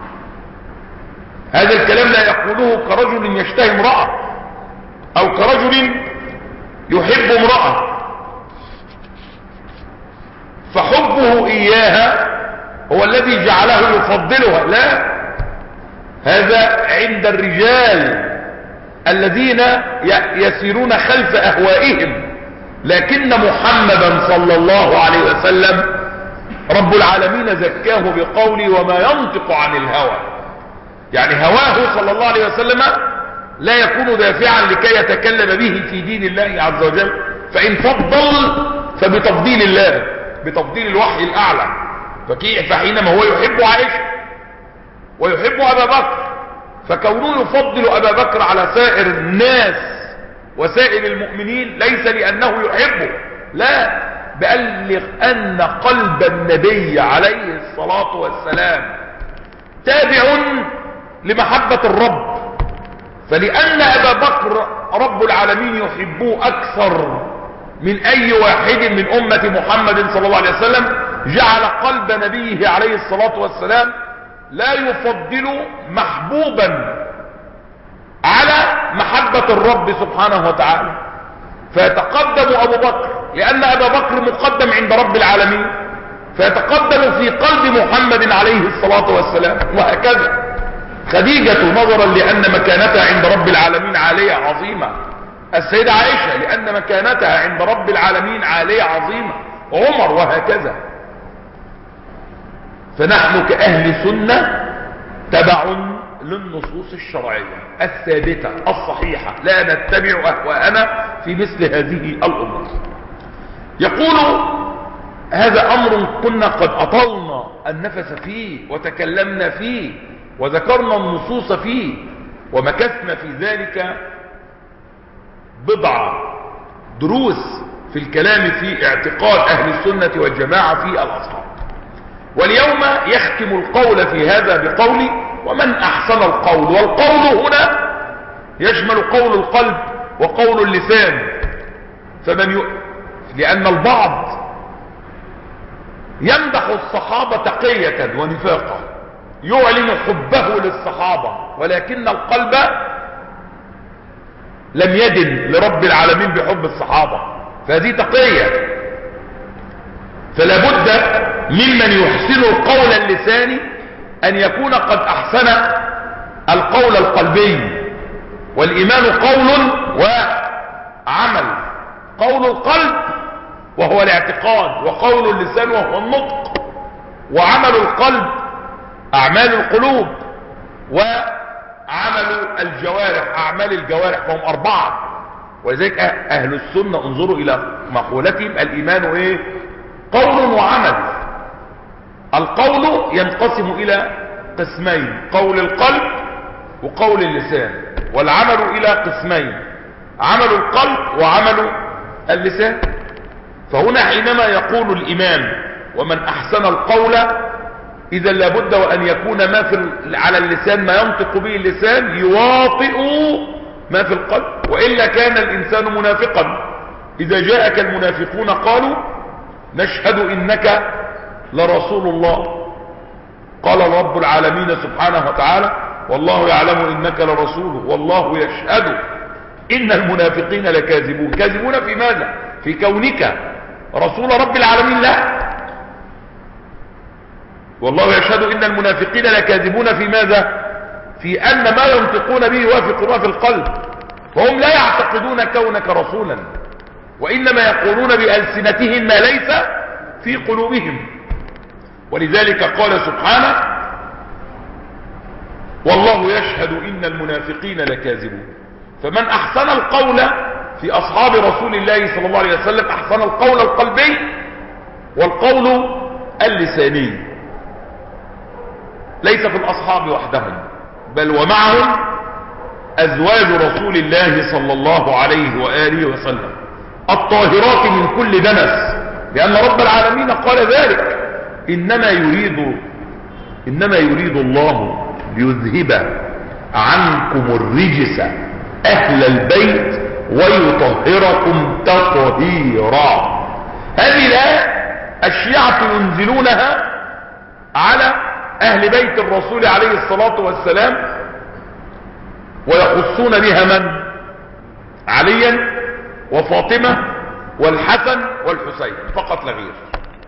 هذا الكلام لا يقوله كرجل يشتهي امرأة أو كرجل يحب امرأة فحبه إياها هو الذي جعله يفضلها، لا، هذا عند الرجال الذين يسيرون خلف أهوائهم، لكن محمدا صلى الله عليه وسلم رب العالمين زكاه بقوله وما ينطق عن الهوى، يعني هواه صلى الله عليه وسلم لا يكون دافعا لكي يتكلم به في دين الله عز وجل، فإن فضل فبتفضيل الله، بتفضيل الوحي الأعلى. فحينما هو يحب عائشة ويحب أبا بكر، فكونه يفضل أبا بكر على سائر الناس وسائر المؤمنين ليس لأنه يحبه، لا، بل أن قلب النبي عليه الصلاة والسلام تابع لمحبة الرب، فلأن أبا بكر رب العالمين يحبه أكثر من أي واحد من أمة محمد صلى الله عليه وسلم، جعل قلب نبيه عليه الصلاة والسلام لا يفضل محبوبا على محبة الرب سبحانه وتعالى، فيتقدم أبو بكر لأن أبا بكر مقدم عند رب العالمين، فيتقدم في قلب محمد عليه الصلاة والسلام. وهكذا خديجة نظرا لأن مكانتها عند رب العالمين عالية عظيمة، السيدة عائشة لأن مكانتها عند رب العالمين عالية عظيمة، عمر، وهكذا. فنحن كأهل سنة تبع للنصوص الشرعية الثابتة الصحيحة، لا نتبع أهواءنا في مثل هذه الأمور. يقول هذا أمر كنا قد أطلنا النفس فيه وتكلمنا فيه وذكرنا النصوص فيه ومكثنا في ذلك بضع دروس في الكلام في اعتقاد أهل السنة والجماعة في الأصحاب. واليوم يختم القول في هذا بقول ومن أحسن القول، والقول هنا يشمل قول القلب وقول اللسان، لأن البعض يمدح الصحابة تقية ونفاقا، يعلن حبه للصحابة، ولكن القلب لم يدن لرب العالمين بحب الصحابة، فهذه تقية. فلا بد ممن يحسن القول اللساني أن يكون قد أحسن القول القلبي، والإيمان قول وعمل، قول القلب وهو الاعتقاد، وقول اللسان وهو النطق، وعمل القلب أعمال القلوب، وعمل الجوارح أعمال الجوارح، فهم أربعة. ولذلك أهل السنة انظروا إلى مقولتهم الإيمان إيه؟ قول وعمل. القول ينقسم إلى قسمين، قول القلب وقول اللسان، والعمل إلى قسمين، عمل القلب وعمل اللسان. فهنا حينما يقول الإمام ومن أحسن القول، إذا لابد وأن يكون ما على اللسان ما ينطق به اللسان يواطئ ما في القلب، وإلا كان الإنسان منافقا. إذا جاءك المنافقون قالوا نشهد إنك لرسول الله، قال رب العالمين سبحانه وتعالى والله يعلم إنك لرسوله والله يشهد إن المنافقين لكاذبون. كاذبون في ماذا؟ في كونك رسول رب العالمين؟ لا، والله يشهد إن المنافقين لكاذبون في ماذا؟ في أن ما ينطقون به يوافق ما في القلب، فهم لا يعتقدون كونك رسولا، وإنما يقولون بألسنتهم ما ليس في قلوبهم. ولذلك قال سبحانه: والله يشهد إن المنافقين لكاذبون. فمن أحسن القول في أصحاب رسول الله صلى الله عليه وسلم أحسن القول القلبي والقول اللساني، ليس في الأصحاب وحدهم، بل ومعهم أزواج رسول الله صلى الله عليه وآله وسلم الطاهرات من كل دنس، لأن رب العالمين قال ذلك: إنما يريد الله ليذهب عنكم الرجس أهل البيت ويطهركم تطهيرا. هذه الآية الشيعة ينزلونها على أهل بيت الرسول عليه الصلاة والسلام، ويخصون بها من؟ عليا وفاطمة والحسن والحسين فقط لا غير.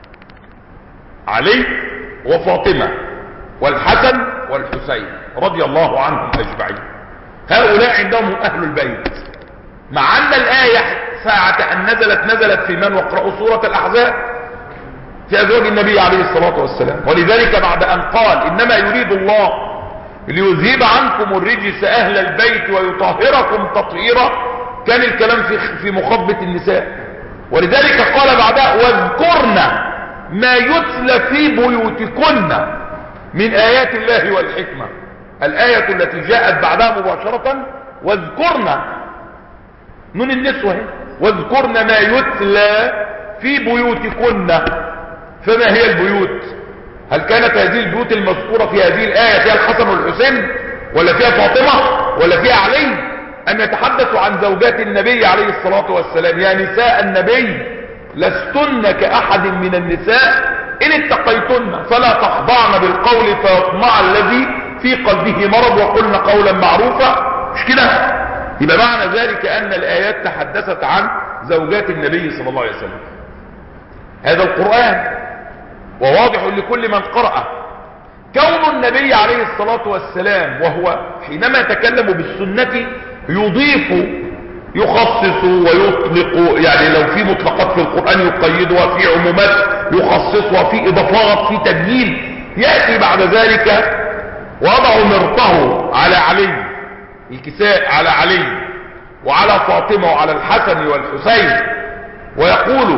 علي وفاطمة والحسن والحسين رضي الله عنهم أجمعين، هؤلاء عندهم أهل البيت، مع أن الآية ساعة أن نزلت في من؟ واقرأوا سورة الأحزاب في أزواج النبي عليه الصلاة والسلام. ولذلك بعد أن قال إنما يريد الله ليذهب عنكم الرجس أهل البيت ويطهركم تطهيرا، كان الكلام في مخاطبة النساء. ولذلك قال بعدها: واذكرن ما يتلى في بيوتكن من آيات الله والحكمة. الآية التي جاءت بعدها مباشرة واذكرن، نون النسوة، واذكرن ما يتلى في بيوتكن. فما هي البيوت؟ هل كانت هذه البيوت المذكورة في هذه الآية فيها الحسن والحسين، ولا فيها فاطمة، ولا فيها علي؟ أن يتحدث عن زوجات النبي عليه الصلاة والسلام: يا نساء النبي لستن كأحد من النساء إن اتقيتن فلا تخضعن بالقول فيطمع الذي في قلبه مرض وقلن قولا معروفا. مش كده؟ يبقى معنى ذلك أن الآيات تحدثت عن زوجات النبي صلى الله عليه وسلم. هذا القرآن وواضح لكل من قرأه. كون النبي عليه الصلاة والسلام وهو حينما يتكلم بالسنة يضيف، يخصص ويطلق، يعني لو في مطلقات في القرآن يقيدها، في عمومات يخصصها، في إضافات، في تبيين. يأتي بعد ذلك وضع مرطه على علي، الكساء على علي وعلى فاطمة وعلى الحسن والحسين، ويقول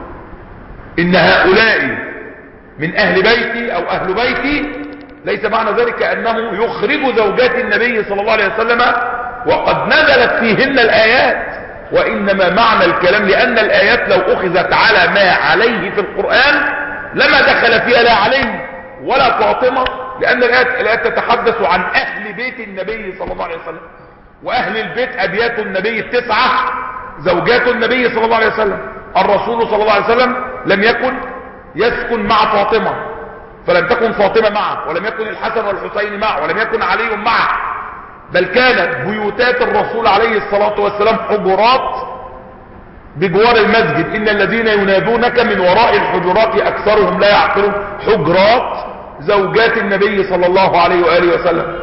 إن هؤلاء من أهل بيتي أو أهل بيتي. ليس معنى ذلك أنه يخرج زوجات النبي صلى الله عليه وسلم وقد نزلت فيهن الآيات، وإنما معنى الكلام لأن الآيات لو أخذت على ما عليه في القرآن لما دخل فيها لا علي ولا فاطمة، لأن الآيات تتحدث عن أهل بيت النبي صلى الله عليه وسلم، وأهل البيت أبيات النبي 9 زوجات النبي صلى الله عليه وسلم. الرسول صلى الله عليه وسلم لم يكن يسكن مع فاطمة، فلم تكن فاطمة معه، ولم يكن الحسن والحسين معه، ولم يكن علي معه، بل كانت بيوتات الرسول عليه الصلاة والسلام حجرات بجوار المسجد. إن الذين ينادونك من وراء الحجرات أكثرهم لا يعقلون. حجرات زوجات النبي صلى الله عليه وآله وسلم.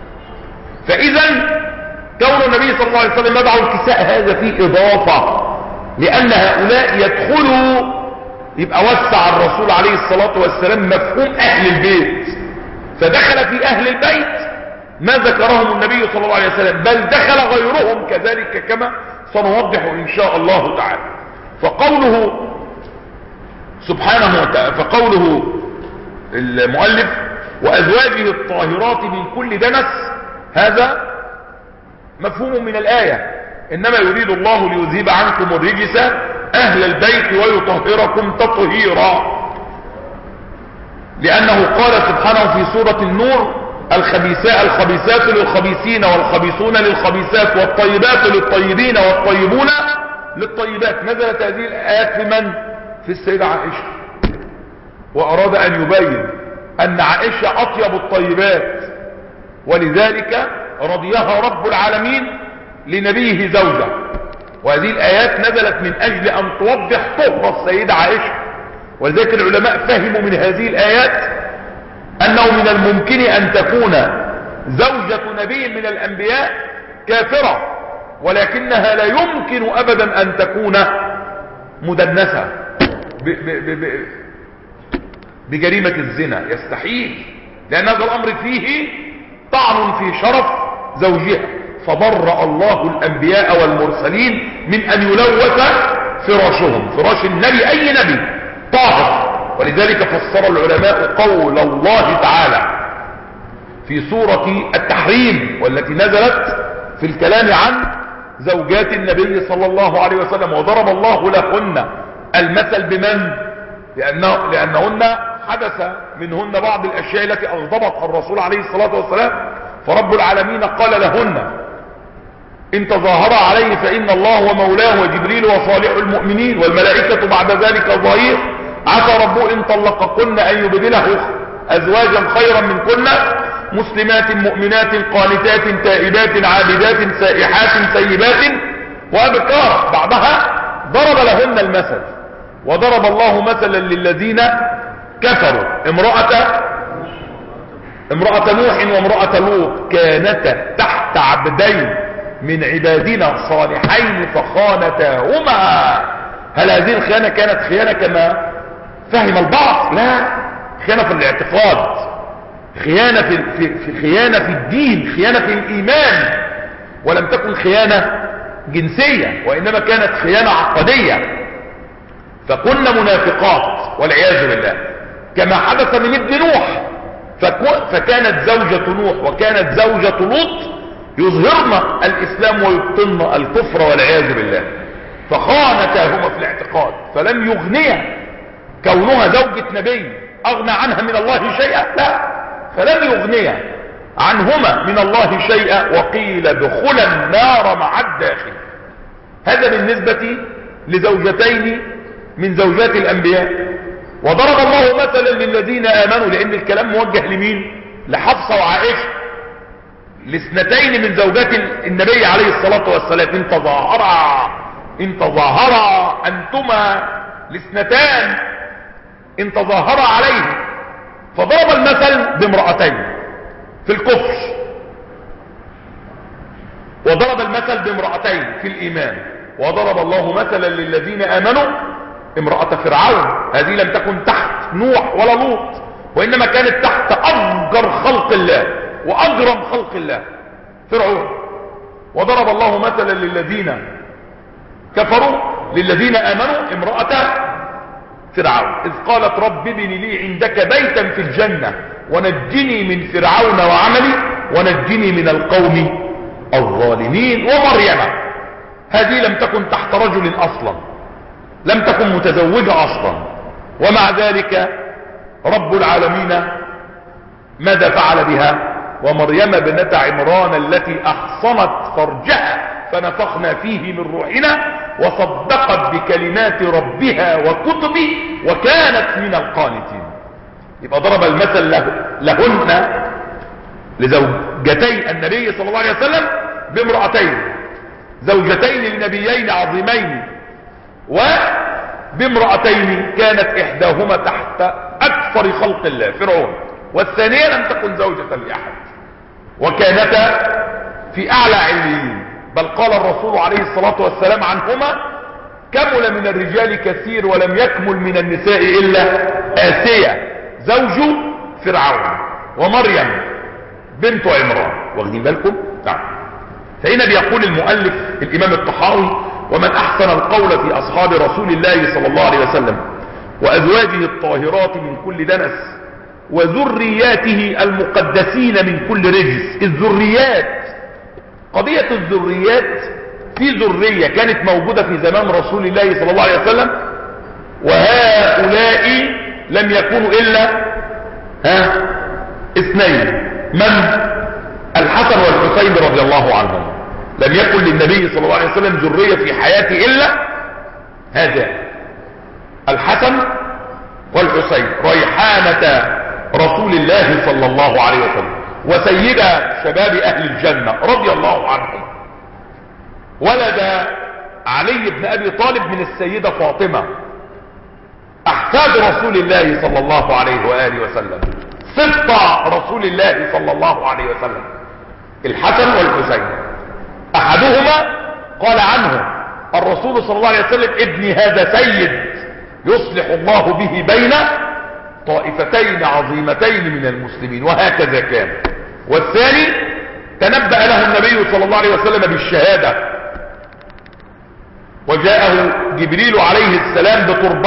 فإذا كون النبي صلى الله عليه وسلم يدعو الكساء هذا فيه إضافة، لأن هؤلاء يدخلوا، يبقى وسع الرسول عليه الصلاة والسلام مفهوم أهل البيت، فدخل في أهل البيت ما ذكرهم النبي صلى الله عليه وسلم، بل دخل غيرهم كذلك كما سنوضح إن شاء الله تعالى. فقوله سبحانه وتعالى، فقوله المؤلف وأزواجه الطاهرات من كل دنس، هذا مفهوم من الآية: إنما يريد الله ليذهب عنكم الرجس أهل البيت ويطهركم تطهيرا، لأنه قال سبحانه في سورة النور: الخبيثات للخبيثين والخبيثون للخبيثات والطيبات للطيبين والطيبون للطيبات. نزلت هذه الآيات في من؟ في السيدة عائشة، وأراد أن يبين أن عائشة أطيب الطيبات، ولذلك رضيها رب العالمين لنبيه زوجة. وهذه الآيات نزلت من أجل أن توضح طهر السيدة عائشة، ولذلك العلماء فهموا من هذه الآيات أنه من الممكن أن تكون زوجة نبي من الأنبياء كافرة، ولكنها لا يمكن أبدا أن تكون مدنسة بجريمة الزنا، يستحيل، لأن هذا الأمر فيه طعن في شرف زوجها. فبرأ الله الأنبياء والمرسلين من أن يلوث فراشهم، فراش النبي أي نبي طاهر. ولذلك فسر العلماء قول الله تعالى في سورة التحريم والتي نزلت في الكلام عن زوجات النبي صلى الله عليه وسلم: وضرب الله لهن المثل بمن؟ لأنهن حدث منهن بعض الأشياء التي أغضبت الرسول عليه الصلاة والسلام، فرب العالمين قال لهن: إن تظاهر عليه فإن الله ومولاه وجبريل وصالح المؤمنين والملائكة بعد ذلك ظهير، عسى ربه إن طلقكن أن يبدله أزواجا خيرا منكن مسلمات مؤمنات قانتات تائبات عابدات سائحات سيبات وأبكار. بعدها ضرب لهن المثل: وضرب الله مثلا للذين كفروا امرأة نوح وامرأة لوط كانتا تحت عبدين من عبادنا صالحين فخانتاهما. هل هذه الخيانة كانت خيانة كما فهم البعض؟ لا، خيانة في الاعتقاد، خيانة في الدين، خيانة في الإيمان، ولم تكن خيانة جنسية، وإنما كانت خيانة عقدية. فكن منافقات والعياذ بالله، كما حدث من ابن نوح. فكانت زوجة نوح وكانت زوجة لوط يظهرن الإسلام ويبطن الكفر والعياذ بالله، فخانتاهما في الاعتقاد. فلم يغنيها كونها زوجة نبي أغنى عنها من الله شيئا، لا، فلم يغنيها عنهما من الله شيئا، وقيل ادخلا النار مع الداخل. هذا بالنسبة لزوجتين من زوجات الأنبياء. وضرب الله مثلا للذين آمنوا، لأن الكلام موجه لمين؟ لحفصة وعائشة، لاثنتين من زوجات النبي عليه الصلاة والسلام. إن تظاهرا أنتما لاثنتان إن تظاهرا عليه. فضرب المثل بامرأتين في الكفر، وضرب المثل بامرأتين في الإيمان. وضرب الله مثلا للذين آمنوا امرأة فرعون، هذه لم تكن تحت نوح ولا لوط، وإنما كانت تحت أفجر خلق الله وأجرم خلق الله، فرعون. وضرب الله مثلا للذين كفروا للذين آمنوا امرأة فرعون إذ قالت رب ابن لي عندك بيتا في الجنة ونجني من فرعون وعملي ونجني من القوم الظالمين. ومريم، هذه لم تكن تحت رجل أصلا، لم تكن متزوجة أصلا، ومع ذلك رب العالمين ماذا فعل بها؟ ومريم ابنة عمران التي أحصنت فرجها فنفخنا فيه من روحنا وصدقت بكلمات ربها وكتبه وكانت من القانتين. يبقى ضرب المثل لهن لزوجتي النبي صلى الله عليه وسلم بامرأتين، زوجتين لنبيين عظيمين، وبامرأتين كانت إحداهما تحت أكثر خلق الله فرعون، والثانية لم تكن زوجة لأحد، وكانتا في أعلى عليين. بل قال الرسول عليه الصلاة والسلام عنهما كمل من الرجال كثير ولم يكمل من النساء إلا آسية زوج فرعون ومريم بنت عمران. واخدين بالكم؟ نعم. فهنا بيقول المؤلف الإمام الطحاوي ومن أحسن القول في أصحاب رسول الله صلى الله عليه وسلم وأزواجه الطاهرات من كل دنس وذرياته المقدسين من كل رجس. الذريات، قضية الذريات، في ذرية كانت موجودة في زمان رسول الله صلى الله عليه وسلم، وهؤلاء لم يكونوا إلا اثنين، من؟ الحسن والحسين رضي الله عنهم. لم يكن للنبي صلى الله عليه وسلم ذرية في حياته إلا هذا الحسن والحسين، ريحانة رسول الله صلى الله عليه وسلم وسيدة شباب أهل الجنة رضي الله عنهم. ولد علي بن أبي طالب من السيدة فاطمة، أحفاد رسول الله صلى الله عليه وآله وسلم. سبط رسول الله صلى الله عليه وسلم، الحسن والحسين. احدهما قال عنه الرسول صلى الله عليه وسلم: ابني هذا سيد يصلح الله به بين طائفتين عظيمتين من المسلمين، وهكذا كان. والثاني تنبأ له النبي صلى الله عليه وسلم بالشهادة، وجاءه جبريل عليه السلام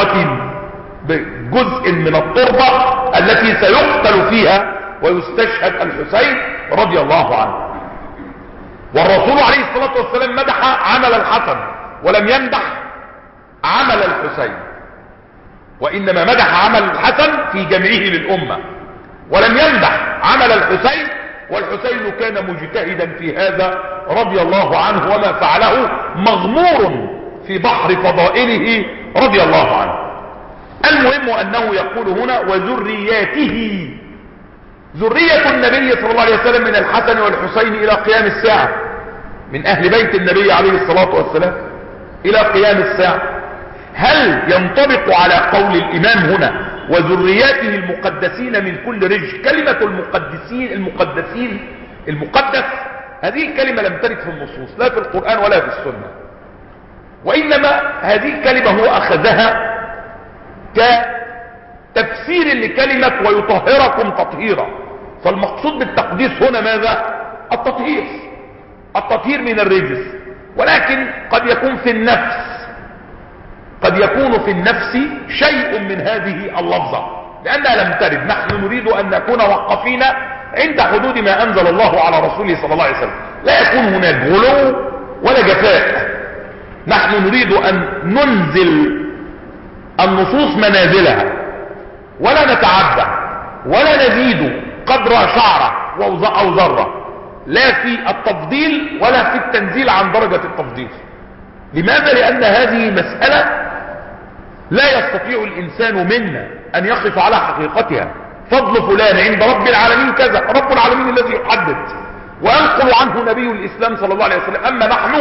بجزء من التربة التي سيقتل فيها ويستشهد الحسين رضي الله عنه. والرسول عليه الصلاة والسلام مدح عمل الحسن ولم يمدح عمل الحسين، وإنما مدح عمل الحسن في جمعه للأمة، ولم يمدح عمل الحسين، والحسين كان مجتهدا في هذا رضي الله عنه، وما فعله مغمور في بحر فضائله رضي الله عنه. المهم أنه يقول هنا: وذرياته، ذرية النبي صلى الله عليه وسلم من الحسن والحسين إلى قيام الساعة، من أهل بيت النبي عليه الصلاة والسلام إلى قيام الساعة. هل ينطبق على قول الإمام هنا وذرياته المقدسين من كل رجل؟ كلمة المقدس هذه الكلمة لم ترد في النصوص، لا في القرآن ولا في السنة، وإنما هذه الكلمة هو أخذها كتفسير لكلمة ويطهركم تطهيرا. فالمقصود بالتقديس هنا ماذا؟ التطهير من الرجس، ولكن قد يكون في النفس شيء من هذه اللفظة، لأنها لم ترد. نحن نريد أن نكون وقفين عند حدود ما أنزل الله على رسوله صلى الله عليه وسلم، لا يكون هناك غلو ولا جفاء. نحن نريد أن ننزل النصوص منازلها، ولا نتعدى ولا نزيد قدر شعرة أو ذرة، لا في التفضيل ولا في التنزيل عن درجة التفضيل. لماذا؟ لأن هذه مسألة لا يستطيع الإنسان منا أن يقف على حقيقتها. فضل فلان عند رب العالمين كذا، رب العالمين الذي يحدد وينقل عنه نبي الإسلام صلى الله عليه وسلم. أما نحن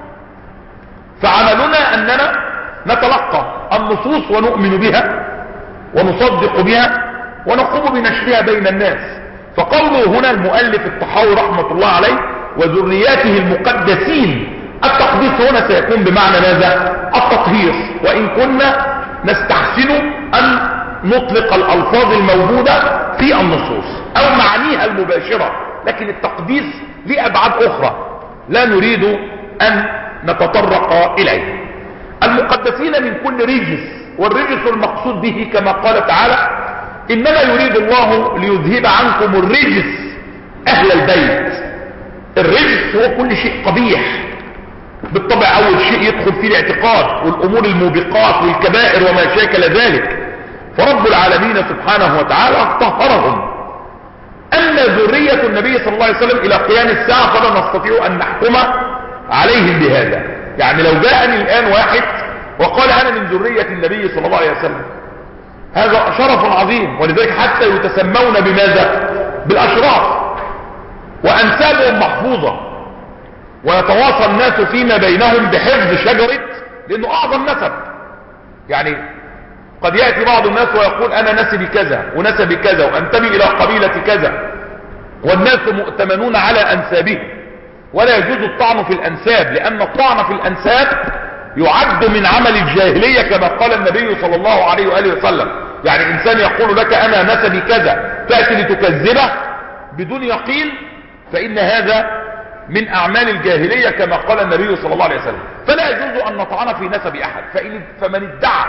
فعملنا أننا نتلقى النصوص ونؤمن بها ونصدق بها ونقوم بنشرها بين الناس. فقوله هنا المؤلف الطحاوي رحمة الله عليه: وذرياته المقدسين، التقديس هنا سيكون بمعنى ماذا؟ التطهير، وإن كنا نستحسن أن نطلق الألفاظ الموجودة في النصوص أو معانيها المباشرة، لكن التقديس لأبعاد أخرى لا نريد أن نتطرق إليه. المقدسين من كل رجس، والرجس المقصود به كما قال تعالى: إنما يريد الله ليذهب عنكم الرجس أهل البيت. الرجس هو كل شيء قبيح بالطبع، أول شيء يدخل فيه الاعتقاد والأمور الموبقات والكبائر وما شاكل ذلك، فرب العالمين سبحانه وتعالى طهرهم. أما ذرية النبي صلى الله عليه وسلم إلى قيام الساعة فلا نستطيع أن نحكم عليهم بهذا. يعني لو جاءني الآن واحد وقال أنا من ذرية النبي صلى الله عليه وسلم، هذا شرف عظيم، ولذلك حتى يتسمون بماذا؟ بالأشراف، وأنسابهم محفوظة، ويتواصى الناس فيما بينهم بحفظ شجرة، لأنه أعظم نسب. يعني قد يأتي بعض الناس ويقول أنا نسبي كذا ونسبي كذا وأنتمي إلى قبيلة كذا، والناس مؤتمنون على أنسابهم، ولا يجوز الطعن في الأنساب، لأن الطعن في الأنساب يعد من عمل الجاهلية كما قال النبي صلى الله عليه وآله وسلم. يعني إنسان يقول لك أنا نسبي كذا، تأتي لتكذبه بدون يقين، فإن هذا من أعمال الجاهلية كما قال النبي صلى الله عليه وسلم. فلا يجوز أن نطعن في نسب أحد. فمن ادعى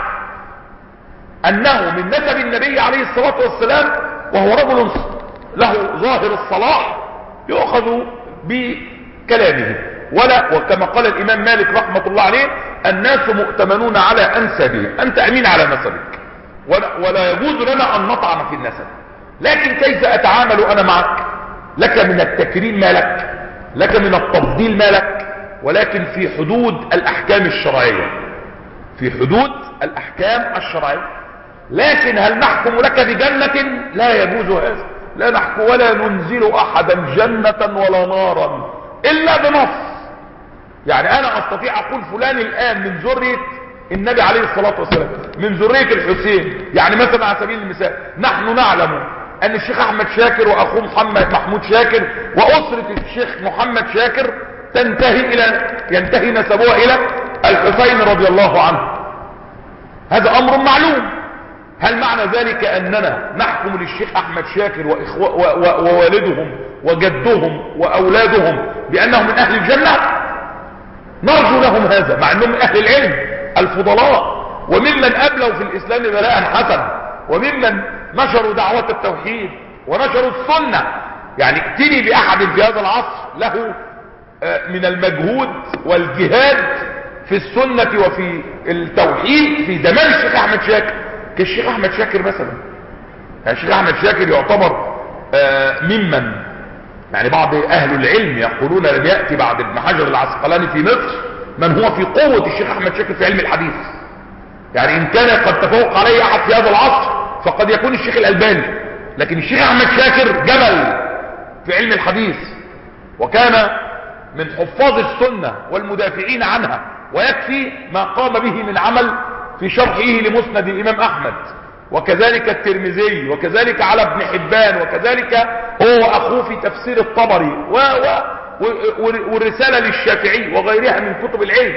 أنه من نسب النبي عليه الصلاة والسلام وهو رجل له ظاهر الصلاح يؤخذ بكلامه، وكما قال الإمام مالك رحمة الله عليه: الناس مؤتمنون على أنسابهم، أنت أمين على نسبك، ولا يجوز لنا أن نطعن في النسب. لكن كيف أتعامل أنا معك؟ لك من التكريم ما لك من التفضيل ما لك، ولكن في حدود الأحكام الشرعية، في حدود الأحكام الشرعية. لكن هل نحكم لك بجنة؟ لا يجوز هذا، لا نحكم ولا ننزل أحدا جنة ولا نارا إلا بنص. يعني أنا أستطيع أقول فلان الآن من ذرية النبي عليه الصلاة والسلام، من ذرية الحسين. يعني مثلا على سبيل المثال، نحن نعلم ان الشيخ احمد شاكر واخوه محمود شاكر واسرة الشيخ محمد شاكر ينتهي نسبوها الى الحسين رضي الله عنه. هذا امر معلوم. هل معنى ذلك اننا نحكم للشيخ احمد شاكر ووالدهم وجدهم واولادهم بانهم من اهل الجنة؟ نرجو لهم هذا، مع انهم من اهل العلم الفضلاء وممن ابلوا في الاسلام بلاء حسنا وممن نشروا دعوة التوحيد ونشروا السنة. يعني ائتني باحد في هذا العصر له من المجهود والجهاد في السنة وفي التوحيد في زمان الشيخ احمد شاكر كالشيخ احمد شاكر مثلا. يعني الشيخ احمد شاكر يعتبر ممن يعني بعض اهل العلم يقولون لم يأتي بعد ابن حجر العسقلاني في مصر من هو في قوة الشيخ احمد شاكر في علم الحديث. يعني ان كان قد تفوق عليه احد في هذا العصر فقد يكون الشيخ الالباني، لكن الشيخ احمد شاكر جبل في علم الحديث، وكان من حفاظ السنة والمدافعين عنها، ويكفي ما قام به من عمل في شرحه لمسند الامام احمد، وكذلك الترمذي، وكذلك على ابن حبان، وكذلك هو واخوه في تفسير الطبري والرسالة للشافعي وغيرها من كتب العلم.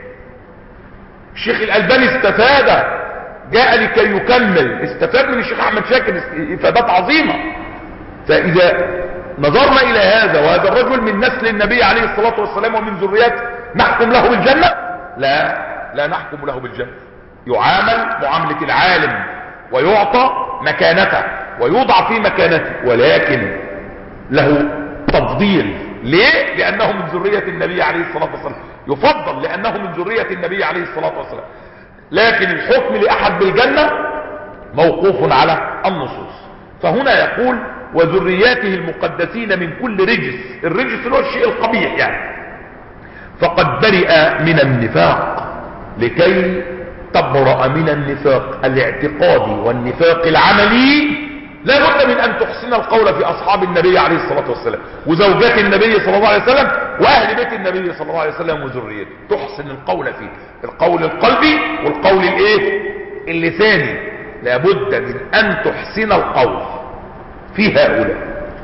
الشيخ الالباني استفاد، جاء لكي يكمل، استفاد من الشيخ احمد شاكر افادات عظيمة. فاذا نظرنا الى هذا وهذا الرجل من نسل النبي عليه الصلاة والسلام ومن ذريته، نحكم له بالجنة؟ لا نحكم له بالجنة. يعامل معاملة العالم ويعطى مكانته ويوضع في مكانته، ولكن له تفضيل. ليه؟ لانه من ذرية النبي عليه الصلاة والسلام، يفضل لانه من ذرية النبي عليه الصلاة والسلام. لكن الحكم لاحد بالجنة موقوف على النصوص. فهنا يقول وذرياته المقدسين من كل رجس. الرجس هو الشيء القبيح يعني. فقد برئ من النفاق. لكي تبرأ من النفاق الاعتقادي والنفاق العملي لا بد من ان تحسن القول في اصحاب النبي عليه الصلاة والسلام وزوجات النبي صلى الله عليه وسلم واهل بيت النبي صلى الله عليه وسلم وذريته. تحسن القول فيه، القول القلبي والقول اللساني. لا بد من ان تحسن القول في هؤلاء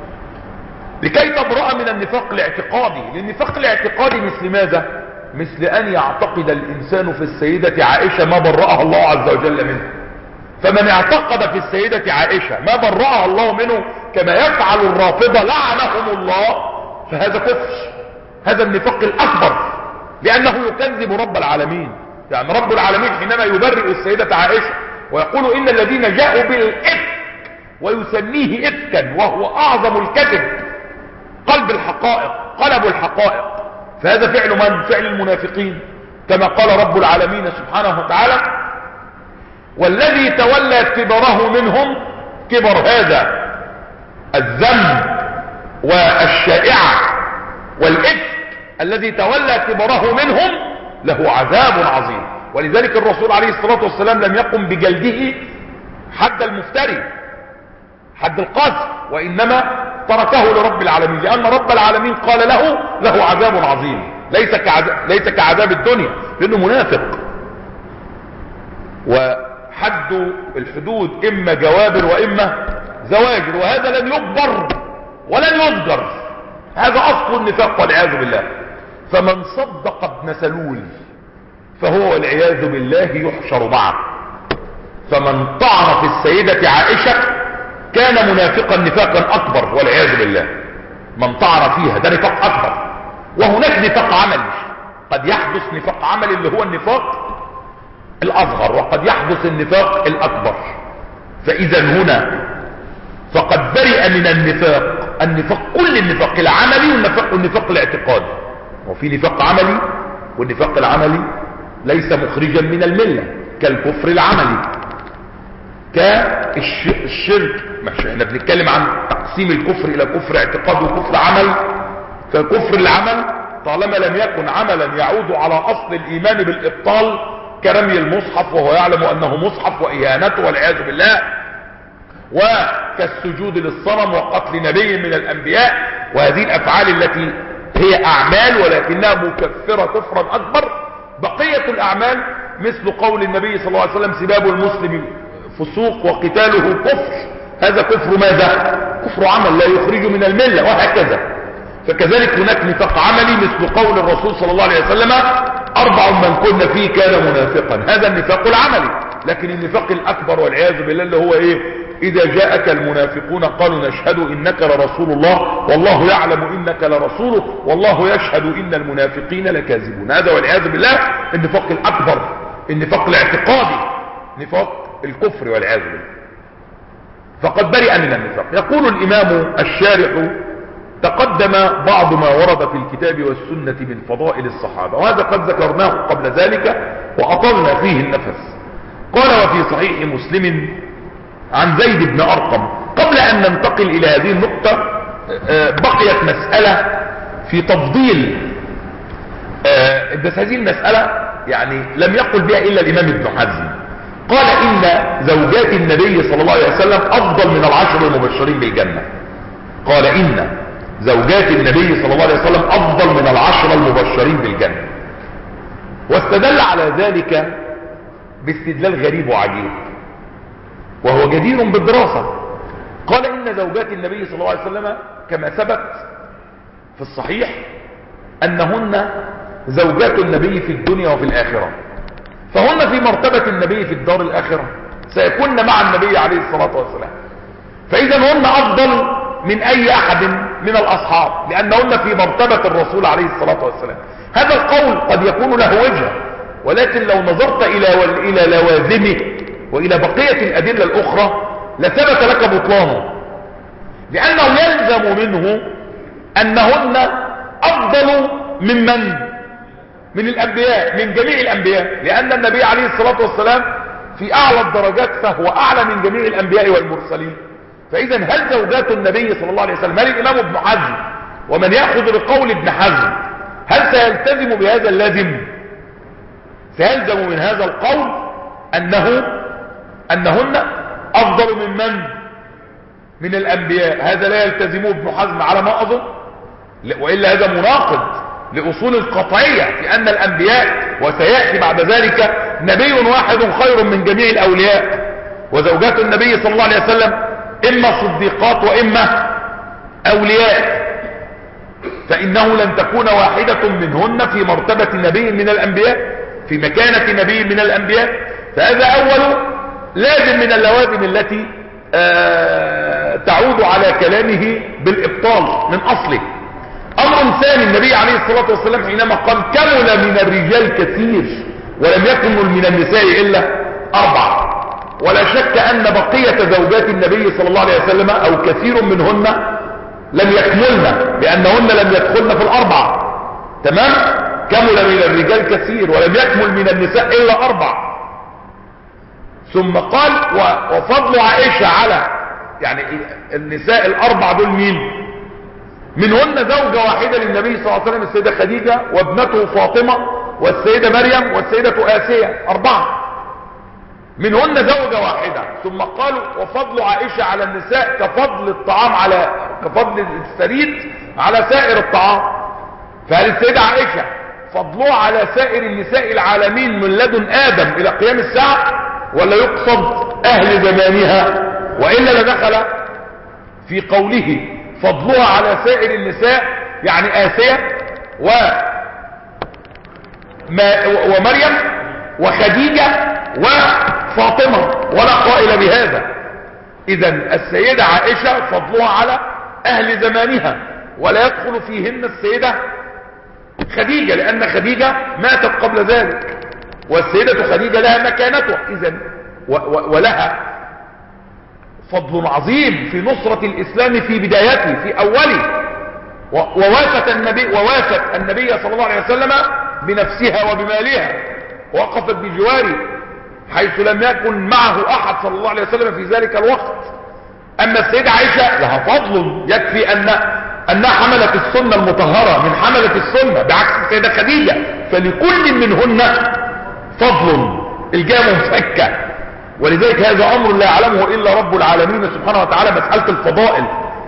لكي تبرأ من النفاق الاعتقادي. للنفاق الاعتقادي مثل ماذا؟ مثل ان يعتقد الانسان في السيدة عائشة ما برأها الله عز وجل منه. فمن اعتقد في السيدة عائشة ما برأها الله منه كما يفعل الرافضة لعنهم الله، فهذا كفر. هذا النفاق الاكبر، لانه يكذب رب العالمين. يعني رب العالمين حينما يبرئ السيدة عائشة ويقول ان الذين جاءوا بالإفك ويسميه إفكا وهو اعظم الكذب، قلب الحقائق، قلب الحقائق، فهذا فعل من؟ فعل المنافقين. كما قال رب العالمين سبحانه وتعالى والذي تولى كبره منهم، كبر هذا الذنب والشائعة والإفك، الذي تولى كبره منهم له عذاب عظيم. ولذلك الرسول عليه الصلاة والسلام لم يقم بجلده حد المفتري، حد القذف، وإنما تركه لرب العالمين، لأن رب العالمين قال له عذاب عظيم ليس كعذاب الدنيا، لأنه منافق. وحد الحدود إما جوابر وإما زواجر، وهذا لن يكبر ولن يذكر. هذا أصل النفاق والعياذ بالله. فمن صدق ابن سلول فهو والعياذ بالله يحشر معه. فمن طعن في السيدة عائشة كان منافقا نفاقا اكبر والعياذ بالله. من طعن فيها ده نفاق اكبر. وهناك نفاق عملي، قد يحدث نفاق عملي اللي هو النفاق الاصغر، وقد يحدث النفاق الاكبر. فاذا هنا فقد برئ من النفاق كل النفاق العملي والنفاق الاعتقادي. وفي نفاق عملي، والنفاق العملي ليس مخرجا من الملة، كالكفر العملي، كالشرك. احنا بنتكلم عن تقسيم الكفر الى كفر اعتقاد وكفر عمل. فكفر العمل طالما لم يكن عملا يعود على اصل الايمان بالابطال، كرمي المصحف وهو يعلم انه مصحف واهانته والعياذ بالله، وكالسجود للصنم وقتل نبي من الانبياء، وهذه الافعال التي هي اعمال ولكنها مكفرة كفرا اكبر. بقية الاعمال مثل قول النبي صلى الله عليه وسلم سباب المسلم فسوق وقتاله كفر، هذا كفر ماذا؟ كفر عمل لا يخرج من الملة، وهكذا. فكذلك هناك نفاق عملي مثل قول الرسول صلى الله عليه وسلم 4 من كن فيه كان منافقا، هذا النفاق العملي. لكن النفاق الأكبر والعياذ بالله اللي هو ايه؟ إذا جاءك المنافقون قالوا نشهد إنك لرسول الله والله يعلم إنك لرسوله والله يشهد إن المنافقين لكاذبون. هذا والعياذ بالله النفاق الأكبر، النفاق الاعتقادي، نفاق الكفر والعياذ بالله، فقد برئ من النفاق. يقول الإمام الشارح: تقدم بعض ما ورد في الكتاب والسنة من فضائل الصحابة، وهذا قد ذكرناه قبل ذلك وأطلنا فيه النفس. قال: وفي صحيح مسلم عن زيد بن أرقم. قبل أن ننتقل إلى هذه النقطة بقيت مسألة في تفضيل، بس هذه المسألة يعني لم يقل بها إلا الإمام ابن حزم. قال: إن زوجات النبي صلى الله عليه وسلم أفضل من 10 المبشرين بالجنة. قال: إن زوجات النبي صلى الله عليه وسلم أفضل من 10 المبشرين بالجنة. واستدل على ذلك باستدلال غريب وعجيب وهو جدير بالدراسة. قال: إن زوجات النبي صلى الله عليه وسلم كما ثبت في الصحيح أنهن زوجات النبي في الدنيا وفي الآخرة، فهن في مرتبة النبي في الدار الآخرة، سيكون مع النبي عليه الصلاة والسلام، فإذا هن أفضل من أي أحد من الأصحاب لأنهن في مرتبة الرسول عليه الصلاة والسلام. هذا القول قد يكون له وجه، ولكن لو نظرت إلى لوازمه وإلى بقية الأدلة الأخرى لثبت لك بطلانه، لأنه يلزم منه أنهن أفضل من الأنبياء، من جميع الأنبياء، لأن النبي عليه الصلاة والسلام في أعلى الدرجات، فهو أعلى من جميع الأنبياء والمرسلين. فإذا هل زوجات النبي صلى الله عليه وسلم، هل الإمام ابن حزم ومن يأخذ بقول ابن حزم هل سيلتزم بهذا اللازم؟ سيلزم من هذا القول أنهن أفضل من الأنبياء. هذا لا يلتزمه ابن حزم على ما أظن، وإلا هذا مناقض لأصول القطعية في أن الأنبياء، وسيأتي بعد ذلك نبي واحد خير من جميع الأولياء، وزوجات النبي صلى الله عليه وسلم إما صديقات وإما أولياء، فإنه لن تكون واحدة منهن في مرتبة نبي من الأنبياء، في مكانة نبي من الأنبياء. فهذا أول لازم من اللوازم التي تعود على كلامه بالإبطال من أصله. أمر ثاني، النبي عليه الصلاة والسلام حينما قال كمل من الرجال كثير ولم يكمل من النساء إلا 4، ولا شك أن بقية زوجات النبي صلى الله عليه وسلم أو كثير منهن لم يكملن، لأنهن لم يدخلن في ال4. تمام؟ كمل من الرجال كثير ولم يكمل من النساء إلا 4. ثم قال وفضل عائشة على، يعني النساء ال4 دول مين؟ منهن زوجة واحدة للنبي صلى الله عليه وسلم السيدة خديجة وابنته فاطمة والسيدة مريم والسيدة آسية، 4 منهن زوجة واحدة. ثم قالوا وفضل عائشة على النساء كفضل الطعام كفضل الثريد على سائر الطعام. فهل السيدة عائشة فضلها على سائر النساء العالمين من لدن آدم إلى قيام الساعة، ولا يقصد أهل زمانها؟ وإلا لدخل في قوله فضلها على سائر النساء يعني آسية ومريم وخديجة وفاطمة، ولا قائل بهذا. إذا السيدة عائشة فضلها على أهل زمانها، ولا يدخل فيهن السيدة خديجة، لأن خديجة ماتت قبل ذلك، والسيدة خديجة لها مكانتها إذا ولها فضل عظيم في نصرة الإسلام في بدايته في أوله، ووافت النبي صلى الله عليه وسلم بنفسها وبمالها، وقفت بجواره حيث لم يكن معه أحد صلى الله عليه وسلم في ذلك الوقت. أما السيدة عائشة لها فضل يكفي أنها حملت السنة المطهرة من حملة السنة بعكس السيدة خديجة، فلكل منهن فضل الجامع مفكة. ولذلك هذا أمر لا يعلمه إلا رب العالمين سبحانه وتعالى، مسألة الفضائل.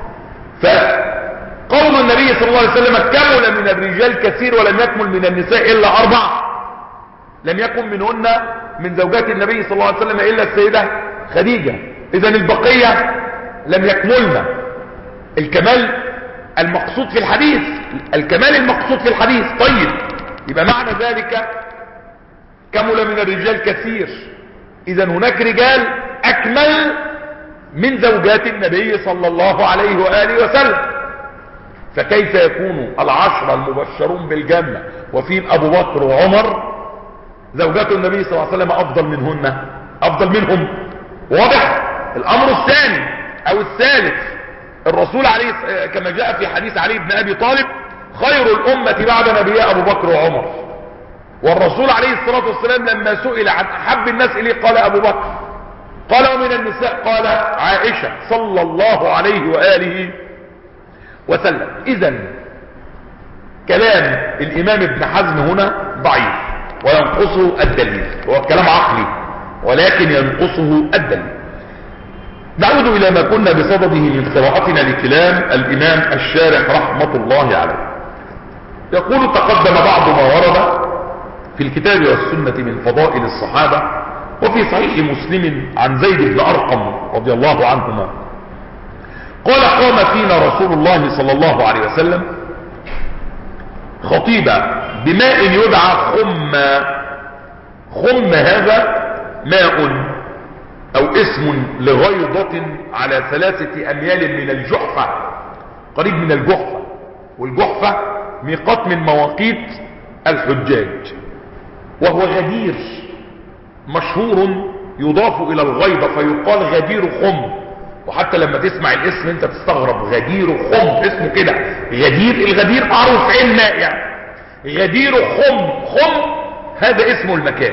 فقول النبي صلى الله عليه وسلم كمل من الرجال كثير ولم يكمل من النساء إلا 4، لم يكن منهن من زوجات النبي صلى الله عليه وسلم إلا السيدة خديجة. إذن البقية لم يكملنا الكمال المقصود في الحديث. الكمال المقصود في الحديث. طيب يبقى معنى ذلك كمل من الرجال كثير، اذا هناك رجال اكمل من زوجات النبي صلى الله عليه وآله وسلم. فكيف يكون العشرة المبشرون بالجنة وفيهم ابو بكر وعمر زوجات النبي صلى الله عليه وسلم افضل منهم؟ واضح. الامر الثاني او الثالث، الرسول عليه كما جاء في حديث علي بن ابي طالب خير الامة بعد نبيها ابو بكر وعمر. والرسول عليه الصلاة والسلام لما سئل عن احب الناس اليه قال ابو بكر، قال ومن النساء قال عائشة صلى الله عليه وآله وسلم. اذا كلام الامام ابن حزم هنا ضعيف وينقصه الدليل، هو كلام عقلي ولكن ينقصه الدليل. نعود الى ما كنا بصدده من قراءتنا لكلام الامام الشارح رحمة الله عليه. يقول تقدم بعض ما ورد في الكتاب والسنة من فضائل الصحابة، وفي صحيح مسلم عن زيد بن أرقم رضي الله عنهما قال قام فينا رسول الله صلى الله عليه وسلم خطيبا بماء يدعى خم هذا ماء او اسم لغيضة على 3 أميال من الجحفة، قريب من الجحفة، والجحفة ميقات من مواقيت الحجاج، وهو غدير مشهور يضاف الى الغيضة فيقال غدير خم. وحتى لما تسمع الاسم انت تستغرب، غدير خم اسمه كده غدير. الغدير معروف عين ماء يعني، غدير خم هذا اسمه المكان.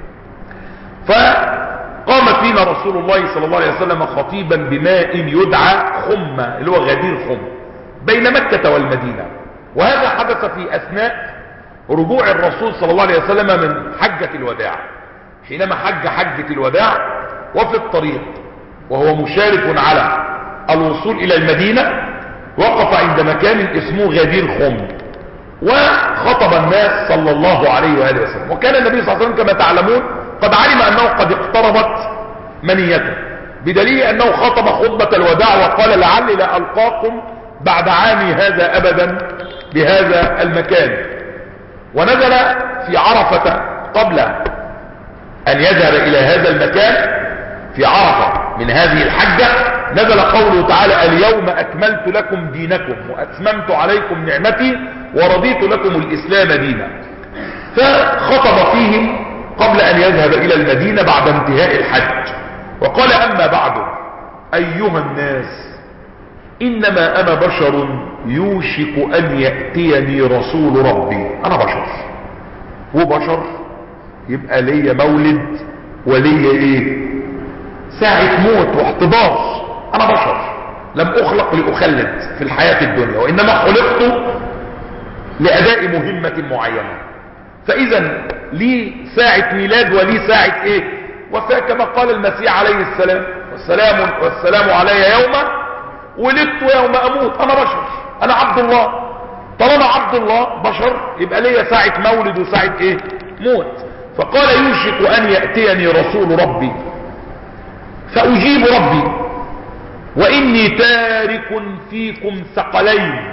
فقام فينا رسول الله صلى الله عليه وسلم خطيبا بماء يدعى خم اللي هو غدير خم بين مكة والمدينة. وهذا حدث في اثناء رجوع الرسول صلى الله عليه وسلم من حجة الوداع، حينما حجة الوداع وفي الطريق وهو مشارف على الوصول الى المدينة وقف عند مكان اسمه غدير خم وخطب الناس صلى الله عليه وآله وسلم. وكان النبي صلى الله عليه وسلم كما تعلمون قد علم انه قد اقتربت منيته، بدليل انه خطب خطبة الوداع وقال لعلي لا القاكم بعد عامي هذا ابدا بهذا المكان. ونزل في عرفة قبل ان يذهب الى هذا المكان في عرفة من هذه الحجة نزل قوله تعالى اليوم اكملت لكم دينكم واتممت عليكم نعمتي ورضيت لكم الاسلام دينا. فخطب فيهم قبل ان يذهب الى المدينة بعد انتهاء الحج وقال اما بعد ايها الناس انما انا بشر يوشك ان يأتيني رسول ربي. انا بشر وبشر يبقى ليا مولد وليا ايه ساعة موت واحتضار. انا بشر لم اخلق لأخلد في الحياة الدنيا وانما خلقت لاداء مهمة معينة. فاذا لي ساعة ميلاد ولي ساعة ايه وفاة كما قال المسيح عليه السلام والسلام علي يوم ولدت ويوم اموت. انا بشر، انا عبد الله. طالما عبد الله بشر يبقى ليا ساعة مولد وساعة ايه موت. فقال يوشك ان يأتيني رسول ربي فاجيب ربي واني تارك فيكم ثقلين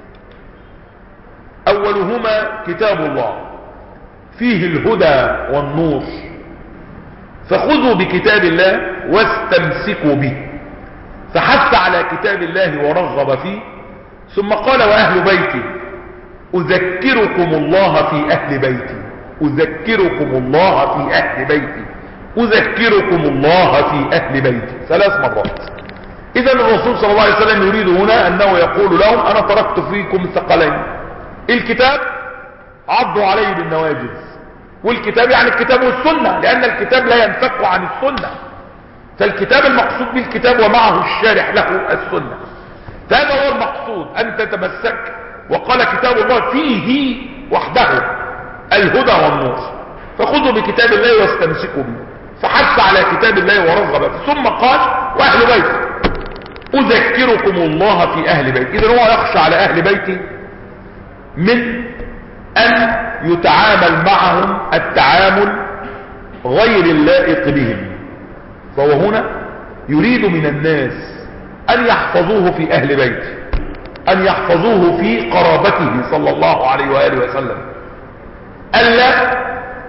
اولهما كتاب الله فيه الهدى والنور فخذوا بكتاب الله واستمسكوا به. فحث على كتاب الله ورغب فيه ثم قال واهل بيتي اذكركم الله في اهل بيتي اذكركم الله في اهل بيتي اذكركم الله في اهل بيتي 3 مرات. اذا الرسول صلى الله عليه وسلم يريد هنا انه يقول لهم انا تركت فيكم ثقلين. الكتاب عضوا عليه بالنواجذ، والكتاب يعني الكتاب والسنة لان الكتاب لا ينفك عن السنة، فالكتاب المقصود بالكتاب ومعه الشارح له السنة. فهذا هو المقصود ان تتمسك. وقال كتاب الله فيه وحده الهدى والنور فخذوا بكتاب الله واستمسكوا به. فحث على كتاب الله ورغب ثم قال واهل بيتي اذكركم الله في اهل بيتي. اذا هو يخشى على اهل بيتي من ان يتعامل معهم التعامل غير اللائق بهم. فهو هنا يريد من الناس أن يحفظوه في أهل بيته، أن يحفظوه في قرابته صلى الله عليه وآله وسلم، ألا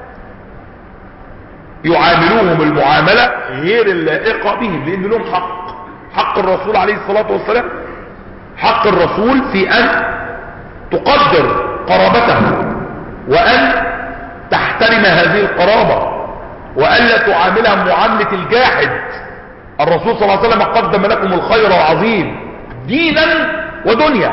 يعاملوهم المعاملة غير اللائقة بهم، لأن لهم حق الرسول عليه الصلاة والسلام، حق الرسول في أن تقدر قرابته وأن تحترم هذه القرابة وألا تعاملها معاملة الجاحد. الرسول صلى الله عليه وسلم قدم لكم الخير العظيم دينا ودنيا،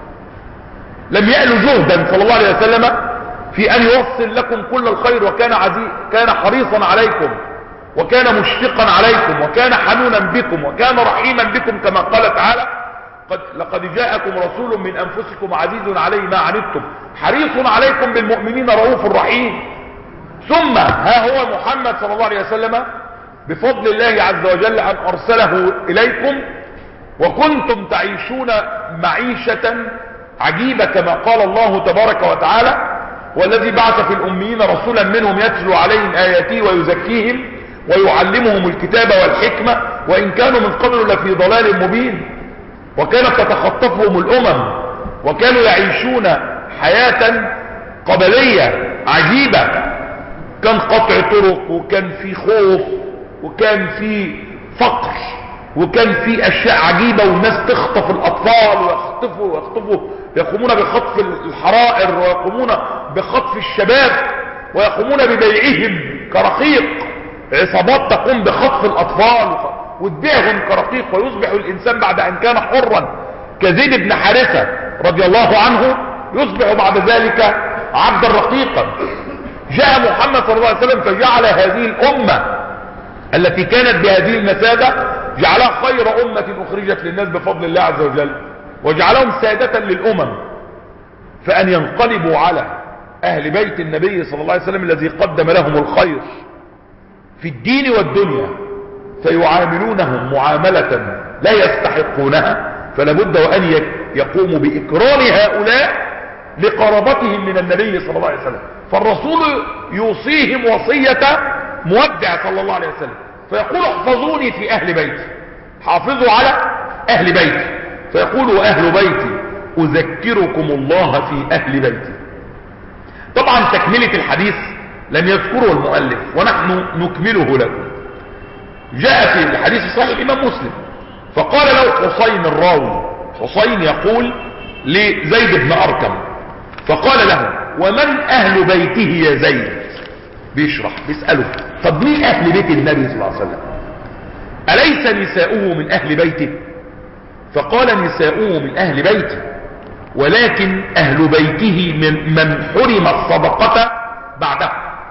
لم يأل جهدا صلى الله عليه وسلم في أن يوصل لكم كل الخير، كان حريصا عليكم وكان مشفقا عليكم وكان حنونا بكم وكان رحيما بكم، كما قال تعالى لقد جاءكم رسول من أنفسكم عزيز عليه ما عنتم حريص عليكم بالمؤمنين رؤوف رحيم. ثم ها هو محمد صلى الله عليه وسلم بفضل الله عز وجل أن أرسله إليكم وكنتم تعيشون معيشة عجيبة، كما قال الله تبارك وتعالى والذي بعث في الأميين رسولا منهم يتلو عليهم آياته ويزكيهم ويعلمهم الكتاب والحكمة وإن كانوا من قبل لفي ضلال مبين. وكانت تتخطفهم الأمم وكانوا يعيشون حياة قبلية عجيبة، كان قطع طرق وكان في خوف وكان في فقر وكان في أشياء عجيبة، والناس تخطف الأطفال يقومون بخطف الحرائر ويقومون بخطف الشباب ويقومون ببيعهم كرقيق، عصابات تقوم بخطف الأطفال وتبيعهم كرقيق، ويصبح الإنسان بعد أن كان حرا كزيد بن حارثة رضي الله عنه يصبح بعد ذلك عبدا رقيقا. جاء محمد صلى الله عليه وسلم فجعل هذه الأمة التي كانت بهذه المسادة جعلها خير أمة أخرجت للناس بفضل الله عز وجل، وجعلهم سادة للأمم، فأن ينقلبوا على أهل بيت النبي صلى الله عليه وسلم الذي قدم لهم الخير في الدين والدنيا فيعاملونهم معاملة لا يستحقونها، فلابد وأن يقوموا بإكرام هؤلاء لقرابتهم من النبي صلى الله عليه وسلم. فالرسول يوصيهم وصية مودع صلى الله عليه وسلم، فيقول احفظوني في أهل بيتي، حافظوا على أهل بيتي، فيقول أهل بيتي أذكركم الله في أهل بيتي. طبعا تكملة الحديث لم يذكره المؤلف ونحن نكمله لكم. جاء في الحديث صحيح الإمام مسلم فقال له حسين الراوي، حسين يقول لزيد بن أركم، فقال له ومن أهل بيته يا زيد؟ بيشرح بيسأله طب مين أهل بيت النبي صلى الله عليه وسلم؟ أليس نساؤه من أهل بيته؟ فقال نساؤه من أهل بيته ولكن أهل بيته من حرم الصدقة بعده.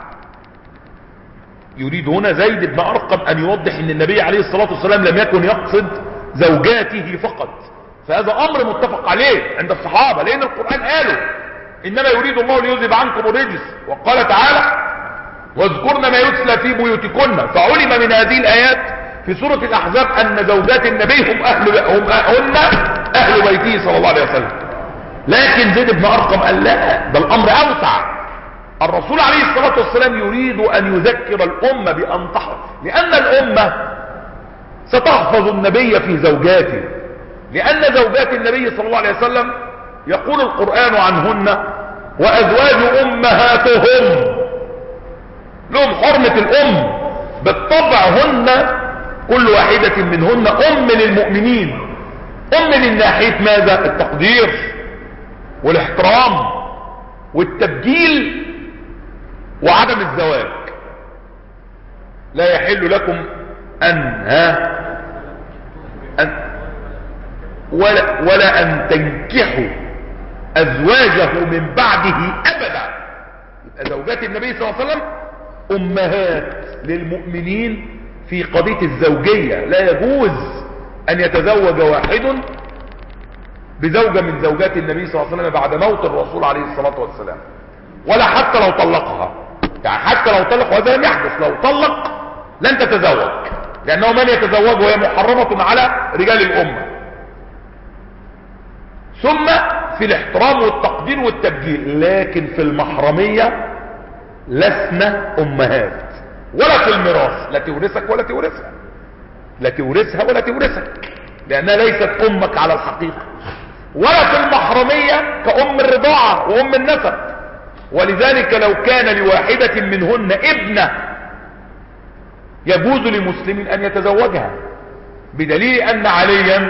يريد هنا زيد بن أرقم أن يوضح أن النبي عليه الصلاة والسلام لم يكن يقصد زوجاته فقط، فهذا أمر متفق عليه عند الصحابة، لأن القرآن قاله إنما يريد الله ليذهب عنكم الرجس، وقال تعالى واذكرن ما يتلى في بيوتكن، فعلم من هذه الآيات في سورة الأحزاب أن زوجات النبي هم أهل بيته صلى الله عليه وسلم. لكن زيد بن أرقم قال لا، ده الأمر أوسع، الرسول عليه الصلاة والسلام يريد أن يذكر الأمة بأن تحفظ، لأن الأمة ستحفظ النبي في زوجاته، لأن زوجات النبي صلى الله عليه وسلم يقول القرآن عنهن وأزواج أمهاتهم، لهم حرمة الأم بالطبع، هن كل واحدة منهن أم للمؤمنين، أم من ناحية ماذا؟ التقدير والاحترام والتبجيل وعدم الزواج. لا يحل لكم ولا أن تنكحوا أزواجه من بعده أبدا. يبقى زوجات النبي صلى الله عليه وسلم أمهات للمؤمنين في قضية الزوجية، لا يجوز أن يتزوج واحد بزوجة من زوجات النبي صلى الله عليه وسلم بعد موت الرسول عليه الصلاة والسلام، ولا حتى لو طلقها، يعني حتى لو طلق، وهذا لم يحدث، لو طلق لن تتزوج، لأنه من يتزوج وهي محرمة على رجال الأمة. ثم في الاحترام والتقدير والتبجيل، لكن في المحرمية لسنا أمهات، ولا في الميراث، لا تورثك ولا تورثها، لا تورثها ولا تورثك، لأنها ليست أمك على الحقيقة، ولا في المحرمية كأم الرضاعة وأم النسب. ولذلك لو كان لواحدة منهن ابنة يجوز لمسلم أن يتزوجها، بدليل أن عليا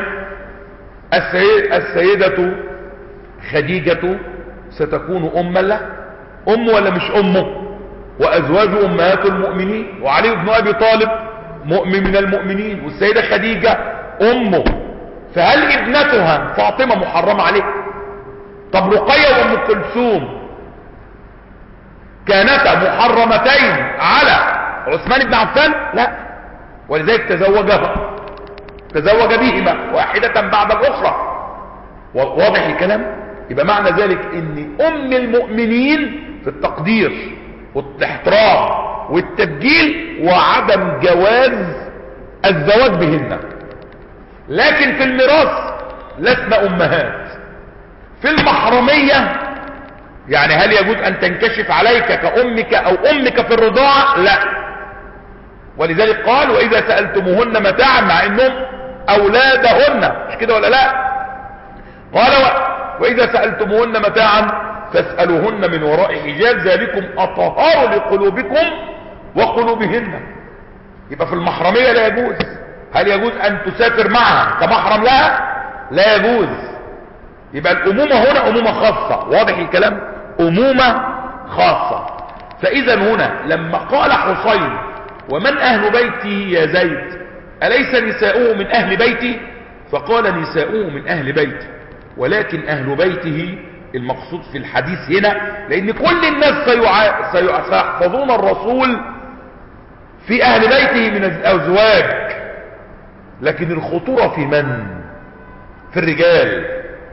السيدة خديجة ستكون أما له، أم ولا مش أمه؟ وأزواج أمهات المؤمنين، وعلي بن أبي طالب مؤمن من المؤمنين، والسيدة خديجة أمه، فهل ابنتها فاطمة محرمة عليه؟ طب رقية وأم كلثوم كانتا محرمتين على عثمان بن عفان؟ لا، ولذلك تزوج بهما واحدة بعد الأخرى. واضح الكلام؟ يبقى معنى ذلك ان ام المؤمنين في التقدير والاحترام والتبجيل وعدم جواز الزواج بهن، لكن في الميراث لسنا امهات. في المحرمية يعني هل يجوز ان تنكشف عليك كأمك او امك في الرضاعة؟ لا. ولذلك قال واذا سألتموهن متاعا، مع انهم اولادهن، مش كده ولا لا؟ قال واذا سألتموهن متاعا فاسألوهن من وراء حجاب ذلكم اطهار لقلوبكم وقلوبهن. يبقى في المحرمية لا يجوز. هل يجوز ان تسافر معها كمحرم لها؟ لا يجوز. يبقى الامومة هنا امومة خاصة. واضح الكلام؟ امومة خاصة. فاذا هنا لما قال حسين ومن اهل بيته يا زيد اليس نساؤه من اهل بيته؟ فقال نساؤه من اهل بيته، ولكن اهل بيته المقصود في الحديث هنا، لان كل الناس سيحفظون الرسول في اهل بيته من الازواج، لكن الخطورة في من؟ في الرجال،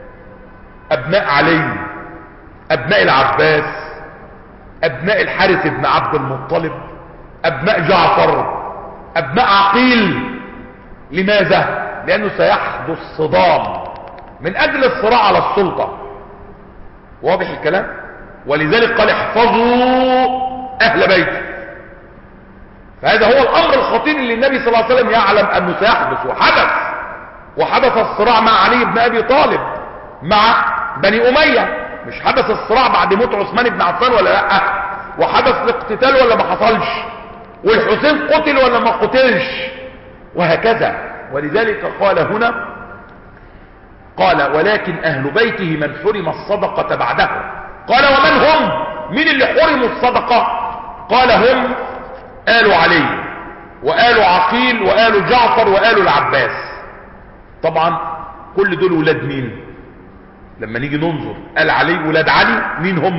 ابناء علي، ابناء العباس، ابناء الحارث بن عبد المطلب، ابناء جعفر، ابناء عقيل. لماذا؟ لانه سيحدث صدام من اجل الصراع على السلطة. واضح الكلام؟ ولذلك قال احفظوا اهل بيته. فهذا هو الامر الخطير اللي النبي صلى الله عليه وسلم يعلم انه سيحدث، وحدث الصراع مع علي بن ابي طالب مع بني امية. مش حدث الصراع بعد موت عثمان بن عفان ولا لا؟ وحدث الاقتتال ولا ما حصلش؟ والحسين قتل ولا ما قتلش؟ وهكذا. ولذلك قال هنا، قال ولكن اهل بيته من حرم الصدقة بعده. قال ومن هم؟ من اللي حرموا الصدقة؟ قال هم آل علي وآل عقيل وآل جعفر وآل العباس. طبعا كل دول ولاد مين؟ لما نيجي ننظر آل علي ولاد علي مين هم؟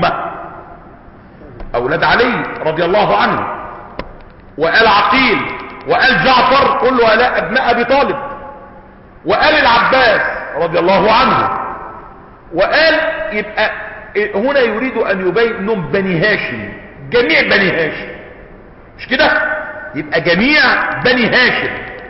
اولاد علي رضي الله عنه، وآل عقيل وآل جعفر كل هؤلاء ابناء ابي طالب، وآل العباس رضي الله عنه، وآل. يبقى هنا يريد ان يبين انهم بني هاشم، جميع بني هاشم، مش كده؟ يبقى جميع بني هاشم.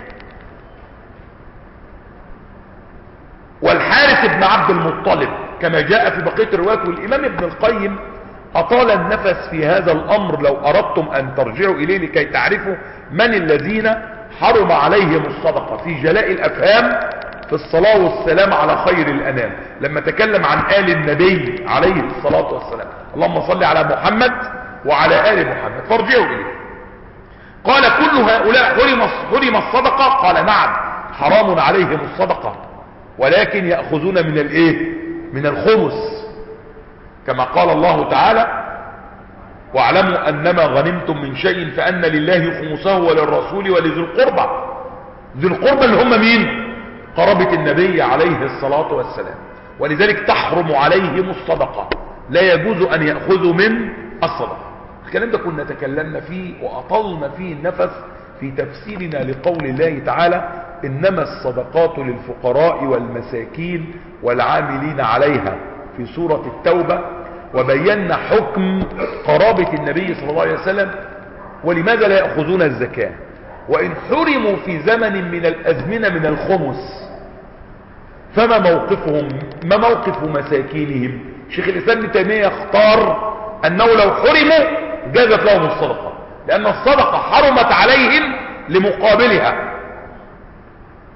والحارث بن عبد المطلب كما جاء في بقية الروايات. والامام ابن القيم اطال النفس في هذا الامر، لو اردتم ان ترجعوا اليه لكي تعرفوا من الذين حرم عليهم الصدقة، في جلاء الافهام في الصلاة والسلام على خير الانام، لما تكلم عن آل النبي عليه الصلاة والسلام، اللهم صل على محمد وعلى آل محمد، فارجعوا اليه. قال كل هؤلاء حرم الصدقة؟ قال نعم، حرام عليهم الصدقة، ولكن يأخذون من الايه؟ من الخمس، كما قال الله تعالى واعلموا انما غنمتم من شيء فان لله خمسه وللرسول ولذي القربى. ذي القربى اللي هم مين؟ قرابة النبي عليه الصلاة والسلام. ولذلك تحرم عليهم الصدقة، لا يجوز ان يأخذوا من الصدقة. الكلام ده كنا تكلمنا فيه واطلنا فيه النفس في تفسيرنا لقول الله تعالى انما الصدقات للفقراء والمساكين والعاملين عليها في سورة التوبة، وبينا حكم قرابة النبي صلى الله عليه وسلم ولماذا لا يأخذون الزكاة. وإن حرموا في زمن من الأزمنة من الخمس فما موقفهم؟ ما موقف مساكينهم؟ شيخ الإسلام ابن تيمية اختار أنه لو حرموا جازت لهم الصدقة، لأن الصدقة حرمت عليهم لمقابلها.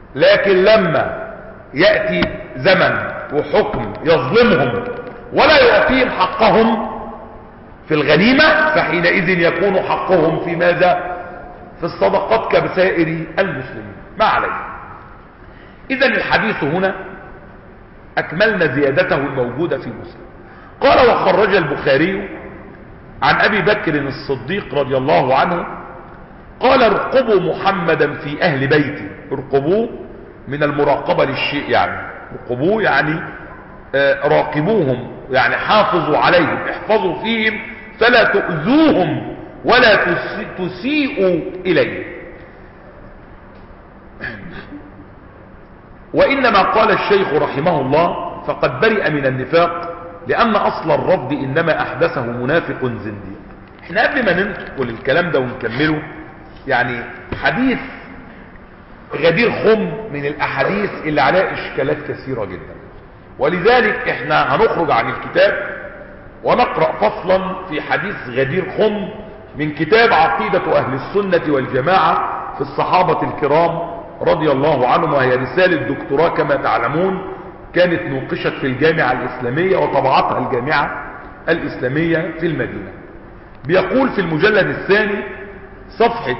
لكن لما يأتي زمن وحكم يظلمهم ولا يعطيهم حقهم في الغنيمة، فحينئذ يكون حقهم في ماذا؟ في الصدقات كبسائر المسلمين. ما عليه. إذن الحديث هنا أكملنا زيادته الموجودة في مسلم. قال: وخرج البخاري عن أبي بكر الصديق رضي الله عنه قال: ارقبوا محمدا في أهل بيتي. ارقبوا من المراقبة للشيء، يعني ارقبوا يعني راقبوهم، يعني حافظوا عليهم، احفظوا فيهم فلا تؤذوهم ولا تسيئوا إليه. وإنما قال الشيخ رحمه الله: فقد برئ من النفاق، لأن أصل الرد إنما أحدثه منافق زنديق. احنا قبل ما ننقل الكلام ده ونكمله، يعني حديث غدير خم من الأحاديث اللي عليها إشكالات كثيرة جدا، ولذلك احنا هنخرج عن الكتاب ونقرأ فصلا في حديث غدير خم من كتاب عقيدة أهل السنة والجماعة في الصحابة الكرام رضي الله عنهم، وهي رسالة دكتوراه كما تعلمون، كانت نوقشت في الجامعة الإسلامية وطبعتها الجامعة الإسلامية في المدينة. بيقول في المجلد الثاني صفحة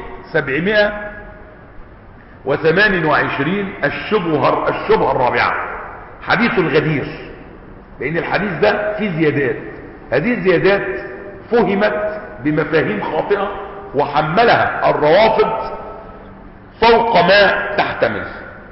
728: الشبهة الرابعة حديث الغدير، لأن الحديث ده فيه زيادات. هذه الزيادات فهمت بمفاهيم خاطئة وحملها الروافض فوق ما تحتمل.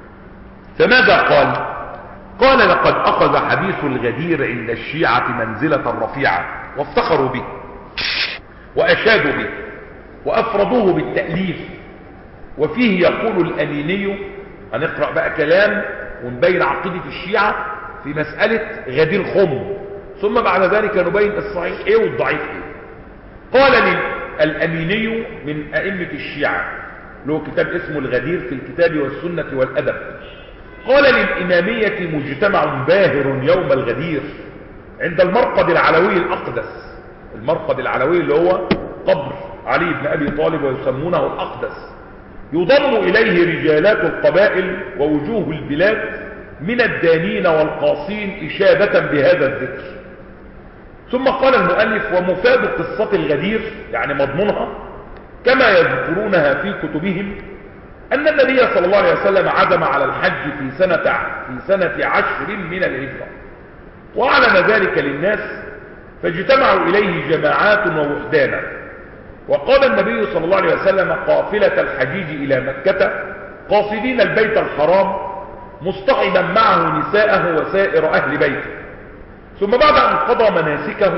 فماذا قال؟ قال: لقد أخذ حديث الغدير عند الشيعة منزلة رفيعة، وافتخروا به وأشادوا به وأفردوه بالتأليف. وفيه يقول الأميني، هنقرأ بقى كلام ونبين عقيدة الشيعة في مسألة غدير خم، ثم بعد ذلك نبين الصحيح ايه والضعيف ايه. قال الأميني من أئمة الشيعة، له كتاب اسمه الغدير في الكتاب والسنة والأدب، قال: للإمامية مجتمع باهر يوم الغدير عند المرقد العلوي الأقدس. المرقد العلوي اللي هو قبر علي بن أبي طالب ويسمونه الأقدس، يضم إليه رجالات القبائل ووجوه البلاد من الدانين والقاصين إشادة بهذا الذكر. ثم قال المؤلف: ومفاد قصة الغدير، يعني مضمونها كما يذكرونها في كتبهم، أن النبي صلى الله عليه وسلم عزم على الحج في سنة 10 من الهجرة، وأعلن ذلك للناس، فاجتمعوا إليه جماعات ووحدانا. وقال النبي صلى الله عليه وسلم: قافلة الحجيج إلى مكة قاصدين البيت الحرام، مصطحبا معه نساءه وسائر أهل بيته. ثم بعد أن قضى مناسكه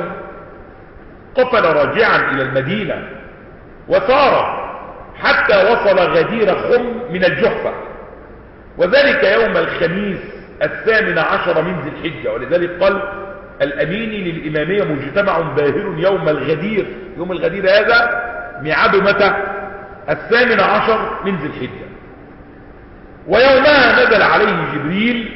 قفل راجعا إلى المدينة، وسار حتى وصل غدير خم من الجحفة، وذلك يوم الخميس 18 من ذي الحجة. ولذلك قال الأميني للإمامية: مجتمع باهر يوم الغدير. يوم الغدير هذا ميعاد متى؟ 18 من ذي الحجة. ويومها نزل عليه جبريل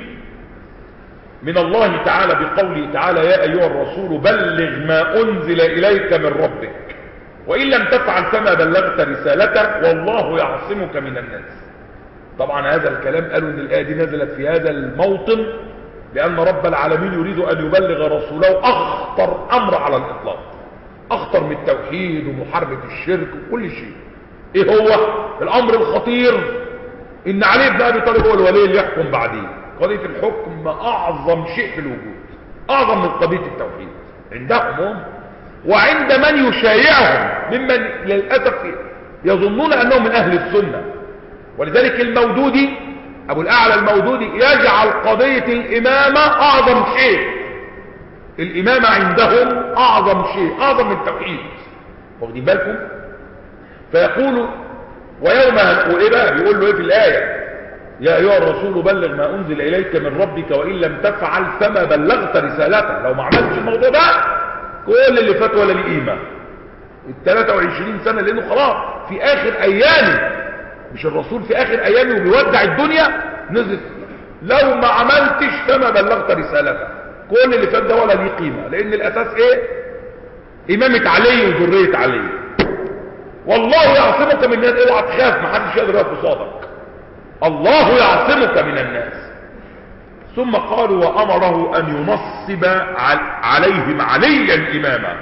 من الله تعالى بقوله تعالى: يا أيها الرسول بلغ ما أنزل إليك من ربك، وإن لم تفعل فما بلغت رسالته والله يعصمك من الناس. طبعا هذا الكلام قالوا ان الآية دي نزلت في هذا الموطن لأن رب العالمين يريد أن يبلغ رسوله أخطر أمر على الإطلاق، أخطر من التوحيد ومحاربة الشرك وكل شيء. إيه هو الأمر الخطير؟ إن علي بن أبي طالب هو الولي اللي يحكم بعدين. قضية الحكم أعظم شيء في الوجود، أعظم من قضية التوحيد عندهم هم وعند من يشايعهم ممن للأسف يظنون أنهم من أهل السنة. ولذلك المودودي أبو الأعلى المودودي يجعل قضية الإمامة أعظم شيء. الإمامة عندهم أعظم شيء، أعظم من التوحيد، واخدين بالكم؟ فيقول ويوم وإيه بقى بيقول له إيه في الآية؟ يا أيها الرسول بلغ ما أنزل إليك من ربك وإن لم تفعل فما بلغت رسالته. لو ما عملتش الموضوع ده كل اللي فات ولا ليه قيمة. ال 23 سنة لأنه خلاص في آخر أيامه، مش الرسول في آخر أيامه وبيودع الدنيا نزل: لو ما عملتش فما بلغت رسالته. كل اللي فات ده ولا ليه قيمة، لأن الأساس إيه؟ إمامة علي وذرية علي. والله يعصمك من الناس، اوعى تخاف، ما حدش يقدر يقف قصادك. الله يعصمك من الناس. ثم قالوا وأمره أن ينصب عليهم عليا إماما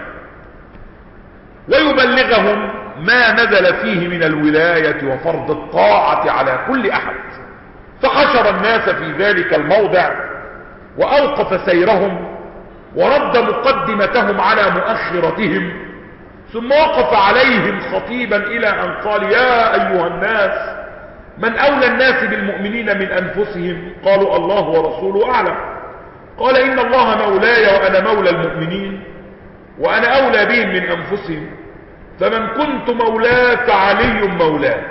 ويبلغهم ما نزل فيه من الولاية وفرض الطاعة على كل أحد. فحشر الناس في ذلك الموضع وأوقف سيرهم ورد مقدمتهم على مؤخرتهم، ثم وقف عليهم خطيبا إلى أن قال يا أيها الناس من أولى الناس بالمؤمنين من أنفسهم؟ قالوا الله ورسوله أعلم. قال إن الله مولاي وأنا مولى المؤمنين وأنا أولى بهم من أنفسهم، فمن كنت مولاه فعلي مولاه.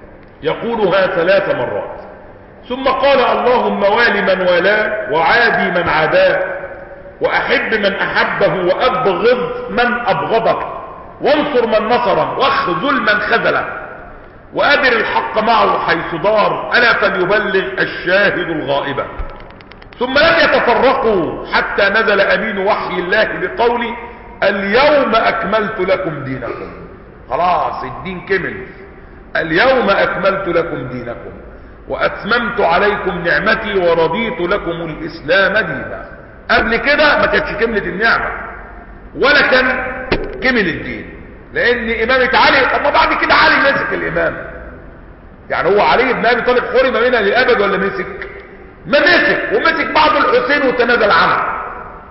يقولها 3 مرات. ثم قال اللهم وال من والاه وعادي من عاداه وأحب من أحبه وأبغض من أبغضه وانصر من نصره واخذل من خذله وأدر الحق معه حيث دار ألا فليبلغ الشاهد الغائبة. ثم لم يتفرقوا حتى نزل أمين وحي الله بقوله اليوم أكملت لكم دينكم. خلاص الدين كمل. اليوم أكملت لكم دينكم وأتممت عليكم نعمتي ورضيت لكم الإسلام دينا. قبل كده ما كانتش كملت النعمة ولا كان كمل الدين، لأن إمامة علي طب ما بعد كده علي مسك الإمام. يعني هو علي بن أبي طالب حرم منها للأبد ولا مسك؟ ما مسك، ومسك بعض الحسين وتنازل عنها،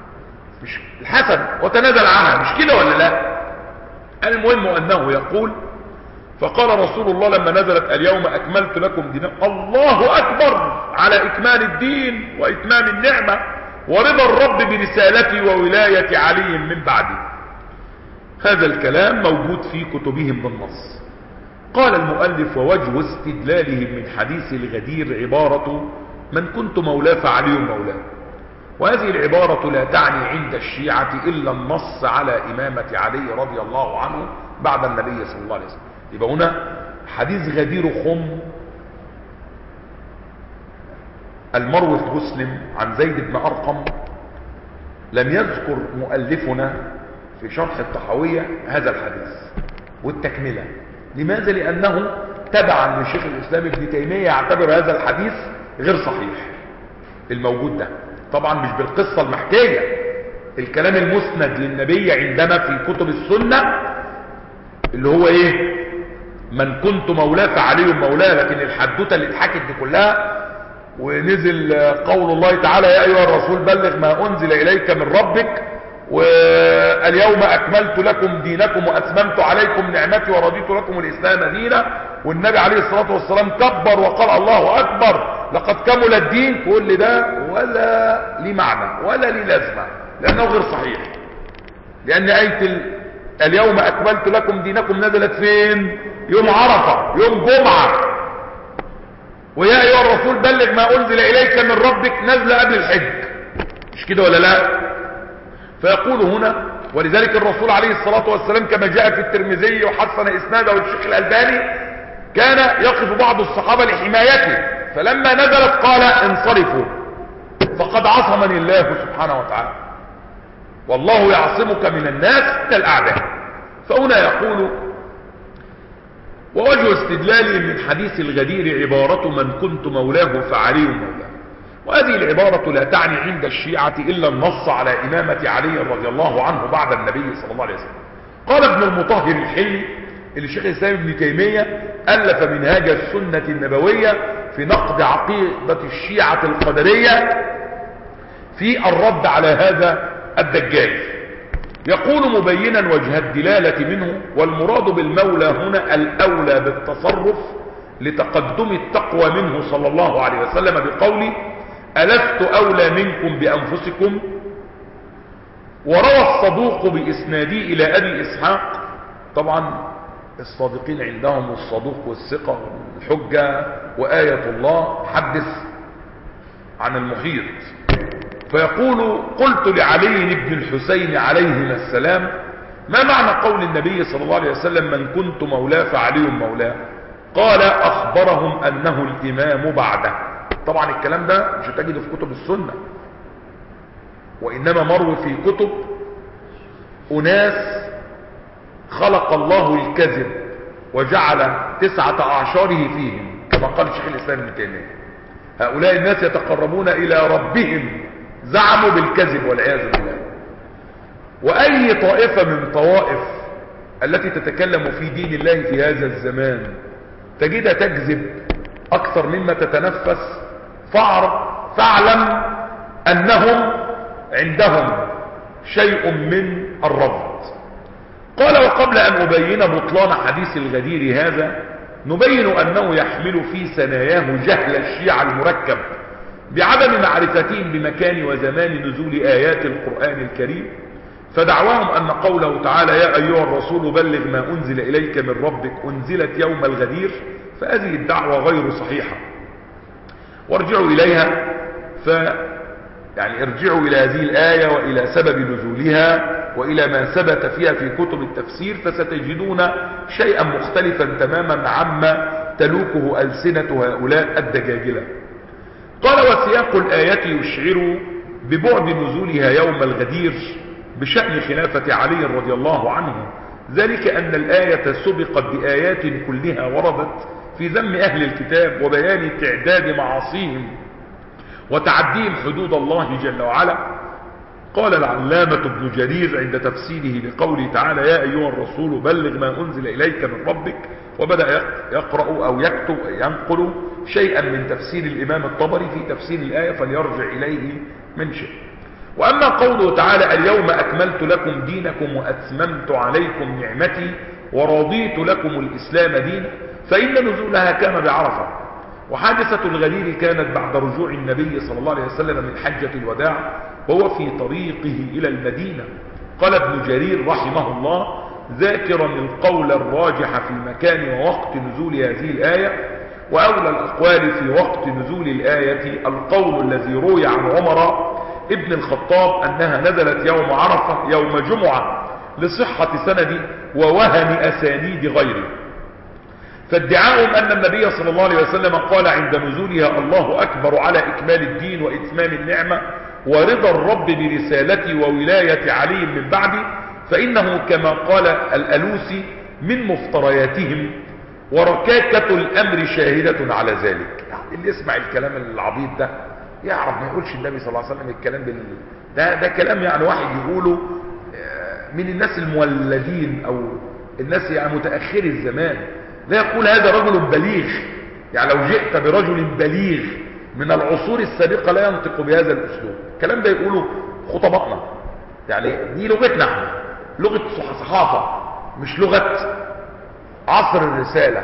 مش الحسن وتنازل عنها، مش كده ولا لا؟ المهم أنه يقول فقال رسول الله لما نزلت اليوم أكملت لكم دينكم الله أكبر على إكمال الدين وإتمام النعمة ورضا الرب برسالتي وولاية علي من بعدي. هذا الكلام موجود في كتبهم بالنص. قال المؤلف ووجه استدلالهم من حديث الغدير عبارة من كنت مولاه فعلي مولاه. وهذه العبارة لا تعني عند الشيعة إلا النص على إمامة علي رضي الله عنه بعد النبي صلى الله عليه وسلم. يبقى هنا حديث غدير خم المروي في مسلم عن زيد بن أرقم لم يذكر مؤلفنا في شرح الطحاوية هذا الحديث والتكملة. لماذا؟ لأنه تبعا لشيخ الإسلام ابن تيمية يعتبر هذا الحديث غير صحيح الموجود ده، طبعا مش بالقصة المحكية، الكلام المسند للنبي عندنا في كتب السنة اللي هو ايه من كنت مولاه فعلي مولاه. لكن الحدوته اللي اتحكت دي كلها ونزل قول الله تعالى يا ايها الرسول بلغ ما انزل اليك من ربك واليوم اكملت لكم دينكم واتممت عليكم نعمتي ورضيت لكم الاسلام دينا، والنبي عليه الصلاة والسلام كبر وقال الله اكبر لقد كمل الدين، كل ده ولا ليه معنى ولا ليه لازمة لانه غير صحيح. لان آية اليوم اكملت لكم دينكم نزلت فين؟ يوم عرفة، يوم جمعة. ويا ايها الرسول بلغ ما انزل اليك من ربك نزل قبل الحج، مش كده ولا لا؟ فيقول هنا ولذلك الرسول عليه الصلاة والسلام كما جاء في الترمذي وحسن اسناده والشيخ الألباني كان يقف بعض الصحابة لحمايته، فلما نزلت قال انصرفوا فقد عصمني الله سبحانه وتعالى والله يعصمك من الناس من الأعداء. فهنا يقول ووجه استدلالي من حديث الغدير عبارة من كنت مولاه فعلي مولاه. وهذه العبارة لا تعني عند الشيعة إلا النص على إمامة علي رضي الله عنه بعد النبي صلى الله عليه وسلم. قال ابن المطهر الحلي اللي شيخ الإسلام ابن تيمية ألف منهاج السنة النبوية في نقد عقيدة الشيعة القدرية في الرد على هذا الدجال. يقول مبينا وجه الدلالة منه والمراد بالمولى هنا الأولى بالتصرف لتقدم التقوى منه صلى الله عليه وسلم بقوله ألست أولى منكم بأنفسكم. وروى الصدوق بإسنادي إلى أبي إسحاق، طبعا الصادقين عندهم الصدوق والثقة والحجة وآية الله حدث عن المحيط. فيقول قلت لعلي بن الحسين عليهما السلام ما معنى قول النبي صلى الله عليه وسلم من كنت مولاه فعلي مولاه؟ قال أخبرهم أنه الإمام بعده. طبعا الكلام ده مش هتجده في كتب السنة، وإنما مروي في كتب أناس خلق الله الكذب وجعل 9 أعشاره فيهم كما قال الشيخ الإسلام ابن تيمية. هؤلاء الناس يتقربون إلى ربهم زعموا بالكذب والعياذ بالله. وأي طائفة من طوائف التي تتكلم في دين الله في هذا الزمان تجدها تكذب أكثر مما تتنفس، فاعلم أنهم عندهم شيء من الرفض. قال: وقبل أن أبين بطلان حديث الغدير هذا نبين أنه يحمل في ثناياه جهل الشيعة المركب بعدم معرفتهم بمكان وزمان نزول آيات القرآن الكريم، فدعواهم أن قوله تعالى: يا أيها الرسول بلغ ما أنزل إليك من ربك أنزلت يوم الغدير، فهذه الدعوة غير صحيحة. وارجعوا إليها، يعني ارجعوا إلى هذه الآية وإلى سبب نزولها وإلى ما ثبت فيها في كتب التفسير، فستجدون شيئا مختلفا تماما عما تلوكه ألسنة هؤلاء الدجاجلة. قال: وسياق الآية يشعر ببعد نزولها يوم الغدير بشأن خلافة علي رضي الله عنه، ذلك أن الآية سبقت بآيات كلها وردت في ذم أهل الكتاب وبيان تعداد معاصيهم وتعديهم حدود الله جل وعلا. قال العلامة ابن جرير عند تفسيره لقوله تعالى: يا أيها الرسول بلغ ما أنزل إليك من ربك، وبدأ يقرأ أو يكتب ينقل شيئا من تفسير الإمام الطبري في تفسير الآية فليرجع إليه من شيء. وأما قوله تعالى: اليوم أكملت لكم دينكم وأتممت عليكم نعمتي ورضيت لكم الإسلام دينا، فإن نزولها كان بعرفة، وحادثة الغدير كانت بعد رجوع النبي صلى الله عليه وسلم من حجة الوداع وهو في طريقه إلى المدينة. قال ابن جرير رحمه الله ذاكرا القول الراجح في مكان ووقت نزول هذه الآية: وأولى الأقوال في وقت نزول الآية القول الذي روي عن عمر ابن الخطاب أنها نزلت يوم عرفة يوم جمعة لصحة سند ووهن أسانيد غيره. فادعاهم أن النبي صلى الله عليه وسلم قال عند نزولها: الله أكبر على إكمال الدين وإتمام النعمة ورضا الرب برسالتي وولاية علي من بعدي، فإنه كما قال الألوسي من مفترياتهم، وركاكة الأمر شاهدة على ذلك. اللي يسمع الكلام العبيط ده يعرف ما يقولش النبي صلى الله عليه وسلم الكلام ده كلام يعني واحد يقوله من الناس المولدين أو الناس يعني متأخر الزمان. لا يقول هذا رجل بليغ، يعني لو جئت برجل بليغ من العصور السابقة لا ينطق بهذا الأسلوب. الكلام ده يقوله خطبائنا، يعني دي لغتنا احنا، لغة صحافة مش لغة عصر الرسالة.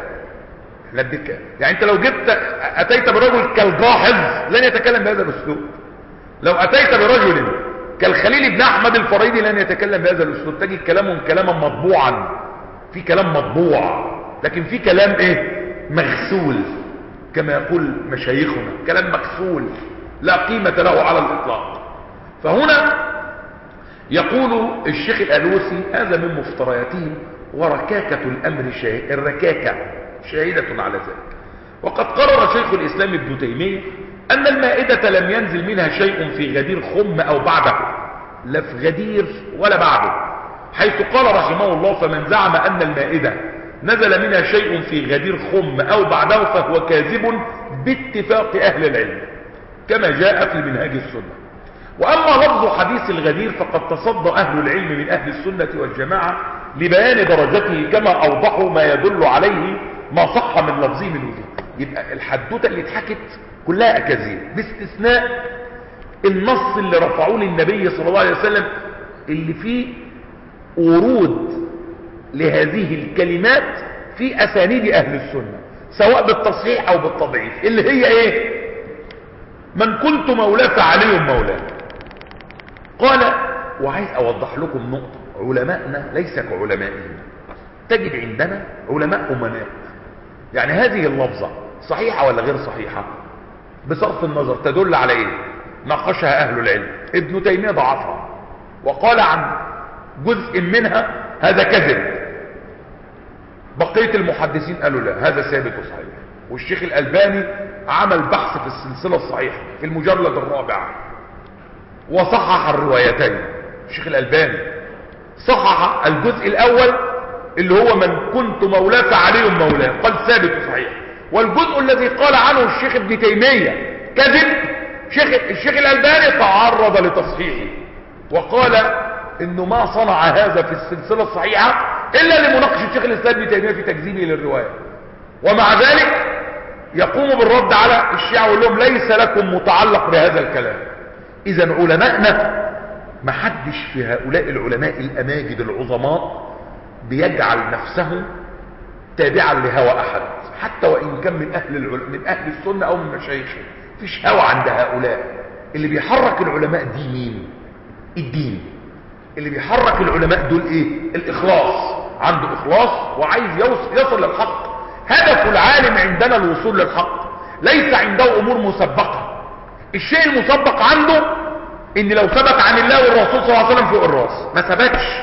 يعني انت لو أتيت برجل كالجاحظ لن يتكلم بهذا الأسلوب. لو أتيت برجل كالخليل بن أحمد الفريدي لن يتكلم بهذا الأسلوب. تجد كلامهم كلاما مطبوعا، في كلام مطبوع، لكن في كلام مغسول كما يقول مشايخنا، كلام مغسول لا قيمة له على الإطلاق. فهنا يقول الشيخ الألوسي هذا من مفترياتهم، وركاكة الأمر الركاكة شاهدة على ذلك. وقد قرر شيخ الإسلام ابن تيمية أن المائدة لم ينزل منها شيء في غدير خم أو بعده، لا في غدير ولا بعده، حيث قال رحمه الله: فمن زعم أن المائدة نزل منها شيء في غدير خم أو بعده فهو كاذب باتفاق أهل العلم كما جاء في منهاج السنة. وأما لفظ حديث الغدير فقد تصدى أهل العلم من أهل السنة والجماعة لبيان درجته كما أوضحوا ما يدل عليه ما صح من لفظه من وجوه. يبقى الحدوتة اللي اتحكت كلها أكاذيب باستثناء النص اللي رفعوه للنبي صلى الله عليه وسلم اللي فيه ورود لهذه الكلمات في أسانيد أهل السنة سواء بالتصحيح أو بالتضعيف، اللي هي إيه؟ من كنت مولاه فعلي مولاه. قال، وعايز أوضح لكم نقطة: علماءنا ليس كعلمائهم. تجد عندنا علماء أمناء، يعني هذه اللفظة صحيحة ولا غير صحيحة بصرف النظر تدل على إيه؟ ناقشها أهل العلم. ابن تيمية ضعفها وقال عن جزء منها هذا كذب، بقية المحدثين قالوا لا هذا ثابت وصحيح. والشيخ الألباني عمل بحث في السلسلة الصحيحة في المجلد الرابع وصحح الروايتين. الشيخ الألباني صحح الجزء الأول اللي هو من كنت مولاه فعلي مولاه، قال ثابت وصحيح، والجزء الذي قال عنه الشيخ ابن تيمية كذب، الشيخ الألباني تعرض لتصحيحه وقال انه ما صنع هذا في السلسلة الصحيحة الا لمناقشة الشيخ الاسلام ابن تيمية في تكذيبه للرواية، ومع ذلك يقوم بالرد على الشيعة ويقول لهم ليس لكم متعلق بهذا الكلام. اذا علماءنا ما حدش في هؤلاء العلماء الاماجد العظماء بيجعل نفسه تابعا لهوى احد، حتى وان كان من اهل السنة او من مشايخه. فيش هوى عند هؤلاء. اللي بيحرك العلماء دي مين؟ الدين. اللي بيحرك العلماء دول ايه؟ الاخلاص. عنده اخلاص وعايز يصل للحق. هدف العالم عندنا الوصول للحق، ليس عنده امور مسبقة. الشيء المسبق عنده ان لو ثبت عن الله والرسول صلى الله عليه وسلم فوق الراس، ما ثبتش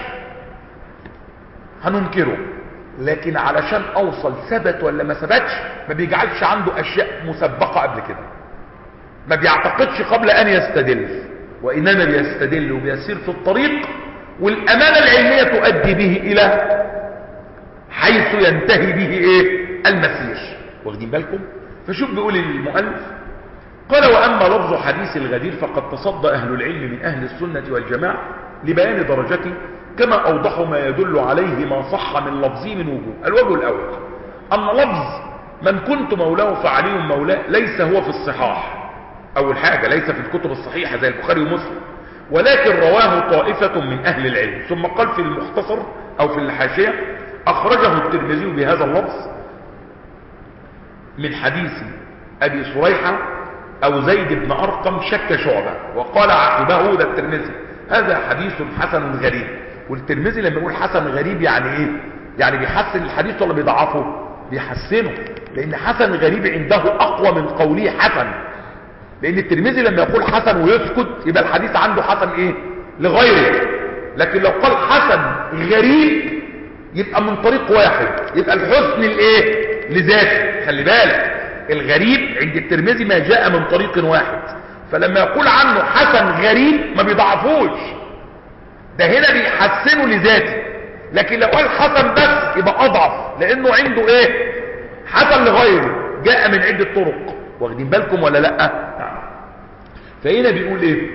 هننكره، لكن علشان اوصل ثبت ولا ما ثبتش ما بيجعلش عنده اشياء مسبقة قبل كده، ما بيعتقدش قبل ان يستدل، وانما بيستدل وبيسير في الطريق، والامانة العلمية تؤدي به الى حيث ينتهي به ايه؟ المسير. واخدين بالكم؟ فشوف بيقول المؤلف قال واما لفظ حديث الغدير فقد تصدى اهل العلم من اهل السنة والجماعة لبيان درجته، كما اوضحوا ما يدل عليه ما صح من لفظه من وجوه. الوجه الاول ان لفظ من كنت مولاه فعلي مولاه ليس هو في الصحاح، اول حاجة ليس في الكتب الصحيحة زي البخاري ومسلم، ولكن رواه طائفة من اهل العلم. ثم قال في المختصر او في الحاشية اخرجه الترمذي بهذا اللفظ من حديث ابي صريحة او زيد بن ارقم شك شعبة، وقال عقبه ده الترمذي هذا حديث حسن غريب. والترمذي لما يقول حسن غريب يعني ايه؟ يعني بيحسن الحديث ولا بيضعفه؟ بيحسنه، لان حسن غريب عنده اقوى من قوله حسن، لان الترمذي لما يقول حسن ويسكت يبقى الحديث عنده حسن ايه؟ لغيره. لكن لو قال حسن غريب يبقى من طريق واحد، يبقى الحسن الايه؟ لذاته. خلي بالك الغريب عند الترمذي ما جاء من طريق واحد، فلما يقول عنه حسن غريب ما بيضعفوش، ده هنا بيحسنه لذاته. لكن لو قال حسن بس يبقى اضعف، لانه عنده ايه؟ حسن لغيره جاء من عدة طرق. واخدين بالكم ولا لا؟ فهنا بيقول ايه؟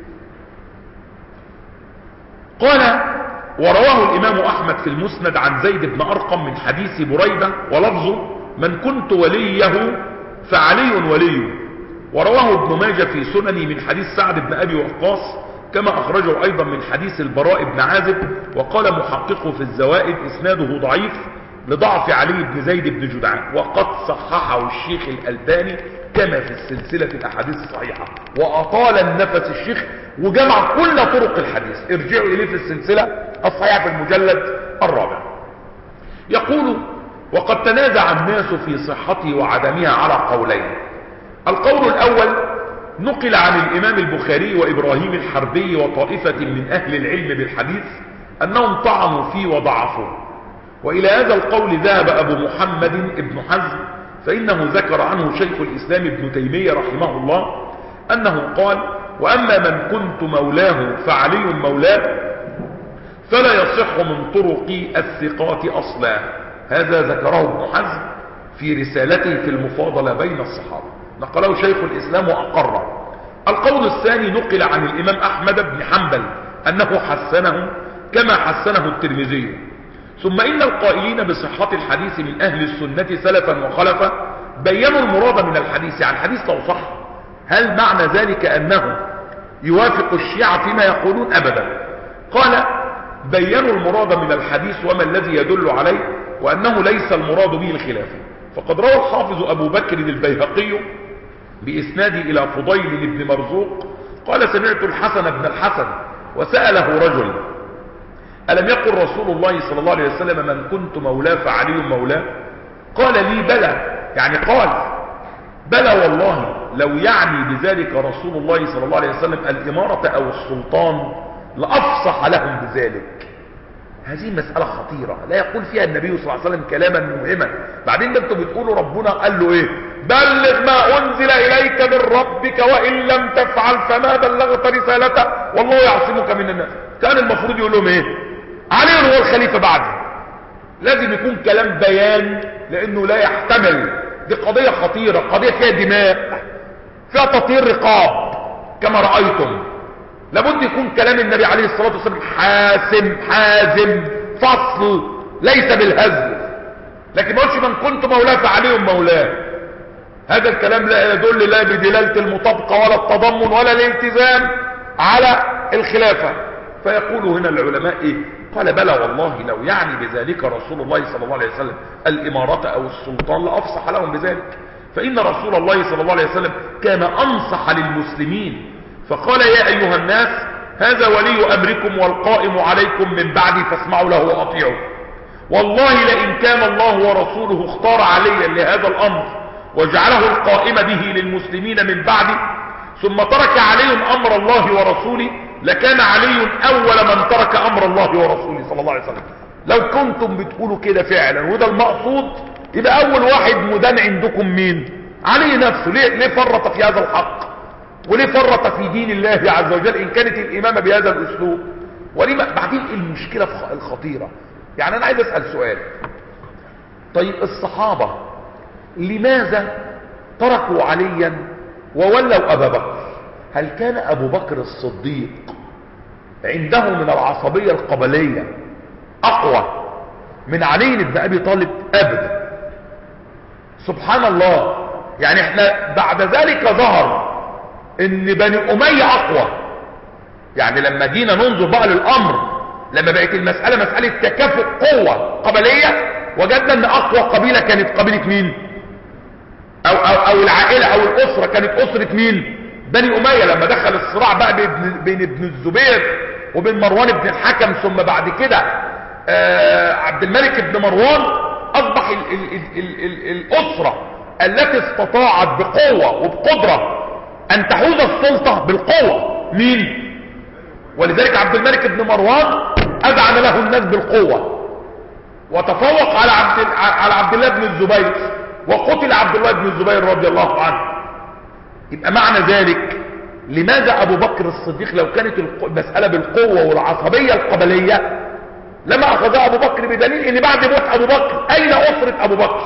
قال ورواه الامام احمد في المسند عن زيد بن ارقم من حديث بريدة ولفظه من كنت وليه فعلي وليه. ورواه ابن ماجه في سننه من حديث سعد بن ابي وقاص، كما اخرجه ايضا من حديث البراء بن عازب. وقال محققه في الزوائد اسناده ضعيف لضعف علي بن زيد بن جدعان، وقد صححه الشيخ الألباني كما في السلسلة الأحاديث الصحيحة، وأطال النفس الشيخ وجمع كل طرق الحديث. ارجعوا إليه في السلسلة الصحيحة في المجلد الرابع. يقول وقد تنازع الناس في صحته وعدمها على قولين. القول الأول نقل عن الإمام البخاري وإبراهيم الحربي وطائفة من أهل العلم بالحديث أنهم طعنوا فيه وضعفوه، وإلى هذا القول ذهب أبو محمد ابن حزم، فإنه ذكر عنه شيخ الإسلام ابن تيمية رحمه الله أنه قال وأما من كنت مولاه فعلي مولاه فلا يصح من طرق الثقات أصلا. هذا ذكره ابن حزم في رسالته في المفاضلة بين الصحابة، نقله شيخ الإسلام وأقره. القول الثاني نقل عن الإمام أحمد بن حنبل أنه حسنه كما حسنه الترمذي. ثم إن القائلين بصحة الحديث من أهل السنة سلفا وخلفا بيّنوا المراد من الحديث. يعني الحديث لو صح هل معنى ذلك أنه يوافق الشيعة فيما يقولون؟ أبدا. قال بيّنوا المراد من الحديث وما الذي يدل عليه، وأنه ليس المراد به الخلاف. فقد روى الحافظ أبو بكر البيهقي بإسناده إلى فضيل بن مرزوق قال سمعت الحسن بن الحسن وسأله رجل ألم يقل رسول الله صلى الله عليه وسلم من كنت مولاه فعلي مولاه؟ قال لي بلى، يعني قال بلى والله لو يعني بذلك رسول الله صلى الله عليه وسلم الإمارة أو السلطان لأفصح لهم بذلك. هذه مسألة خطيرة لا يقول فيها النبي صلى الله عليه وسلم كلاما مهما. بعدين ده انتوا بتقولوا ربنا قال له ايه؟ بلغ ما أنزل إليك من ربك وإن لم تفعل فما بلغت رسالته والله يعصمك من الناس. كان المفروض يقول لهم ايه؟ علي هو الخليفة بعده. لازم يكون كلام بيان، لأنه لا يحتمل دي قضية خطيرة، قضية فيها دماء، فيها تطهير رقاب كما رأيتم. لابد يكون كلام النبي عليه الصلاة والسلام حازم فصل، ليس بالهزل. لكن ما قلتش من كنت مولاه فعليهم مولاه. هذا الكلام لا يدل لا بدلالة المطابقة ولا التضمن ولا الالتزام على الخلافة. فيقول هنا العلماء ايه؟ قال بلى والله لو يعني بذلك رسول الله صلى الله عليه وسلم الإمارة أو السلطان لأفصح لهم بذلك، فإن رسول الله صلى الله عليه وسلم كان أنصح للمسلمين، فقال يا أيها الناس هذا ولي أمركم والقائم عليكم من بعدي فاسمعوا له وأطيعوا. والله لئن كان الله ورسوله اختار عليا لهذا الأمر وجعله القائم به للمسلمين من بعدي ثم ترك عليهم أمر الله ورسوله لكان علي أول من ترك أمر الله ورسوله صلى الله عليه وسلم. لو كنتم بتقولوا كده فعلا وده المقصود، يبقى أول واحد مدان عندكم مين؟ علي نفسه. ليه فرط في هذا الحق؟ وليه فرط في دين الله عز وجل إن كانت الإمامة بهذا الأسلوب؟ ولما بعدين المشكلة الخطيرة، يعني أنا عايز أسأل سؤال. طيب الصحابة لماذا تركوا عليا وولوا أبا بكر؟ هل كان أبو بكر الصديق عنده من العصبية القبلية أقوى من علي بن أبي طالب؟ أبدا. سبحان الله. يعني احنا بعد ذلك ظهر ان بني أمية أقوى. يعني لما جينا ننظر بقى للأمر، لما بقت المسألة مسألة تكافؤ قوة قبلية، وجدنا ان أقوى قبيلة كانت قبيلة مين؟ أو العائلة أو الأسرة كانت أسرة مين؟ بني أمية. لما دخل الصراع بقى بين ابن الزبير وبين مروان بن الحكم، ثم بعد كده عبد الملك بن مروان، أصبح الأسرة التي استطاعت بقوة وبقدرة أن تحوز السلطة بالقوة مين؟ ولذلك عبد الملك بن مروان أذعن له الناس بالقوة وتفوق على عبد الله بن الزبير، وقتل عبد الله بن الزبير رضي الله عنه. يبقى معنى ذلك لماذا أبو بكر الصديق لو كانت المسألة بالقوة والعصبية القبلية لما أخذها أبو بكر، بدليل ان بعد موت أبو بكر أين أسرة أبو بكر؟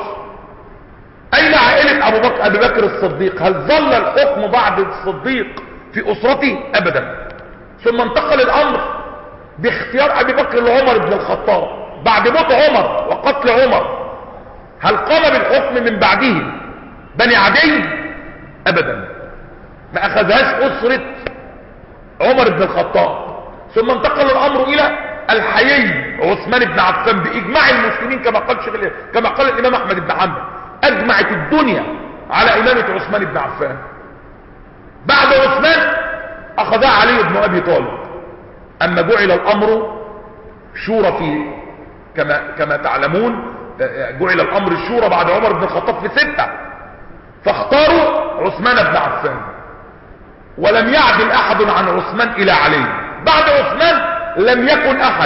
أين عائلة أبي بكر الصديق؟ هل ظل الحكم بعد الصديق في أسرته؟ أبدا. ثم انتقل الأمر باختيار أبي بكر لعمر بن الخطاب بعد موت عمر وقتل عمر. هل قام بالحكم من بعده بني عدي؟ أبدا. ما أخذهاش أسرة عمر بن الخطاب. ثم انتقل الأمر إلى الحيي عثمان بن عفان بإجماع المسلمين، كما قال الإمام أحمد بن حنبل أجمعت الدنيا على إمامة عثمان بن عفان. بعد عثمان أخذها علي بن أبي طالب. أما جعل الأمر شورى فيه كما تعلمون، جعل الأمر الشورى بعد عمر بن الخطاب في 6، فاختاروا عثمان بن عفان، ولم يعدل أحد عن عثمان إلى علي. بعد عثمان لم يكن أحد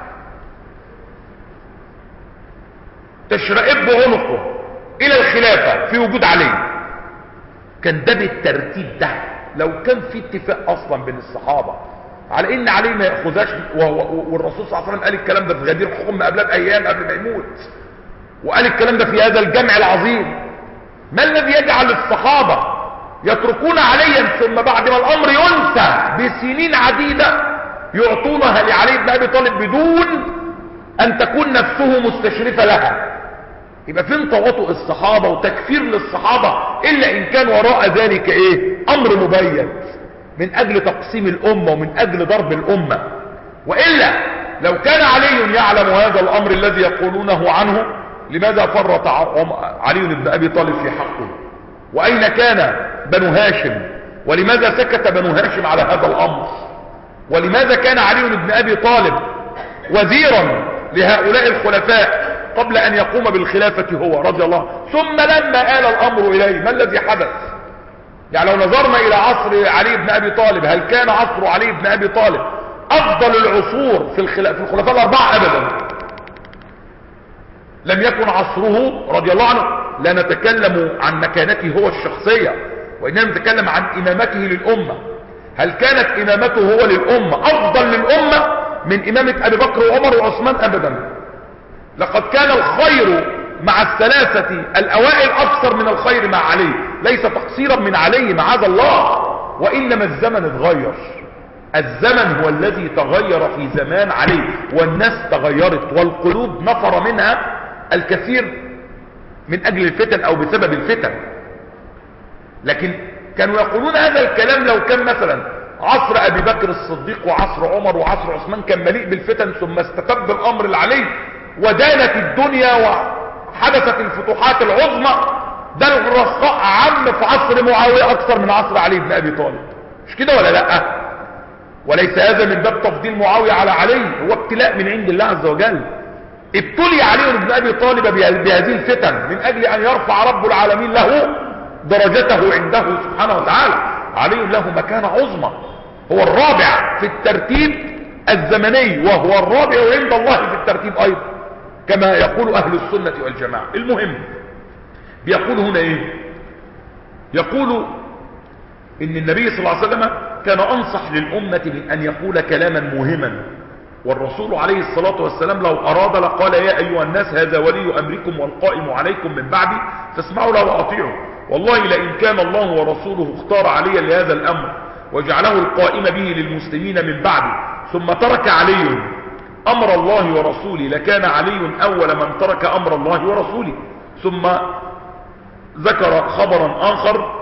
تشرئب عنقه إلى الخلافة في وجود علي. كان ده بالترتيب ده. لو كان في اتفاق أصلا بين الصحابة على إن علي ما يأخذهاش، والرسول صلى الله عليه وسلم قال الكلام ده في غدير حكم قبل بأيام قبل ما يموت، وقال الكلام ده في هذا الجمع العظيم. ما الذي يجعل الصحابة يتركون عليا ثم بعد ما الأمر ينسى بسنين عديدة يعطونها لعلي بن أبي طالب بدون أن تكون نفسه مستشرفة لها؟ يبقى فين تواطؤ الصحابة وتكفير للصحابة إلا إن كان وراء ذلك إيه؟ أمر مبين من أجل تقسيم الأمة ومن أجل ضرب الأمة. وإلا لو كان علي يعلم هذا الأمر الذي يقولونه عنه، لماذا فرط علي بن أبي طالب في حقه؟ وأين كان بنو هاشم؟ ولماذا سكت بنو هاشم على هذا الأمر؟ ولماذا كان علي بن أبي طالب وزيرا لهؤلاء الخلفاء قبل أن يقوم بالخلافة هو رضي الله؟ ثم لما آل الأمر إليه ما الذي حدث؟ يعني لو نظرنا إلى عصر علي بن أبي طالب، هل كان عصر علي بن أبي طالب أفضل العصور في الخلفاء الأربعة؟ أبدا. لم يكن عصره رضي الله عنه. لا نتكلم عن مكانته هو الشخصية، وإنما نتكلم عن إمامته للأمة. هل كانت إمامته هو للأمة أفضل للأمة من إمامة أبي بكر وعمر وعثمان؟ أبدا. لقد كان الخير مع الثلاثة الأوائل أكثر من الخير مع علي، ليس تقصيرا من علي معاذ الله، وإنما الزمن اتغير. الزمن هو الذي تغير في زمان علي، والناس تغيرت، والقلوب نفر منها الكثير من أجل الفتن أو بسبب الفتن. لكن كانوا يقولون هذا الكلام لو كان مثلا عصر أبي بكر الصديق وعصر عمر وعصر عثمان كان مليء بالفتن، ثم استتب الأمر العلي ودانت الدنيا وحدثت الفتوحات العظمى، ده الرخاء عم في عصر معاوية أكثر من عصر علي بن أبي طالب، مش كده ولا لأ؟ وليس هذا من باب تفضيل معاوية على علي، هو ابتلاء من عند الله عز وجل. ابتلي علي بن أبي طالب بهذه الفتن من أجل أن يرفع رب العالمين له درجته عنده سبحانه وتعالى. علي له مكانة عظمى، هو الرابع في الترتيب الزمني، وهو الرابع عند الله في الترتيب أيضا كما يقول أهل السنة والجماعة. المهم بيقول هنا ايه؟ يقول ان النبي صلى الله عليه وسلم كان انصح للأمة من ان يقول كلاما مهما، والرسول عليه الصلاة والسلام لو اراد لقال يا ايها الناس هذا ولي امركم والقائم عليكم من بعدي فاسمعوا له واطيعوا، والله لئن كان الله ورسوله اختار عليا لهذا الامر وجعله القائم به للمسلمين من بعدي ثم ترك علي امر الله ورسوله لكان علي اول من ترك امر الله ورسوله. ثم ذكر خبرا آخر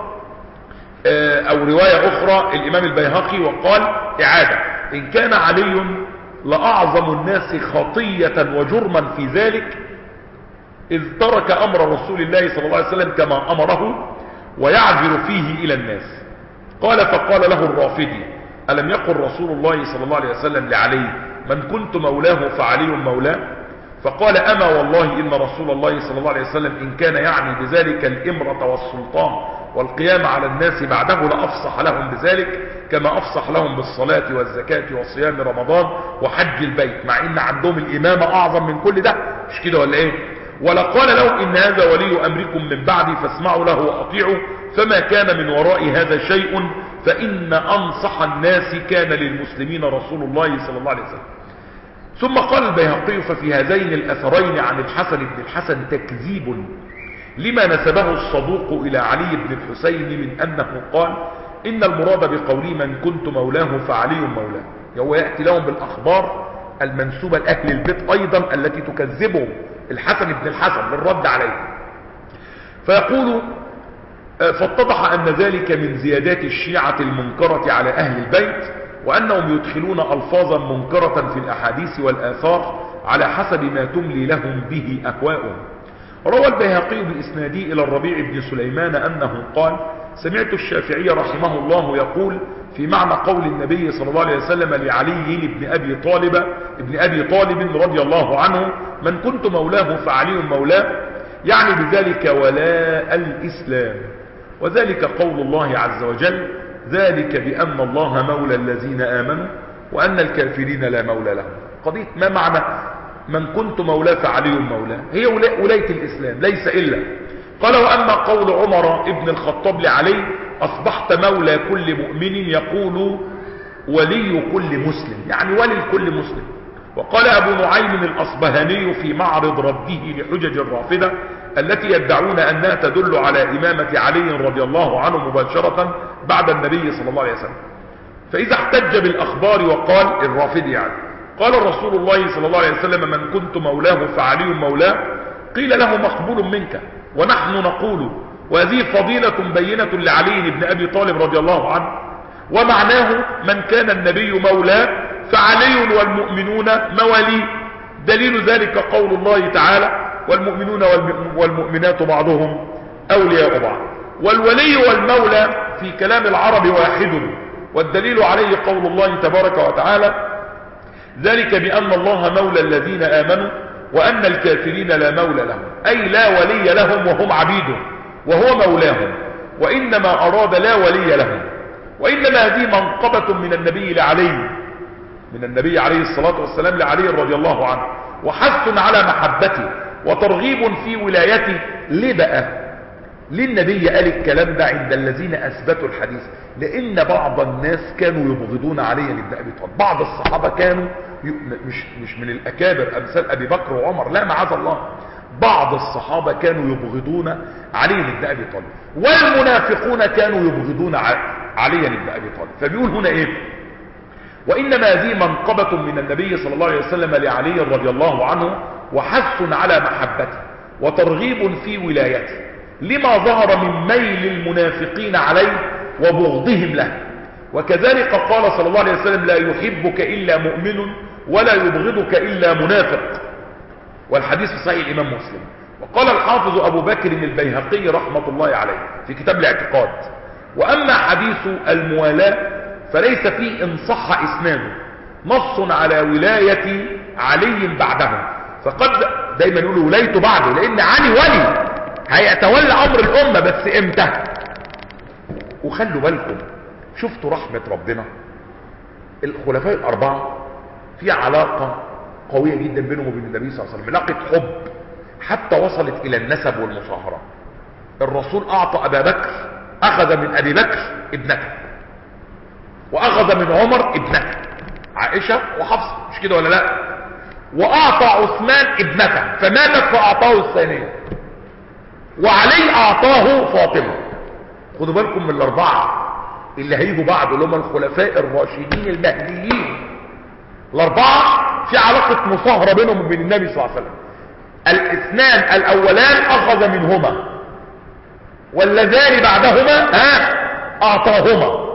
أو رواية أخرى الإمام البيهقي وقال إعادة: إن كان علي لأعظم الناس خطية وجرما في ذلك إذ ترك أمر رسول الله صلى الله عليه وسلم كما أمره ويعذر فيه إلى الناس. قال فقال له الرافدي: ألم يقل رسول الله صلى الله عليه وسلم لعلي من كنت مولاه فعلي مولاه؟ فقال: أما والله إن رسول الله صلى الله عليه وسلم إن كان يعني بذلك الإمرة والسلطان والقيام على الناس بعده لأفصح لهم بذلك كما أفصح لهم بالصلاة والزكاة وصيام رمضان وحج البيت، مع إن عندهم الإمامة أعظم من كل ده، مش كده ولا إيه؟ ولقال له: إن هذا ولي أمركم من بعدي فاسمعوا له وأطيعوا، فما كان من وراء هذا شيء فإن أنصح الناس كان للمسلمين رسول الله صلى الله عليه وسلم. ثم قال البيهقي: ففي هذين الأثرين عن الحسن بن الحسن تكذيب لما نسبه الصدوق إلى علي بن الحسين من أنه قال: إن المراد بقولي من كنت مولاه فعلي مولاه. هو يأتي لهم بالأخبار المنسوبة لأهل البيت أيضا التي تكذبهم الحسن بن الحسن للرد عليه. فيقول: فاتضح أن ذلك من زيادات الشيعة المنكرة على أهل البيت، وأنهم يدخلون ألفاظا منكرة في الأحاديث والآثار على حسب ما تملي لهم به أهواؤهم. روى البيهقي بإسناده إلى الربيع بن سليمان أنه قال: سمعت الشافعي رحمه الله يقول في معنى قول النبي صلى الله عليه وسلم لعلي بن أبي طالب رضي الله عنه: من كنت مولاه فعلي مولاه، يعني بذلك ولاء الإسلام، وذلك قول الله عز وجل: ذلك بأن الله مولى الذين آمنوا وأن الكافرين لا مولى لهم. قضية ما معنى من كنت مولاه فعلي مولاه؟ هي ولاية الإسلام ليس إلا. قال: وأما قول عمر ابن الخطاب لعلي: أصبحت مولى كل مؤمن، يقول ولي كل مسلم، يعني ولي كل مسلم. وقال أبو نعيم الأصبهاني في معرض رده لحجج الرافضة التي يدعون أنها تدل على إمامة علي رضي الله عنه مباشرة بعد النبي صلى الله عليه وسلم: فإذا احتج بالأخبار وقال الرافضي يعني قال رسول الله صلى الله عليه وسلم: من كنت مولاه فعلي مولاه، قيل له: مقبول منك، ونحن نقول وهذه فضيلة بينة لعلي بن أبي طالب رضي الله عنه، ومعناه من كان النبي مولاه فعلي والمؤمنون مواليه. دليل ذلك قول الله تعالى: والمؤمنون والمؤمنات بعضهم أولياء بعض. والولي والمولى في كلام العرب واحد، والدليل عليه قول الله تبارك وتعالى: ذلك بأن الله مولى الذين آمنوا وأن الكافرين لا مولى لهم، أي لا ولي لهم وهم عبيده وهو مولاهم، وإنما أراد لا ولي لهم. وإنما هذه منقبة من النبي لعلي، من النبي عليه الصلاة والسلام لعلي رضي الله عنه، وحث على محبته وترغيب في ولايته. ليه بقى للنبي قال الكلام ده عند الذين أثبتوا الحديث؟ لأن بعض الناس كانوا يبغضون علي بن أبي طالب. بعض الصحابة كانوا مش من الأكابر أمثال أبي بكر وعمر، لا معاذ الله، بعض الصحابة كانوا يبغضون علي بن ابي طالب، والمنافقون كانوا يبغضون علي بن ابي طالب. فبيقول هنا ايه؟ وانما هذه منقبة من النبي صلى الله عليه وسلم لعلي رضي الله عنه، وحث على محبته وترغيب في ولايته، لما ظهر من ميل المنافقين عليه وبغضهم له. وكذلك قال صلى الله عليه وسلم: لا يحبك إلا مؤمن ولا يبغضك إلا منافق. والحديث في صحيح الإمام مسلم. وقال الحافظ أبو بكر البيهقي رحمة الله عليه في كتاب الاعتقاد: وأما حديث الموالاة فليس فيه إن صح إسناده نص على ولاية علي بعده، فقد دايما يقولوا ولايته بعده، لأن علي ولي هيتولى أمر الأمة، بس إمتى؟ وخلوا بالكم، شفتوا رحمة ربنا؟ الخلفاء الأربعة في علاقة قوية جدا بينهم وبين النبي صلى الله عليه وسلم، علاقة حب حتى وصلت إلى النسب والمصاهرة. الرسول أعطى أبا بكر، أخذ من أبي بكر ابنته، وأخذ من عمر ابنته عائشة وحفصة، مش كده ولا لا؟ وأعطى عثمان ابنته فماتت فأعطاه الثانية، وعلي أعطاه فاطمة. خدوا بالكم من الأربعة اللي هيجوا بعد، اللي هم الخلفاء الراشدين المهديين. الأربعة في علاقة مصاهرة بينهم وبين النبي صلى الله عليه وسلم. الاثنان الأولان أخذ منهما، واللذان بعدهما أعطاهما.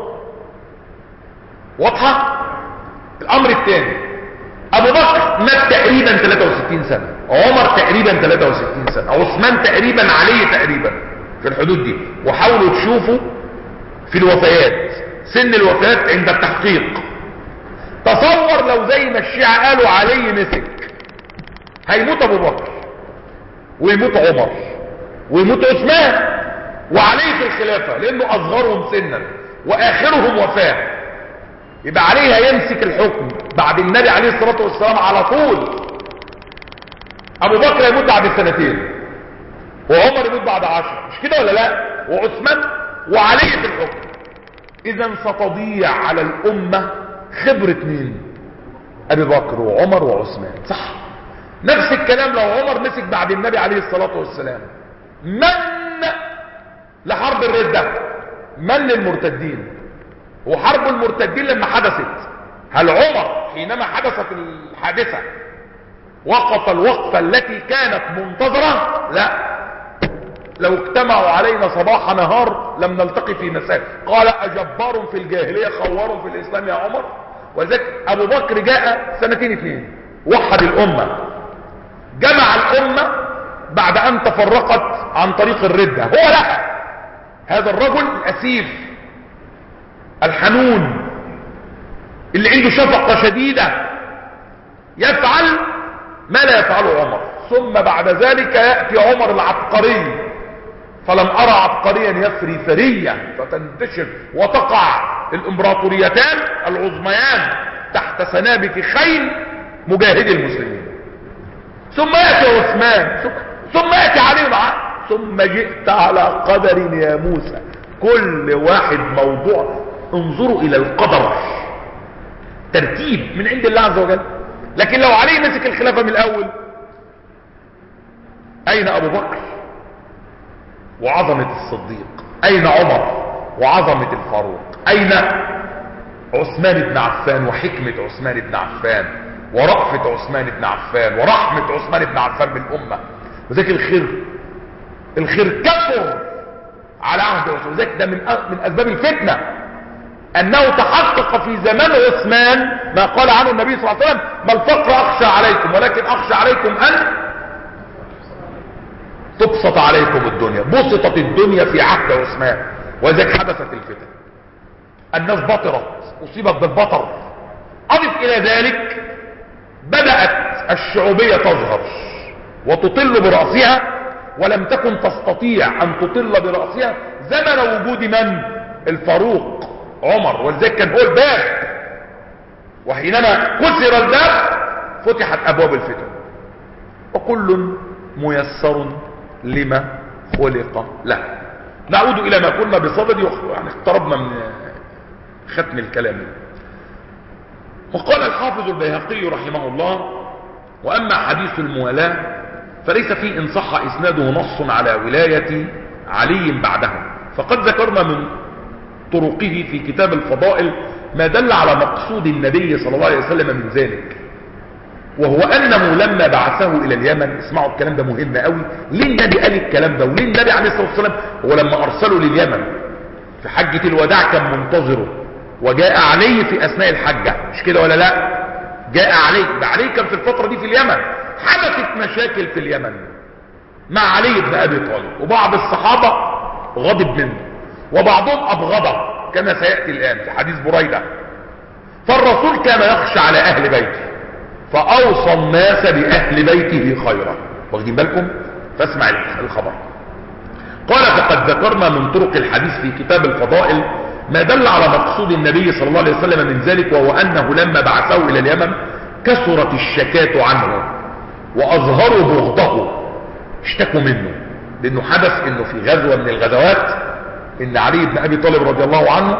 واضحة؟ الأمر الثاني، أبو بكر مات تقريبا 63 سنة، عمر تقريبا 63 سنة، عثمان تقريبا، علي تقريبا في الحدود دي. وحاولوا تشوفوا في الوفيات سن الوفيات عند التحقيق. تصور لو زي ما الشيعة قالوا علي مسك، هيموت ابو بكر ويموت عمر ويموت عثمان وعلي في الخلافة، لانه اصغرهم سنا واخرهم وفاة. يبقى علي هيمسك الحكم بعد النبي عليه الصلاة والسلام على طول. ابو بكر يموت بعد سنتين، وعمر يموت بعد 10، مش كده ولا لا؟ وعثمان وعلي في الحكم. اذا ستضيع على الامة خبرة مين؟ ابي بكر وعمر وعثمان، صح؟ نفس الكلام لو عمر مسك بعد النبي عليه الصلاة والسلام، من لحرب الردة؟ من للمرتدين؟ وحرب المرتدين لما حدثت، هل عمر حينما حدثت الحادثة وقف الوقفة التي كانت منتظرة؟ لا، لو اجتمعوا علينا صباح نهار لم نلتقي في مساء. قال: أجبار في الجاهلية خوار في الإسلام يا عمر. وذلك أبو بكر جاء سنتين 2، وحد الأمة، جمع الأمة بعد أن تفرقت عن طريق الردة. هو لا، هذا الرجل الأسيف الحنون اللي عنده شفقة شديدة يفعل ما لا يفعله عمر. ثم بعد ذلك يأتي عمر العبقري، فلم أرى عبقريا يفري فرية فتنتشر وتقع الامبراطوريتان العظميان تحت سنابك خيل مجاهدي المسلمين. ثم يأتي عثمان، ثم يأتي علي معه، ثم جئت على قدر يا موسى. كل واحد موضوع. انظروا إلى القدر، ترتيب من عند الله عز وجل. لكن لو علي مسك الخلافة من الأول، أين أبو بكر وعظمة الصديق؟ أين عمر وعظمة الفاروق؟ أين عثمان بن عفان وحكمة عثمان بن عفان ورأفة عثمان بن عفان ورحمة عثمان بن عفان بالأمة؟ وذلك الخير كثر على عهد عثمان. وذلك ده من أسباب الفتنة أنه تحقق في زمان عثمان ما قال عنه النبي صلى الله عليه وسلم: ما الفقر أخشى عليكم ولكن أخشى عليكم أن تبسط عليكم الدنيا. بسطت الدنيا في عهد عثمان، وذلك حدثت الفتن. الناس بطرت، أصيبت بالبطر. أضف إلى ذلك بدأت الشعوبية تظهر وتطل برأسها، ولم تكن تستطيع أن تطل برأسها زمن وجود من؟ الفاروق عمر. ولذلك كان هو الباب، وحينما كسر الباب فتحت أبواب الفتن. وكل ميسر لما خلق له. نعود إلى ما كنا بصدد، يعني اقتربنا من ختم الكلام. وقال الحافظ البيهقي رحمه الله: وأما حديث الموالاة فليس فيه إن صح إسناده نص على ولاية علي بعده. فقد ذكرنا من طرقه في كتاب الفضائل ما دل على مقصود النبي صلى الله عليه وسلم من ذلك، وهو أنه لما بعثه إلى اليمن، اسمعوا الكلام ده مهم قوي، ليه النبي قال الكلام ده؟ وليه النبي عليه الصلاة والسلام هو لما أرسله لليمن في حجة الوداع كان منتظره، وجاء علي في أثناء الحجة، مش كده ولا لا؟ جاء علي، ده علي كان في الفترة دي في اليمن، حدثت مشاكل في اليمن مع علي بن أبي طالب، وبعض الصحابة غضب منه وبعضهم أبغضه كما سيأتي الآن في حديث بريدة. فالرسول كان يخشى على أهل بيته فأوصى الناس بأهل بيته خيرا. واخدين بالكم؟ فاسمع الخبر. قال فقد ذكرنا من طرق الحديث في كتاب الفضائل ما دل على مقصود النبي صلى الله عليه وسلم من ذلك، وهو أنه لما بعثه إلى اليمن كثرت الشكاة عنه وأظهروا بغضه، اشتكوا منه، لأنه حدث أنه في غزوة من الغزوات أن علي بن أبي طالب رضي الله عنه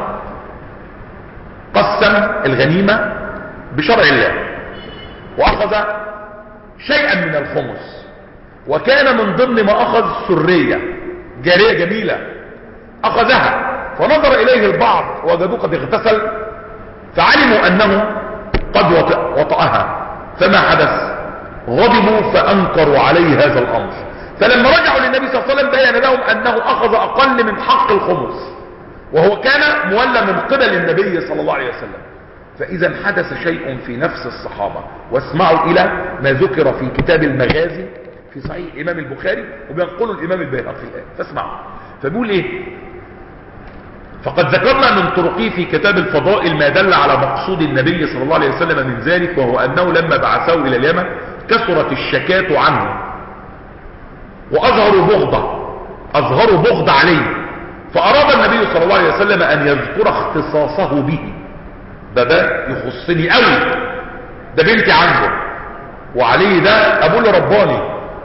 قسم الغنيمة بشرع الله وأخذ شيئا من الخمس، وكان من ضمن ما أخذ سرية جارية جميلة أخذها، فنظر إليه البعض وجدوه قد اغتسل فعلموا أنه قد وطأها، فما حدث؟ غضبوا فأنكروا عليه هذا الأمر، فلما رجعوا للنبي صلى الله عليه وسلم بين لهم أنه أخذ أقل من حق الخمس، وهو كان مولى من قبل النبي صلى الله عليه وسلم. فإذا حدث شيء في نفس الصحابة، واسمعوا إلى ما ذكر في كتاب المغازي في صحيح الإمام البخاري وبينقله الإمام البيهقي الآن، فاسمعوا. فبيقول إيه؟ فقد ذكرنا من طرقه في كتاب الفضائل ما دل على مقصود النبي صلى الله عليه وسلم من ذلك، وهو أنه لما بعثه إلى اليمن كثرت الشكاة عنه وأظهروا بغض عليه، فأراد النبي صلى الله عليه وسلم أن يذكر اختصاصه به. ده يخصني قوي، ده بنتي عنده، وعليه ده أبوه اللي رباني،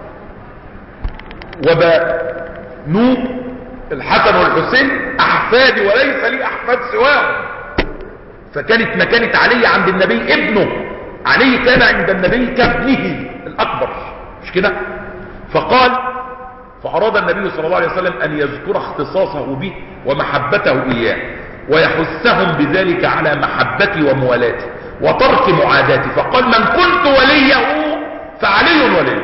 وبنوب الحسن والحسين أحفادي وليس لي أحفاد سواهم. فكانت مكانة علي عند النبي ابنه، علي كان عند النبي كابنه الأكبر، مش كده؟ فأراد النبي صلى الله عليه وسلم أن يذكر اختصاصه به ومحبته إياه، ويحثهم بذلك على محبتي وموالاتي وترك معاداتي، فقال من كنت وليه فعلي ولي.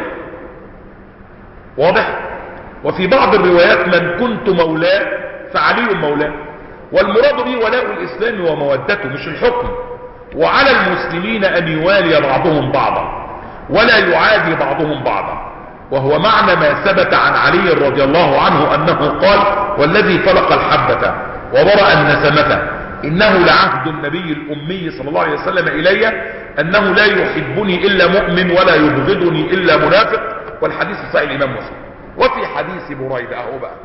واضح؟ وفي بعض الروايات من كنت مولاه فعلي مولاه، والمراد به ولاء الإسلام ومودته مش الحكم. وعلى المسلمين أن يوالي بعضهم بعضا ولا يعادي بعضهم بعضا، وهو معنى ما ثبت عن علي رضي الله عنه أنه قال والذي فلق الحبة وبرأ النسمة إنه لعهد النبي الأمي صلى الله عليه وسلم إلي أنه لا يحبني إلا مؤمن ولا يبغضني إلا منافق. والحديث صحيح الإمام مسلم. وفي حديث بريدة أهو بقى،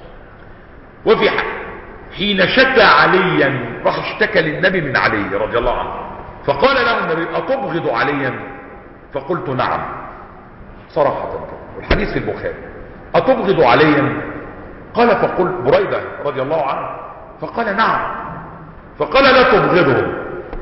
وفي حين شكى عليا، راح اشتكى للنبي من علي رضي الله عنه، فقال له النبي أتبغض عليا؟ فقلت نعم صراحة، والحديث في البخاري. أتبغض عليا؟ قال فقل بريدة رضي الله عنه، فقال نعم. فقال لا تبغضه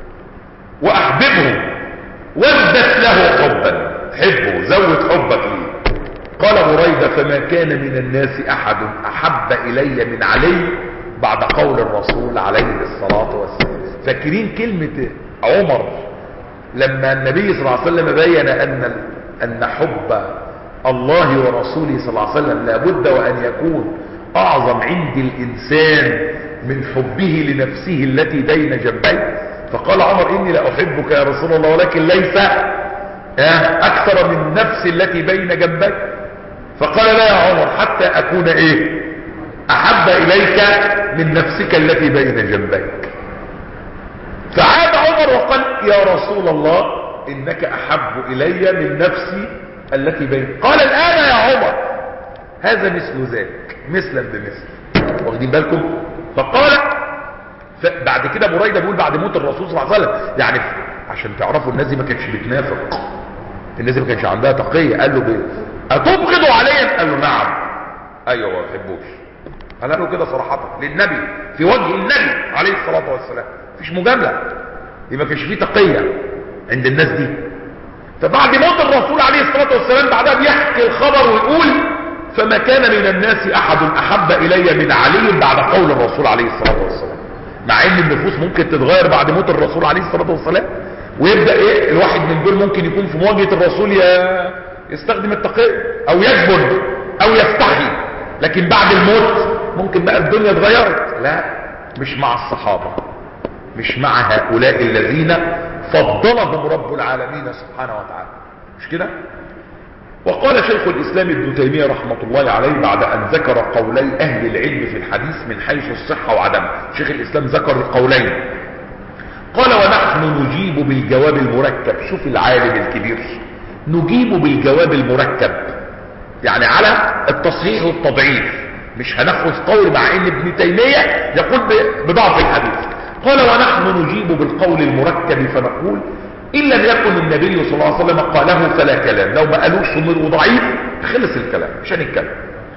وأحببه وازدد له حبا، حبه زود حبك ليه. قال بريدة فما كان من الناس أحد أحب إلي من علي بعد قول الرسول عليه الصلاة والسلام. فاكرين كلمة عمر لما النبي صلى الله عليه وسلم بين أن حب الله ورسوله صلى الله عليه وسلم لابد وأن يكون أعظم عند الإنسان من حبه لنفسه التي بين جنبيه، فقال عمر إني لا أحبك يا رسول الله ولكن ليس أكثر من نفسي التي بين جنبي. فقال لا يا عمر حتى أكون إيه أحب إليك من نفسك التي بين جنبيك. فعاد عمر وقال يا رسول الله إنك أحب إلي من نفسي التي بين. قال الآن يا عمر هذا مثل ذاك مثلا بمثل. واخدين بالكم؟ فقال بعد كده بريدة بيقول بعد موت الرسول صلى الله عليه وسلم، يعني عشان تعرفوا الناس دي ما كانتش بتنافق، الناس دي ما كانش عندها تقية. قال له أتبغض عليا؟ قال له نعم. ايوه ما بحبوش. قال له كده صراحة للنبي في وجه النبي عليه الصلاة والسلام، مفيش مجاملة، يبقى ما كانش فيه تقية عند الناس دي. فبعد موت الرسول عليه الصلاة والسلام بعدها بيحكي الخبر ويقول فما كان من الناس احد احب الي من علي بعد قول الرسول عليه الصلاة والسلام. مع ان النفوس ممكن تتغير بعد موت الرسول عليه الصلاة والسلام، ويبدأ ايه الواحد من دول ممكن يكون في مواجهة الرسول يستخدم التقية او يجبن او يستحي، لكن بعد الموت ممكن بقى الدنيا اتغيرت. لا، مش مع الصحابة، مش مع هؤلاء الذين فضلهم رب العالمين سبحانه وتعالى، مش كده؟ وقال شيخ الإسلام ابن تيمية رحمة الله عليه بعد أن ذكر قولي أهل العلم في الحديث من حيث الصحة وعدمه، شيخ الإسلام ذكر القولين، قال ونحن نجيب بالجواب المركب. شوف العالم الكبير، نجيب بالجواب المركب يعني على التصحيح والتضعيف، مش هناخذ قول مع ان ابن تيمية يقول بضعف الحديث. قال ونحن نجيب بالقول المركب فنقول إن لم يكن النبي صلى الله عليه وسلم قاله فلا كلام، لو ما قالوش سمر ضعيف خلص الكلام مش هنتكلم.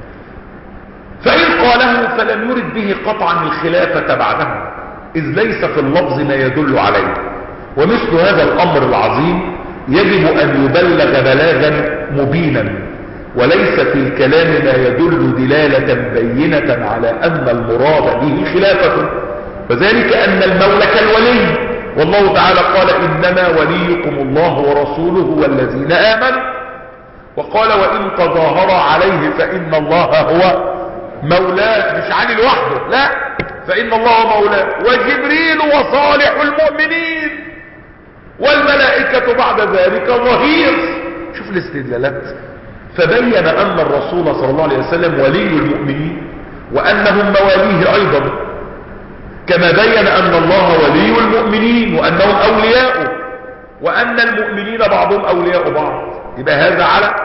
فإن قاله فلم يرد به قطعا الخلافة بعده، إذ ليس في اللفظ ما يدل عليه، ومثل هذا الأمر العظيم يجب أن يبلغ بلاغا مبينا، وليس في الكلام ما يدل دلالة بينة على أن المراد به خلافته، وذلك أن المولى كالولي، والله تعالى قال إنما وليكم الله ورسوله والذين آمنوا، وقال وإن تظاهر عليه فإن الله هو مولاه، مش علي لوحده، لا، فإن الله مولاه وجبريل وصالح المؤمنين والملائكة بعد ذلك ظهير. شوف الاستدلالات. فبين أن الرسول صلى الله عليه وسلم ولي المؤمنين وأنهم مواليه أيضا، كما بين أن الله ولي المؤمنين وأنهم أولياؤه، وأن المؤمنين بعضهم أولياء بعض. يبقى هذا على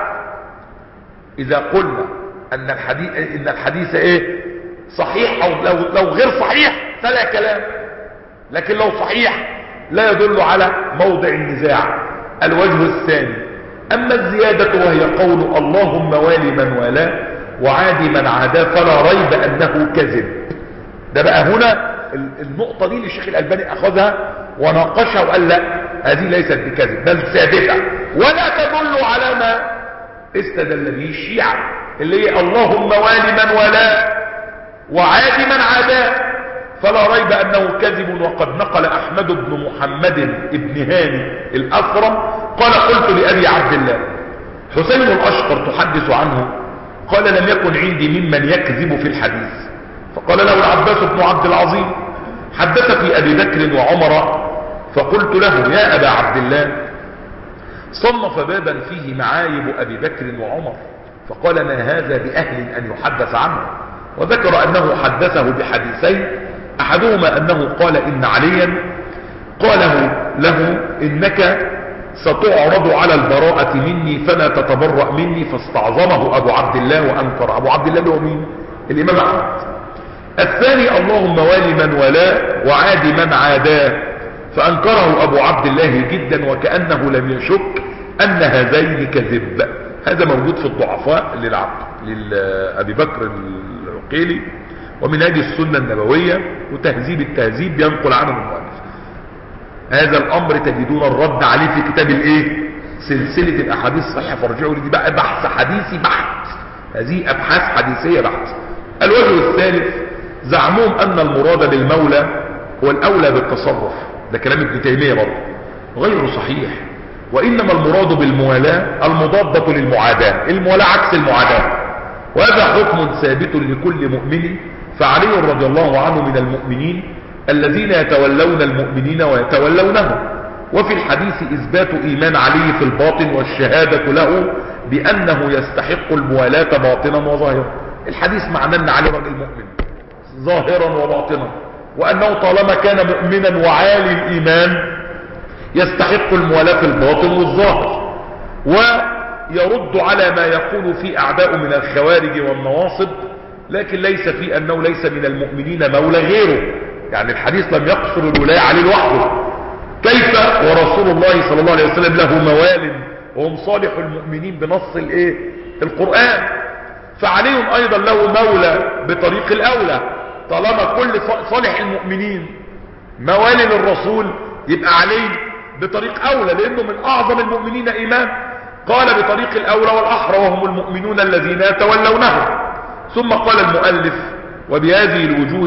إذا قلنا أن الحديث إيه صحيح، أو لو غير صحيح فلا كلام، لكن لو صحيح لا يدل على موضع النزاع. الوجه الثاني، أما الزيادة وهي قول اللهم والي من والاه وعادي من عاداه فلا ريب أنه كذب. ده بقى هنا النقطة دي اللي الشيخ الألباني أخذها وناقشها وقال لا، هذه ليست بكذب بل ثابتة، ولا تدل على ما استدل به الشيعة اللي هي اللهم والي من والاه وعادي من عاداه فلا ريب أنه كذب. وقد نقل أحمد بن محمد بن هاني الأثرم قال قلت لأبي عبد الله حسين الأشقر تحدث عنه، قال لم يكن عندي ممن يكذب في الحديث، فقال له العباس بن عبد العظيم حدث في أبي بكر وعمر، فقلت له يا أبا عبد الله صنف بابا فيه معايب أبي بكر وعمر، فقال ما هذا بأهل أن يحدث عنه، وذكر أنه حدثه بحديثين، أحدهما أنه قال إن عليا قاله له إنك ستعرض على البراءة مني فلا تتبرأ مني، فاستعظمه أبو عبد الله وأنكر. أبو عبد الله هو مين؟ الإمام أحمد. الثاني اللهم والي من والاه وعادي من عاداه، فأنكره أبو عبد الله جدا وكأنه لم يشك أن هذين كذب. هذا موجود في الضعفاء لأبي بكر العقيلي ومنهاج السنة النبوية وتهذيب التهذيب ينقل عنه المؤلف. هذا الأمر تجدون الرد عليه في كتاب الايه سلسلة الأحاديث الصحيحة، فارجعوا لي. دي بقى بحث حديثي بحت، هذه أبحاث حديثية بحت. الوجه الثالث زعمهم أن المراد بالمولى هو الأولى بالتصرف، ده كلام ابن تيمية برضه غير صحيح، وإنما المراد بالموالاة المضادة للمعاداة، الموالاة عكس المعاداة، وهذا حكم ثابت لكل مؤمن، فعلي رضي الله عنه من المؤمنين الذين يتولون المؤمنين ويتولونه. وفي الحديث إثبات إيمان علي في الباطن والشهادة له بأنه يستحق الموالاة باطنا وظاهرا. الحديث معناه أن علي رجل مؤمن ظاهرا وباطنا، وأنه طالما كان مؤمنا وعالي الإيمان يستحق الموالاة في الباطن والظاهر. ويرد على ما يقول في أعداء من الخوارج والنواصب، لكن ليس في أنه ليس من المؤمنين مولى غيره، يعني الحديث لم يقصر الولاية عليه لوحده، كيف ورسول الله صلى الله عليه وسلم له موال وهم صالح المؤمنين بنص القرآن، فعلي أيضا له مولى بطريق الأولى، طالما كل صالح المؤمنين موالي للرسول يبقى علي بطريق اولى لانه من اعظم المؤمنين ايمان، قال بطريق الاولى والاحرى وهم المؤمنون الذين يتولونه. ثم قال المؤلف وبهذه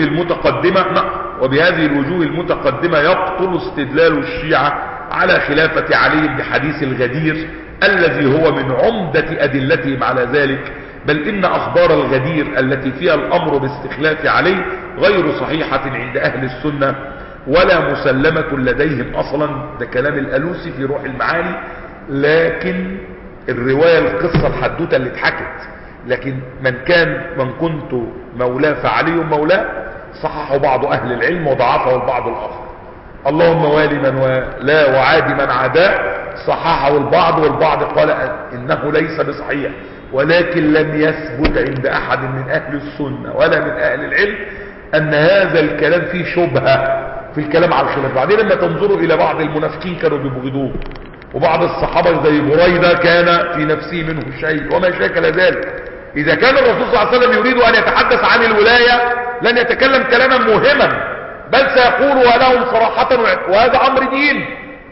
الوجوه المتقدمة يبطل استدلال الشيعة على خلافة علي بحديث الغدير الذي هو من عمدة أدلتهم على ذلك، بل إن أخبار الغدير التي فيها الأمر باستخلاف علي غير صحيحة عند أهل السنة ولا مسلمة لديهم أصلا. ده كلام الألوسي في روح المعاني. لكن الرواية القصة الحدوتة اللي اتحكت، لكن من كنت مولاه فعلي مولاه، صححه بعض أهل العلم وضعفه البعض الآخر. اللهم والي من ولا وعادي من عاداه، صححه البعض، والبعض قال إنه ليس بصحيح، ولكن لم يثبت عند أحد من أهل السنة ولا من أهل العلم أن هذا الكلام فيه شبهة في الكلام على الخلاف. بعدين لما تنظروا إلى بعض المنافقين كانوا بيبغضوه، وبعض الصحابة زي بريدة كان في نفسه منه شيء وما شاكل ذلك. إذا كان الرسول صلى الله عليه وسلم يريد أن يتحدث عن الولاية لن يتكلم كلاما مهما، بل سيقول ولهم صراحة، وهذا أمر دين.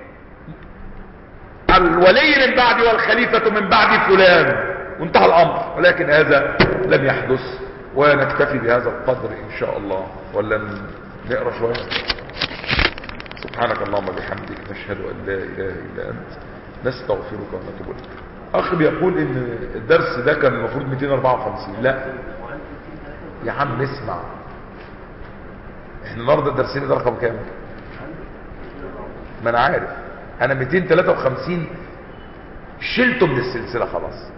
الولي من بعد والخليفة من بعد فلان، وانتهى الأمر. ولكن هذا لم يحدث، ونكتفي بهذا القدر إن شاء الله، ولا نقرأ شوية. سبحانك اللهم بحمدك نشهد أن لا إله إلا أنت نستغفرك ونتوب إليك. أخي بيقول إن الدرس ده كان المفروض 254. لا يا عم اسمع، احنا النهارده الدرسين ده رقم كام؟ ما انا عارف، انا 253 شلته من السلسلة خلاص،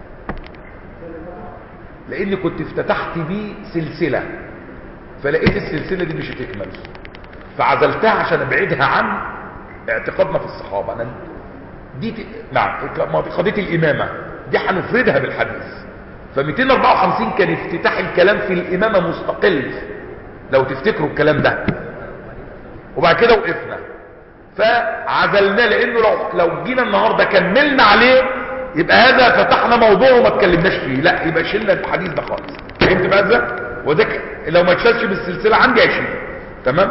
لاني كنت افتتحت بيه سلسلة، فلقيت السلسلة دي مش هتكمل، فعزلتها عشان ابعدها عن اعتقادنا في الصحابة. انا دي نعم قضية الامامة دي هنفردها بالحديث. ف254 كان افتتاح الكلام في الامامة مستقل، لو تفتكروا الكلام ده، وبعد كده وقفنا فعزلناه، لانه لو جينا النهاردة كملنا عليه يبقى هذا فتحنا موضوع وما اتكلمناش فيه، لا يبقى شلنا الحديث ده خالص. فهمت بقى ازاي؟ وذاك لو ما اتشالش بالسلسلة عندي هشيل. تمام.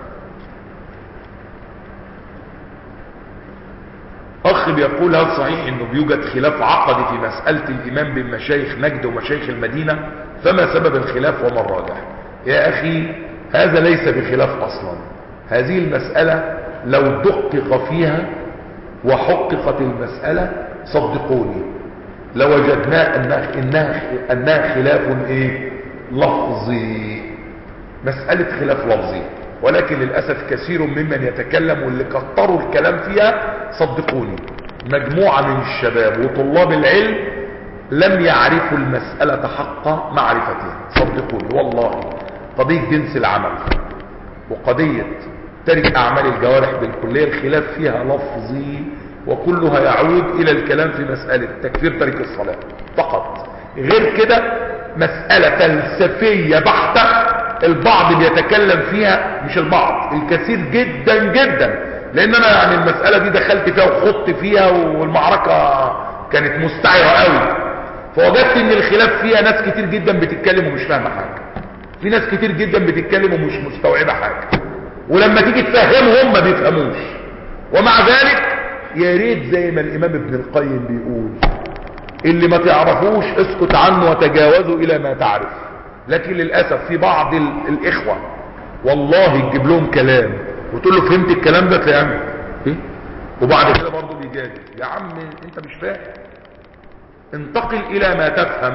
اخ بيقول هل صحيح انه بيوجد خلاف عقدي في مسألة الامام بين مشايخ نجد ومشايخ المدينة؟ فما سبب الخلاف وما الراجح؟ يا اخي هذا ليس بخلاف اصلا. هذه المسألة لو دقق فيها وحققت المسألة صدقوني لوجدنا انها خلاف ايه؟ لفظي، مسألة خلاف لفظي. ولكن للأسف كثير ممن يتكلم واللي كتروا الكلام فيها صدقوني مجموعة من الشباب وطلاب العلم لم يعرفوا المسألة حق معرفتها. صدقوني والله قضية جنس العمل وقضية ترك أعمال الجوارح بالكلية الخلاف فيها لفظي، وكلها يعود إلى الكلام في مسألة تكفير ترك الصلاة فقط. غير كده مسألة فلسفية بحتة البعض بيتكلم فيها، مش البعض، الكثير جدا جدا، لان انا يعني المسألة دي دخلت فيها وخضت فيها والمعركة كانت مستعرة قوي، فوجدت ان الخلاف فيها ناس كتير جدا بتتكلم ومش فاهمة حاجة، في ناس كتير جدا بتتكلم ومش مستوعبة حاجة، ولما تيجي تفهمهم ما بيفهموش. ومع ذلك يا ريت زي ما الامام ابن القيم بيقول اللي ما تعرفوش اسكت عنه وتجاوزوا الى ما تعرف. لكن للأسف في بعض الإخوة والله تجيب لهم كلام وتقول له فهمت الكلام ده تلاقيه ايه، وبعد كده برضه بيجادل. يا عم انت مش فاهم، انتقل الى ما تفهم،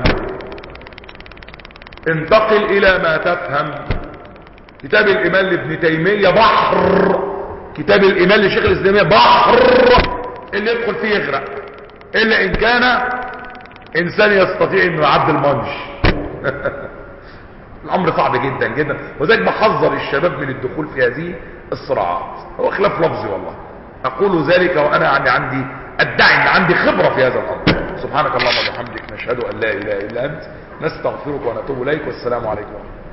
انتقل الى ما تفهم. كتاب الإيمان لابن تيمية بحر، كتاب الإيمان لشيخ الإسلام بحر، اللي يدخل فيه يغرق إلا إن كان إنسان يستطيع إنه يعدي المنج. الامر صعب جدا جدا، وذلك بحذر الشباب من الدخول في هذه الصراعات. هو خلاف لفظي والله، اقول ذلك وانا عندي ادعي ان عندي خبرة في هذا الامر. سبحانك اللهم وبحمدك نشهد ان لا اله الا انت نستغفرك ونتوب اليك، والسلام عليكم.